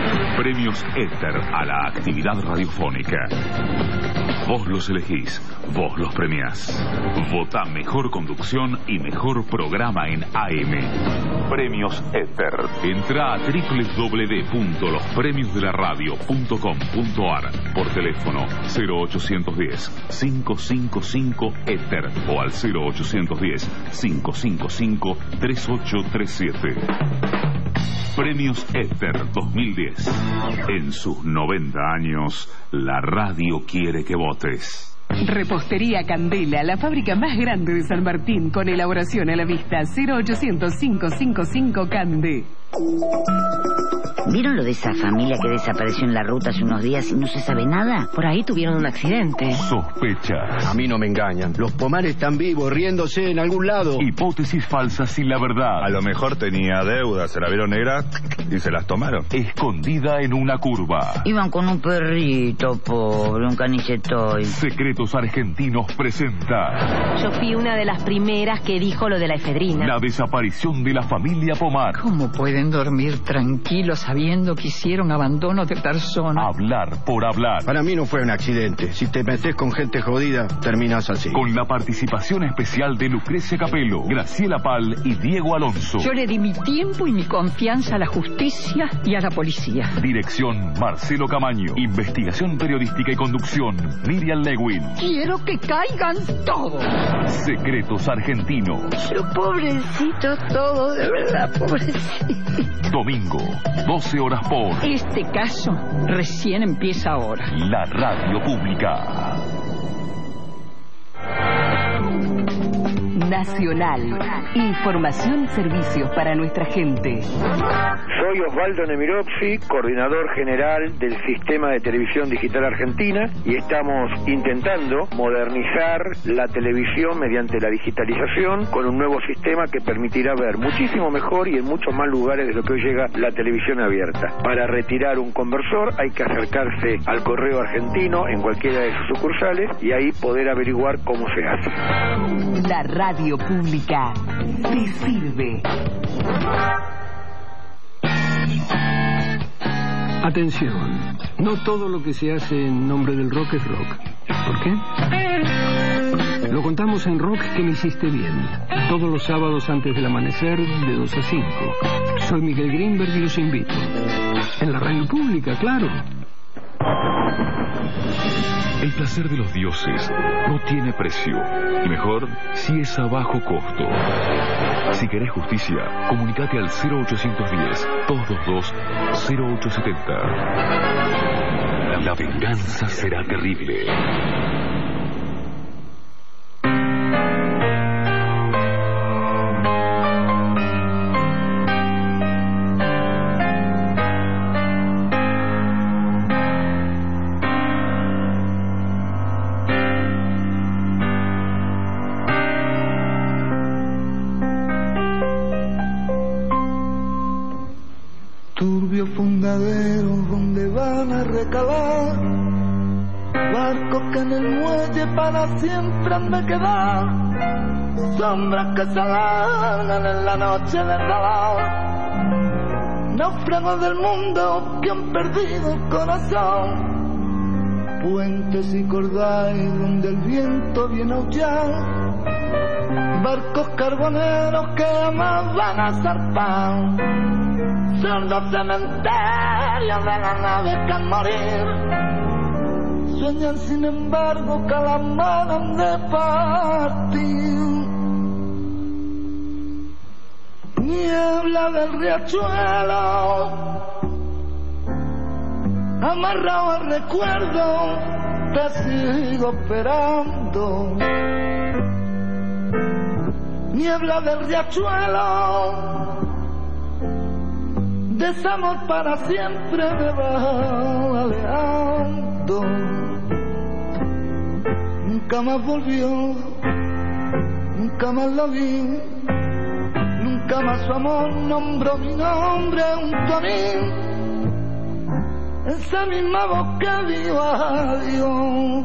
Speaker 16: Premios Éter a la actividad radiofónica. Vos los elegís, Vos los premiás. Vota mejor conducción y mejor programa en A M. Premios Éter. Entra a doble u doble u doble u punto los premios de la radio punto com punto a r por teléfono cero ochocientos diez, cinco cinco cinco Éter o al cero ochocientos diez, cinco cinco cinco, tres ocho tres siete. Premios Éter dos mil diez. En sus noventa años, la radio quiere que votes.
Speaker 6: Repostería Candela, la fábrica más grande de San Martín, con elaboración a la vista. Cero ochocientos, cinco cinco cinco Cande.
Speaker 3: ¿Vieron lo de esa familia que desapareció en la ruta hace unos días y no se sabe nada? Por ahí tuvieron un accidente.
Speaker 16: Sospechas.
Speaker 18: A mí no me engañan. Los Pomares están vivos, riéndose en algún lado.
Speaker 16: Hipótesis falsas y la verdad.
Speaker 7: A lo mejor tenía deuda, se la vieron negra y se las tomaron.
Speaker 16: Escondida en una curva.
Speaker 3: Iban con un perrito, pobre, un canicetoy.
Speaker 16: Secretos Argentinos presenta.
Speaker 11: Yo fui una de las primeras que dijo lo de la efedrina.
Speaker 16: La desaparición de la familia Pomar.
Speaker 24: ¿Cómo pueden dormir tranquilos sabiendo que hicieron abandono de personas?
Speaker 16: Hablar por hablar.
Speaker 18: Para mí no fue un accidente. Si te metes con gente jodida, terminas así.
Speaker 16: Con la participación especial de Lucrecia Capello, Graciela Pal y Diego Alonso.
Speaker 24: Yo le di mi tiempo y mi confianza a la justicia y a la policía.
Speaker 16: Dirección Marcelo Camaño. Investigación periodística y conducción Miriam Lewin.
Speaker 24: Quiero que caigan todos.
Speaker 16: Secretos Argentinos.
Speaker 3: Pero pobrecitos todos, de verdad, pobrecitos.
Speaker 16: Domingo, doce horas por...
Speaker 24: Este caso recién empieza ahora.
Speaker 16: La radio pública.
Speaker 6: Nacional. Información y servicios para nuestra gente.
Speaker 14: Soy Osvaldo Nemirovsky, coordinador general del Sistema de Televisión Digital Argentina, y estamos intentando modernizar la televisión mediante la digitalización con un nuevo sistema que permitirá ver muchísimo mejor y en muchos más lugares de lo que hoy llega la televisión abierta. Para retirar un conversor hay que acercarse al correo argentino en cualquiera de sus sucursales y ahí poder averiguar cómo se hace.
Speaker 6: La radio pública te sirve.
Speaker 15: Atención, no todo lo que se hace en nombre del rock es rock. ¿Por qué? Lo contamos en Rock que me hiciste bien, todos los sábados antes del amanecer de dos a cinco. Soy Miguel Greenberg y los invito. En la radio pública, claro.
Speaker 16: El placer de los dioses no tiene precio, y mejor si es a bajo costo. Si querés justicia, comunicate al cero ochocientos diez, doscientos veintidós, cero ochocientos setenta. La venganza será terrible.
Speaker 17: Turbio fundadero donde van a recalar barcos que en el muelle para siempre han de quedar, sombras que se alargan en la noche del radar, náufragos del mundo que han perdido el corazón, puentes y cordales donde el viento viene a aullar, barcos carboneros que jamás van a zarpar. Son los cementerios de las naves que al morir sueñan sin embargo que las manos de partir. Niebla del riachuelo, amarrado al recuerdo, te sigo esperando. Niebla del riachuelo, desamor para siempre me va alejando. Nunca más volvió, nunca más la vi, nunca más su amor nombró mi nombre junto a mí. Esa misma voz que dijo adiós.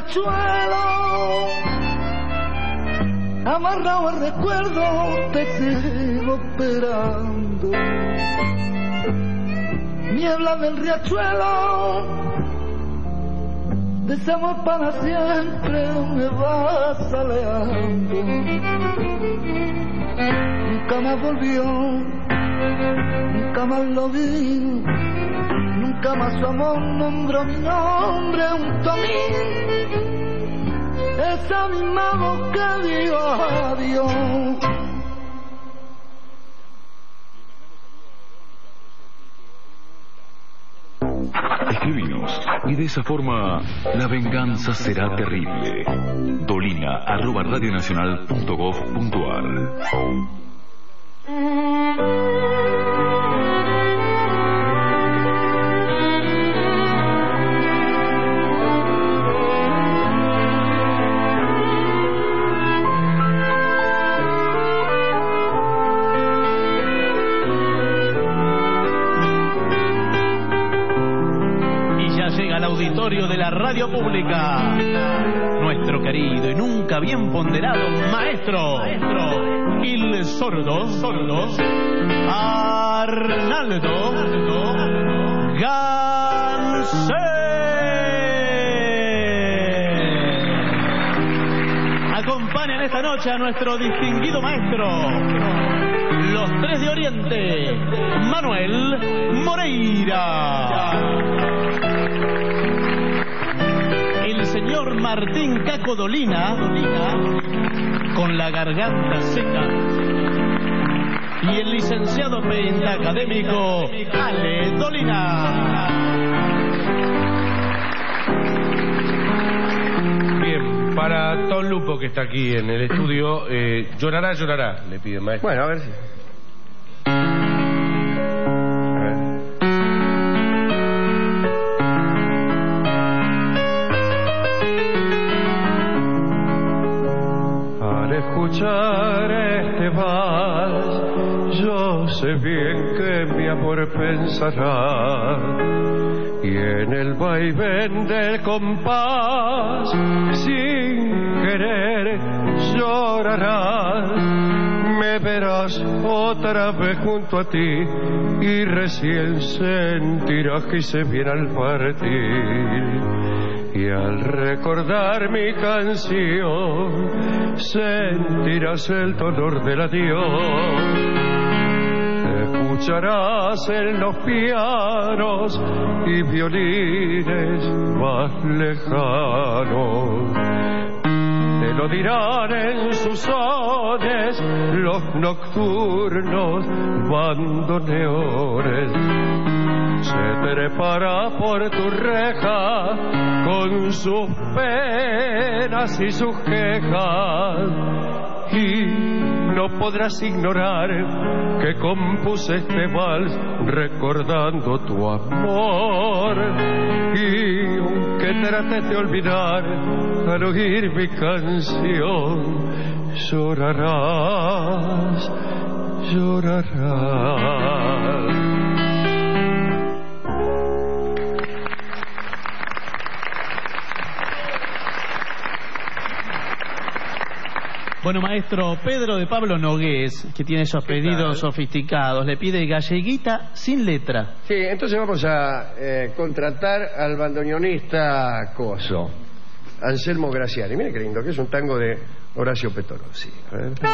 Speaker 17: riachuelo, amarrado al recuerdo, te sigo esperando. Niebla del riachuelo, desamor para siempre, me vas alejando. Nunca más volvió, nunca más lo vi, nunca más su amor nombró mi nombre, un tomín, esa misma voz que dijo adiós.
Speaker 16: Escribinos y de esa forma la venganza será terrible. Dolina arroba radionacional punto gov punto ar.
Speaker 9: Auditorio de la radio pública, nuestro querido y nunca bien ponderado maestro, maestro il sordo, sordo Arnaldo Gansé. Acompañan esta noche a nuestro distinguido maestro, los tres de Oriente, Manuel Moreira. El señor Martín Caco Dolina, Dolina, con la garganta seca, y el licenciado pentacadémico Ale Dolina.
Speaker 10: Bien, para Tom Lupo, que está aquí en el estudio, eh, llorará, llorará, le pide maestro.
Speaker 8: Bueno, a ver si...
Speaker 12: Escuchar este vals, yo sé bien que mi amor pensará, y en el vaivén del compás, sin querer llorarás. Me verás otra vez junto a ti, y recién sentirás que hice bien al partir. Y al recordar mi canción, sentirás el dolor del adiós. Escucharás en los pianos y violines más lejanos. Te lo dirán en sus sones los nocturnos bandoneones. Se trepará por tu reja con sus penas y sus quejas, y no podrás ignorar que compuse este vals recordando tu amor. Y aunque trates de olvidar al oír mi canción, llorarás, llorarás.
Speaker 9: Bueno, maestro, Pedro de Pablo Nogués, que tiene esos pedidos sofisticados, le pide galleguita sin letra.
Speaker 8: Sí, entonces vamos a eh, contratar al bandoneonista Coso, Anselmo Graciani. Mire qué lindo, que es un tango de Horacio Pettorossi. A ver, a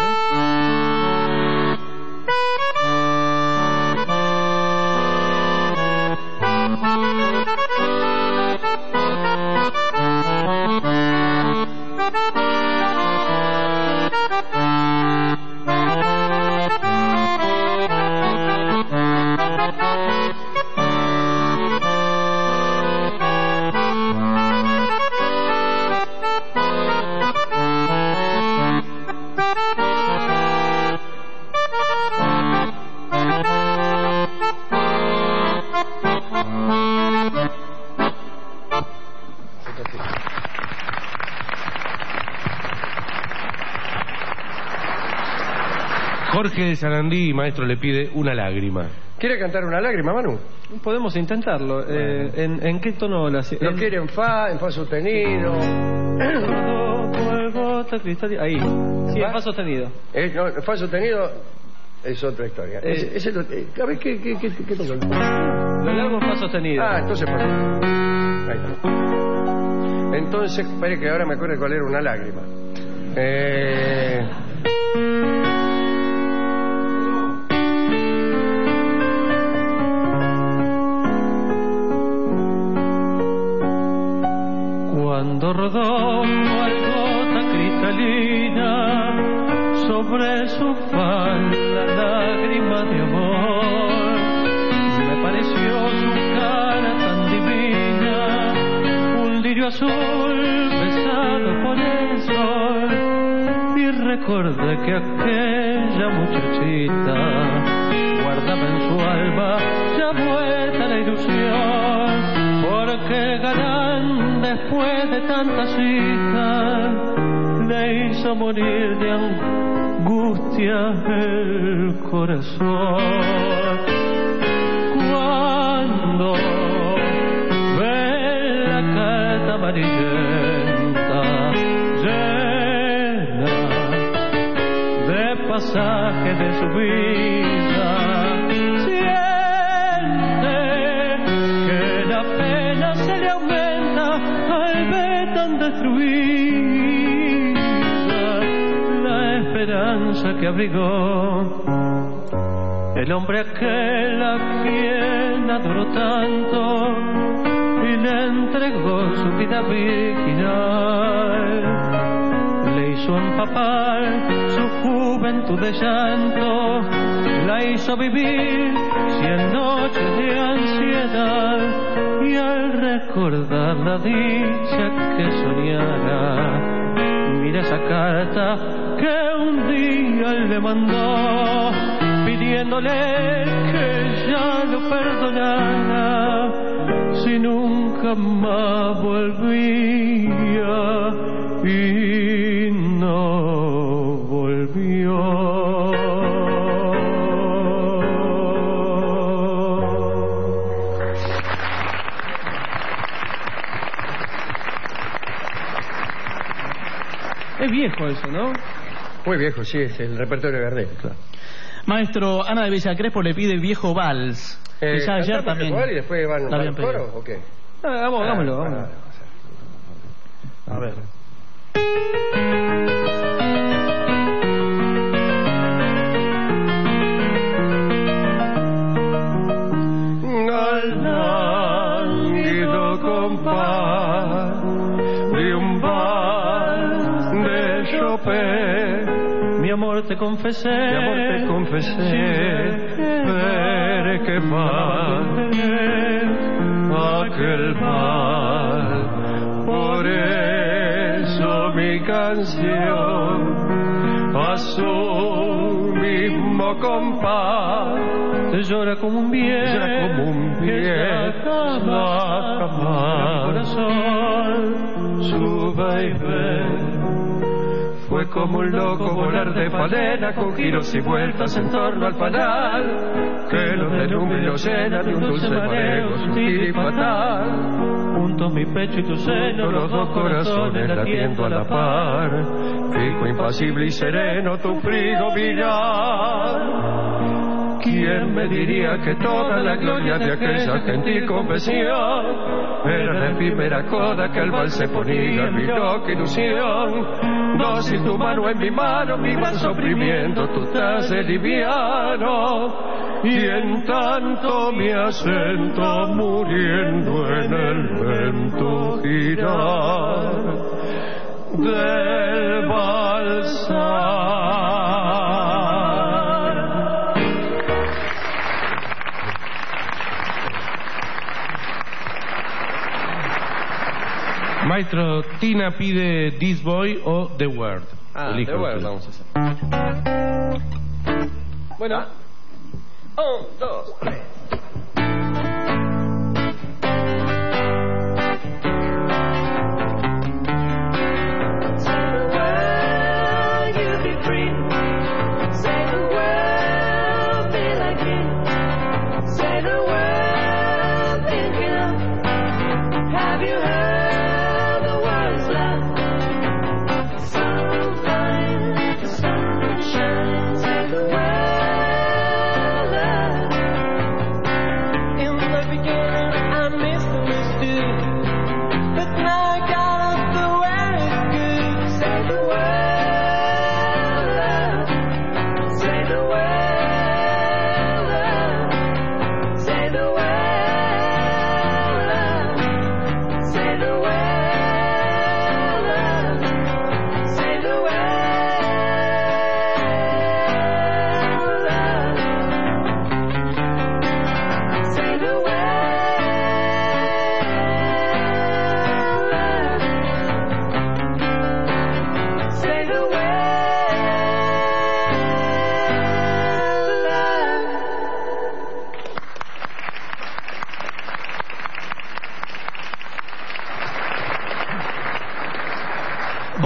Speaker 10: Jorge de Sarandí, maestro, le pide una lágrima.
Speaker 8: ¿Quiere cantar una lágrima, Manu?
Speaker 12: Podemos intentarlo. Eh, ¿en, ¿En qué tono la
Speaker 8: Lo quiere en fa, en fa sostenido.
Speaker 12: Ahí. Sí, en fa sostenido.
Speaker 8: Eh, no, fa sostenido es otra historia.
Speaker 12: Eh,
Speaker 8: ese, ese lo, eh, a ver, ¿qué, qué, qué, qué toca?
Speaker 12: Lo largo en fa sostenido.
Speaker 8: Ah, entonces fa. Ahí está. Entonces, espere que ahora me acuerdo cuál era una lágrima. Eh...
Speaker 12: Cuando rodó cual gota cristalina sobre su falda lágrima de amor, me pareció su cara tan divina, un lirio azul besado por el sol, y recordé que aquella muchachita guardaba en su alma ya muerta la ilusión, porque galán después de tanta cita le hizo morir de angustia el corazón. Cuando ve la carta amarillenta llena de pasajes de su vida, la esperanza que abrigó el hombre aquel a quien adoró tanto y le entregó su vida virginal, le hizo empapar su juventud de llanto, la hizo vivir cien noches de ansiedad, y al recordar la dicha que soñara, mira esa carta que un día le mandó, pidiéndole que ya lo perdonara, si nunca más volvía, y no volvió. Es viejo eso, ¿no?
Speaker 8: Muy viejo, sí, es el repertorio de Gardel, claro.
Speaker 9: Maestro, Ana de Villa Crespo le pide Viejo Vals.
Speaker 8: Eh,
Speaker 9: que ya ayer también.
Speaker 8: Y después van, van al coro, ¿o qué?
Speaker 12: Ah, vamos, hagámoslo,
Speaker 8: ah,
Speaker 12: vamos.
Speaker 8: A ver.
Speaker 12: Al lánguido compás de un vals de Chopin, mi amor te confesé, mi amor te confesé, ver que mal aquel mal, por eso mi canción a su mismo compás te llora como un bien, llora como un bien, jamás mi corazón, su baby. Fue como un loco volar de falena, con giros y vueltas en torno al panal, que los deslumbra y lo llena de un dulce mareo sutil y fatal. Junto a mi pecho y tu seno, los dos corazones latiendo a la par, fijo, impasible y sereno tu frío mirar. ¿Quién me diría que toda la gloria de aquella gentil confesión era la efímera coda que al vals se ponía en mi loca ilusión? Dócil tu mano en mi mano, mi vals oprimiendo tu traje liviano, y en tanto mi acento muriendo en el lento girar del balsar.
Speaker 10: Maestro, Tina pide This Boy o The Word.
Speaker 12: Ah,
Speaker 10: Elijo
Speaker 12: The Word
Speaker 10: usted.
Speaker 12: vamos a hacer. Bueno. Un, dos, tres.
Speaker 17: Say the word,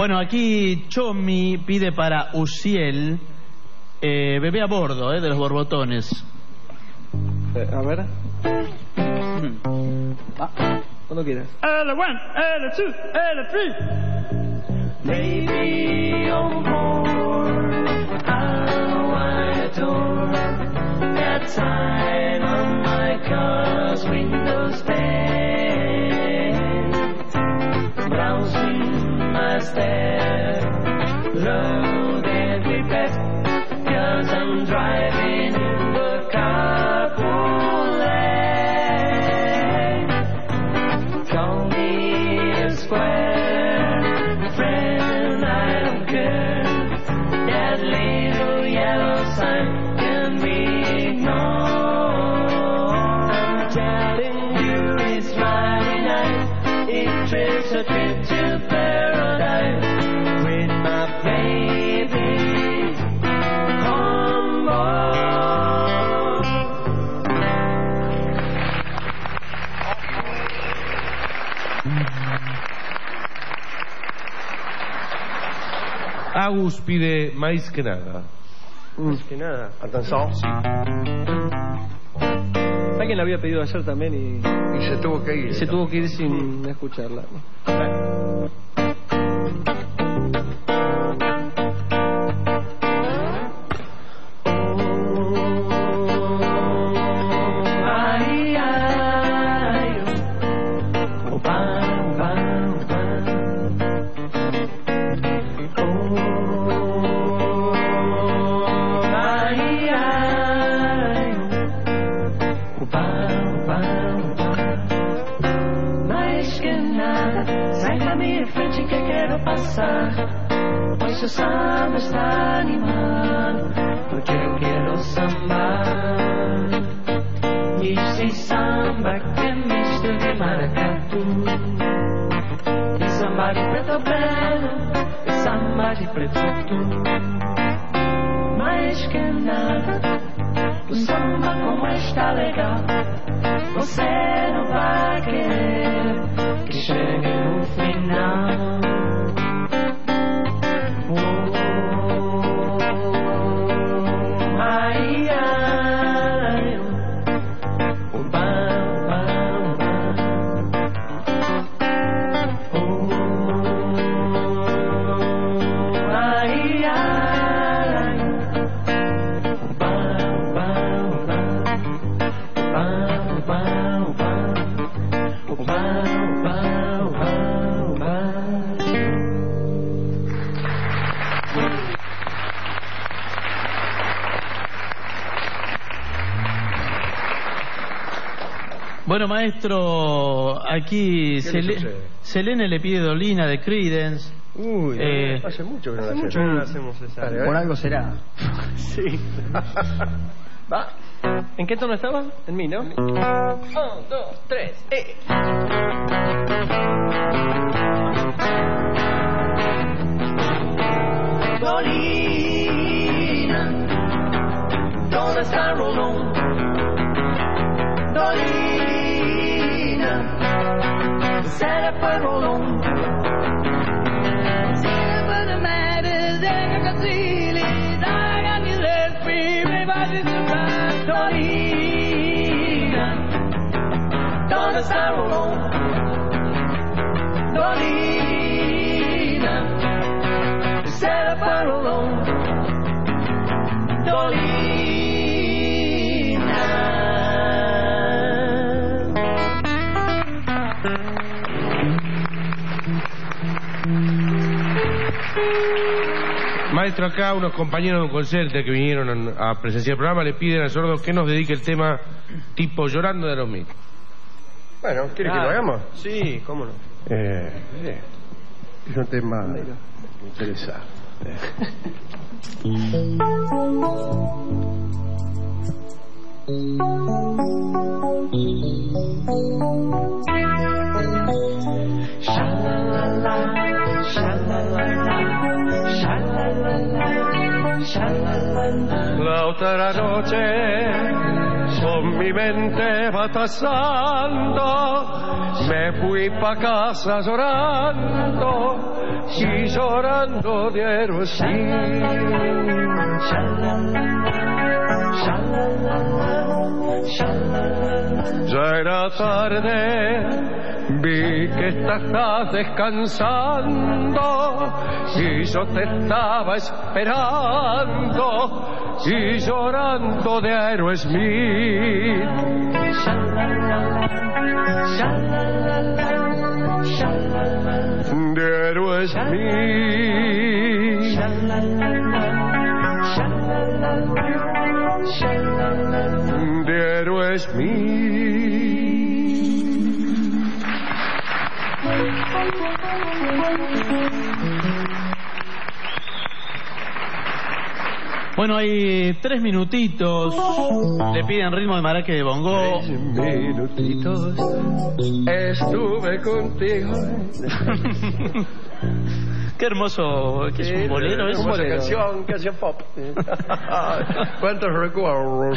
Speaker 9: Bueno, aquí Chomi pide para Uciel eh, Bebé a bordo, eh, de los borbotones.
Speaker 2: Eh, a ver. Va, cuando quieras.
Speaker 17: L one, L two, L three. Baby on board, how I adore that sign on my car's windows pane, browsing my stare, loaded with pets, 'cause I'm driving in the carpool lane. Call me a square friend, I don't care. That little yellow sign can be ignored. I'm telling you, it's Friday night. It trips a trip to paradise with my baby on board.
Speaker 10: Agus pide Maíz que nada.
Speaker 2: Más que nada.
Speaker 8: Atención.
Speaker 2: Sí. Alguien la había pedido ayer también y...
Speaker 8: Y se tuvo que ir.
Speaker 2: Y se tuvo que ir sin escucharla.
Speaker 17: Ay, ay, oh, bam, bam, bam. Oh, ay, ay, oh, bam, bam, bam. Mais que nada, sai da minha frente que quero passar, pois seu samba está animado, porque eu quero sambar. E esse samba que é misto de maracatu, e samba de preto velho, e samba de preto tu. Mais que nada, o samba como está legal, você não vai querer que chegue no final. Oh, ai, ai, oh, bam, bam, bam. Oh, ai, ai, oh, bam, bam, bam. Bam, bam, bam. Oh, bam, bam, bam, bam.
Speaker 9: Bueno, maestro, aquí
Speaker 8: ¿Qué le
Speaker 9: Sele-
Speaker 8: sucede?
Speaker 9: Selene le pide Dolina de Creedence.
Speaker 8: Uy,
Speaker 9: Eh,
Speaker 8: hace mucho que no
Speaker 2: Hace
Speaker 8: la
Speaker 2: mucho que no la hacemos esa.
Speaker 8: Dale, a ver.
Speaker 2: Por algo será. Sí. Va. ¿En qué tono estaba? En mi, ¿no? Un, dos, tres. Eh.
Speaker 17: Dolina, ¿dónde está Rolón? Dolina, se le fue Rolón. Se le fue the matters, they got silly, I got me left free, everybody surprised. Dolina, ¿dónde está Rolón? Dolina, se le fue Rolón.
Speaker 10: Maestro, acá unos compañeros de un concierto que vinieron a presenciar el programa le piden al sordo que nos dedique el tema tipo Llorando de Aerosmith.
Speaker 8: Bueno, ¿quiere que lo hagamos?
Speaker 2: Sí, cómo no.
Speaker 8: Eh, eh, es un tema interesante.
Speaker 17: Sha-la-la-la, sha-la-la-la, sha-la-la-la, sha-la-la-la.
Speaker 12: La otra noche con mi mente batazando, me fui pa' casa llorando y llorando de Aerosmith. Ya era tarde, vi que estabas descansando y yo te estaba esperando y llorando de Aerosmith. De Aerosmith. De Aerosmith.
Speaker 9: Bueno, hay tres minutitos. Le piden ritmo de maraque de bongo.
Speaker 12: Tres minutitos estuve contigo.
Speaker 9: Qué hermoso, que es un bolero, es
Speaker 12: un bolero. Canción, canción pop. ¿Cuántos recuerdos?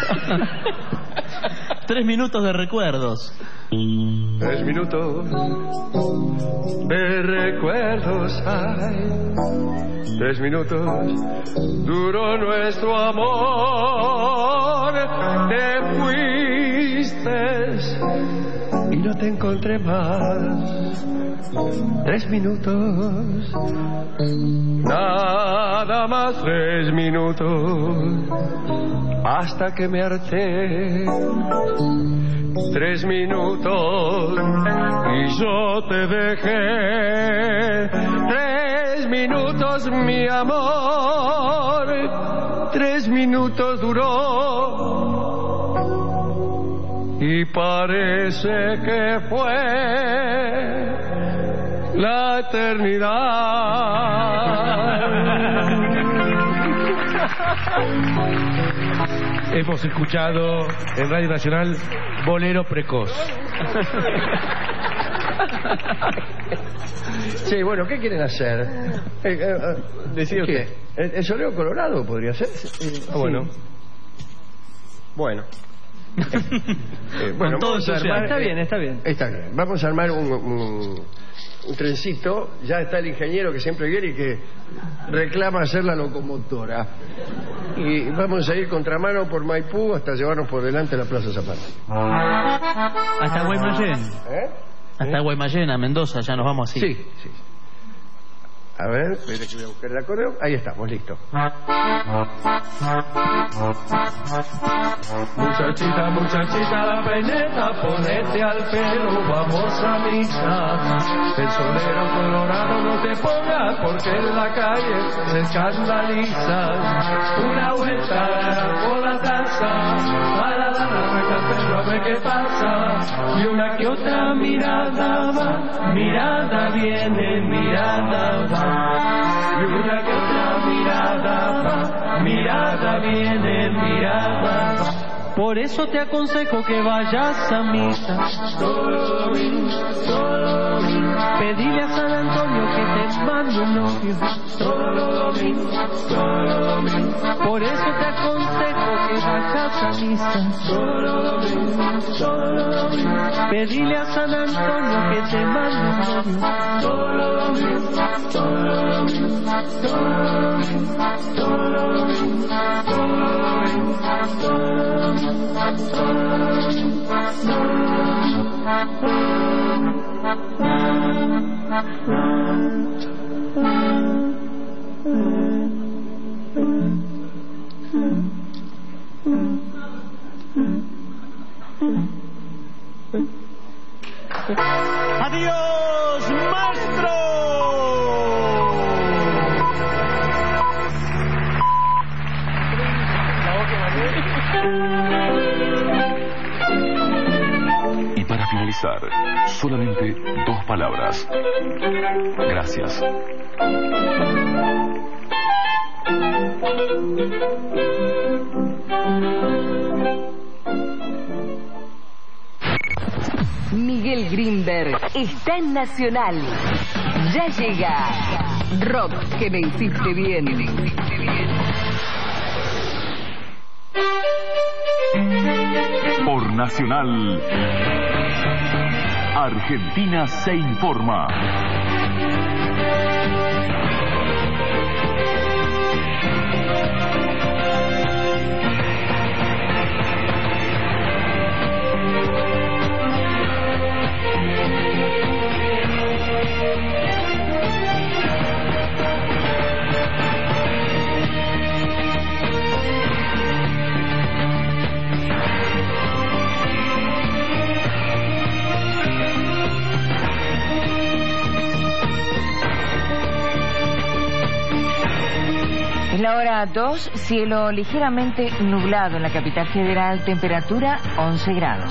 Speaker 9: Tres minutos de recuerdos.
Speaker 12: Tres minutos de recuerdos hay. Tres minutos duró nuestro amor. Te fuiste y no te encontré más. Tres minutos, nada más tres minutos, hasta que me harté. Tres minutos y yo te dejé. Tres minutos, mi amor, tres minutos duró y parece que fue la eternidad.
Speaker 10: Hemos escuchado en Radio Nacional Bolero Precoz.
Speaker 8: Sí, bueno, ¿qué quieren hacer? Eh, eh, eh,
Speaker 2: Decide usted.
Speaker 8: ¿El, el soleo colorado podría ser?
Speaker 2: Ah, bueno. Bueno.
Speaker 8: Eh, bueno,
Speaker 2: todo
Speaker 8: vamos a
Speaker 2: entusiasmo.
Speaker 8: armar,
Speaker 2: Está bien,
Speaker 8: eh,
Speaker 2: está bien.
Speaker 8: Está bien. Vamos a armar un, un, un trencito. Ya está el ingeniero que siempre viene y que reclama hacer la locomotora. Y vamos a ir contramano por Maipú hasta llevarnos por delante a la Plaza Zapata.
Speaker 9: Hasta Guaymallén.
Speaker 8: ¿Eh?
Speaker 9: Hasta Guaymallén, a Mendoza, ya nos vamos así.
Speaker 8: Sí, sí. A ver, espera que voy a buscar el acordeón. Ahí estamos, listo.
Speaker 12: Muchachita, muchachita, la peineta, ponete al pelo, vamos a misa. El solero colorado no te pongas, porque en la calle se escandaliza. Una vuelta por la taza, para dar la vuelta al pelo a ver qué pasa. Y una que otra mirada va, mirada viene, mirada va. Y una que otra mirada va, mirada viene, mirada va.
Speaker 2: Por eso te aconsejo que vayas a misa.
Speaker 12: Solo domingo, solo domingo.
Speaker 2: Pedile a San Antonio que te mande un novio.
Speaker 12: Solo domingo, solo domingo.
Speaker 2: Por eso te aconsejo que vayas a misa.
Speaker 12: Solo domingo, solo domingo.
Speaker 2: Pedile a San Antonio que te mande un novio.
Speaker 12: Solo domingo, solo domingo. Solo domingo, solo domingo. Solo domingo, solo domingo.
Speaker 9: ¡Adiós, maestro!
Speaker 16: Y para finalizar, solamente dos palabras. Gracias.
Speaker 6: Miguel Grinberg está en Nacional. Ya llega Rock que me hiciste bien.
Speaker 16: Por Nacional, Argentina se informa.
Speaker 13: Es la hora dos, cielo ligeramente nublado en la capital federal, temperatura once grados.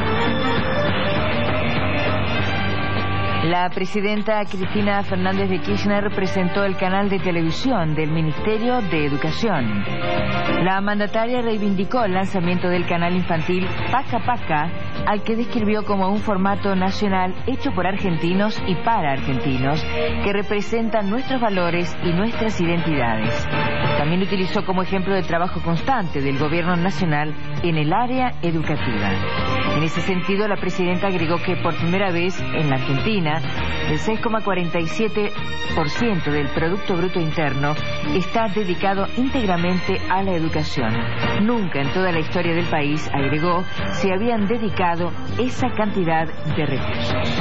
Speaker 13: La presidenta Cristina Fernández de Kirchner presentó el canal de televisión del Ministerio de Educación. La mandataria reivindicó el lanzamiento del canal infantil Paca Paca, al que describió como un formato nacional hecho por argentinos y para argentinos, que representan nuestros valores y nuestras identidades. También utilizó como ejemplo de trabajo constante del gobierno nacional en el área educativa. En ese sentido, la presidenta agregó que por primera vez en la Argentina, el seis coma cuarenta y siete por ciento del Producto Bruto Interno está dedicado íntegramente a la educación. Nunca en toda la historia del país, agregó, se habían dedicado esa cantidad de recursos.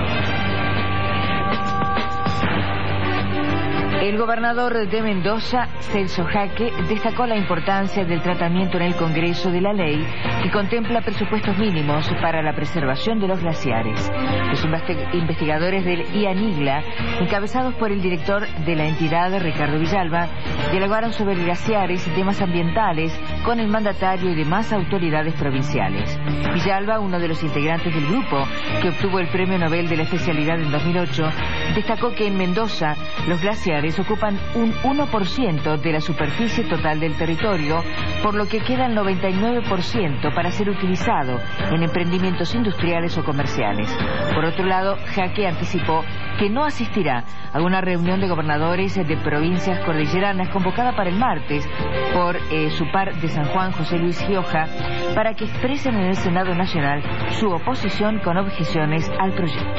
Speaker 13: El gobernador de Mendoza, Celso Jaque, destacó la importancia del tratamiento en el Congreso de la ley que contempla presupuestos mínimos para la preservación de los glaciares. Los investigadores del IANIGLA, encabezados por el director de la entidad, Ricardo Villalba, dialogaron sobre glaciares y temas ambientales con el mandatario y demás autoridades provinciales. Villalba, uno de los integrantes del grupo que obtuvo el Premio Nobel de la especialidad en dos mil ocho, destacó que en Mendoza los glaciares ocupan un uno por ciento de la superficie total del territorio, por lo que queda el noventa y nueve por ciento para ser utilizado en emprendimientos industriales o comerciales. Por otro lado, Jaque anticipó que no asistirá a una reunión de gobernadores de provincias cordilleranas convocada para el martes por eh, su par de San Juan, José Luis Gioja, para que expresen en el Senado Nacional su oposición con objeciones al proyecto.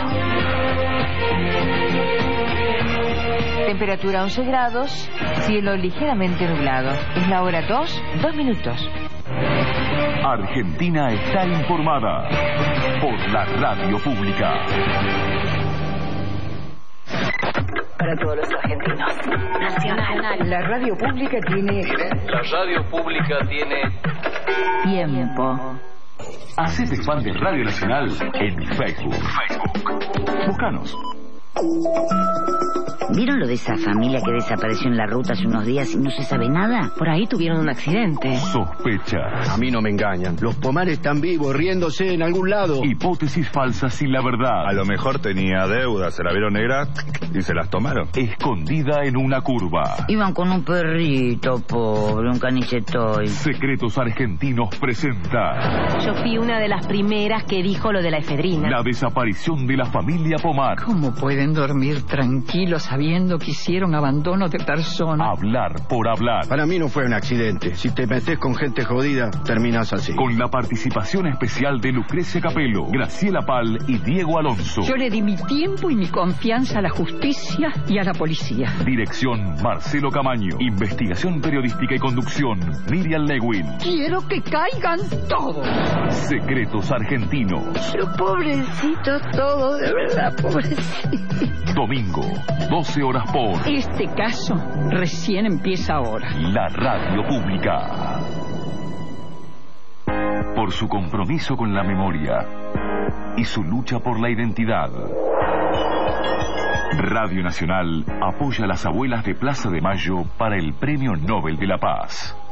Speaker 13: Temperatura once grados, cielo ligeramente nublado. Es la hora dos, dos minutos.
Speaker 16: Argentina está informada por la radio pública.
Speaker 6: Para todos los argentinos. Nacional. La radio pública tiene...
Speaker 20: La radio pública tiene...
Speaker 6: tiempo.
Speaker 16: Hacete fan de Radio Nacional en Facebook. Facebook. Búscanos.
Speaker 3: ¿Vieron lo de esa familia que desapareció en la ruta hace unos días y no se sabe nada?
Speaker 11: Por ahí tuvieron un accidente.
Speaker 16: Sospechas.
Speaker 18: A mí no me engañan. Los Pomares están vivos, riéndose en algún lado.
Speaker 16: Hipótesis falsas sin la verdad.
Speaker 7: A lo mejor tenía deuda, se la vieron negra y se las tomaron.
Speaker 16: Escondida en una curva.
Speaker 3: Iban con un perrito, pobre, un canicetoy.
Speaker 16: Secretos Argentinos presenta...
Speaker 11: Yo fui una de las primeras que dijo lo de la efedrina.
Speaker 16: La desaparición de la familia Pomar.
Speaker 24: ¿Cómo pueden dormir tranquilos sabiendo que hicieron abandono de persona?
Speaker 16: Hablar por hablar.
Speaker 18: Para mí no fue un accidente. Si te metes con gente jodida, terminas así.
Speaker 16: Con la participación especial de Lucrecia Capello, Graciela Pal y Diego Alonso.
Speaker 24: Yo le di mi tiempo y mi confianza a la justicia y a la policía.
Speaker 16: Dirección Marcelo Camaño. Investigación periodística y conducción Miriam Lewin.
Speaker 24: Quiero que caigan todos.
Speaker 16: Secretos Argentinos.
Speaker 24: Pero pobrecitos todos, de verdad, pobrecitos.
Speaker 16: Domingo, doce horas por...
Speaker 24: Este caso recién empieza ahora.
Speaker 16: La radio pública. Por su compromiso con la memoria y su lucha por la identidad. Radio Nacional apoya a las abuelas de Plaza de Mayo para el Premio Nobel de la Paz.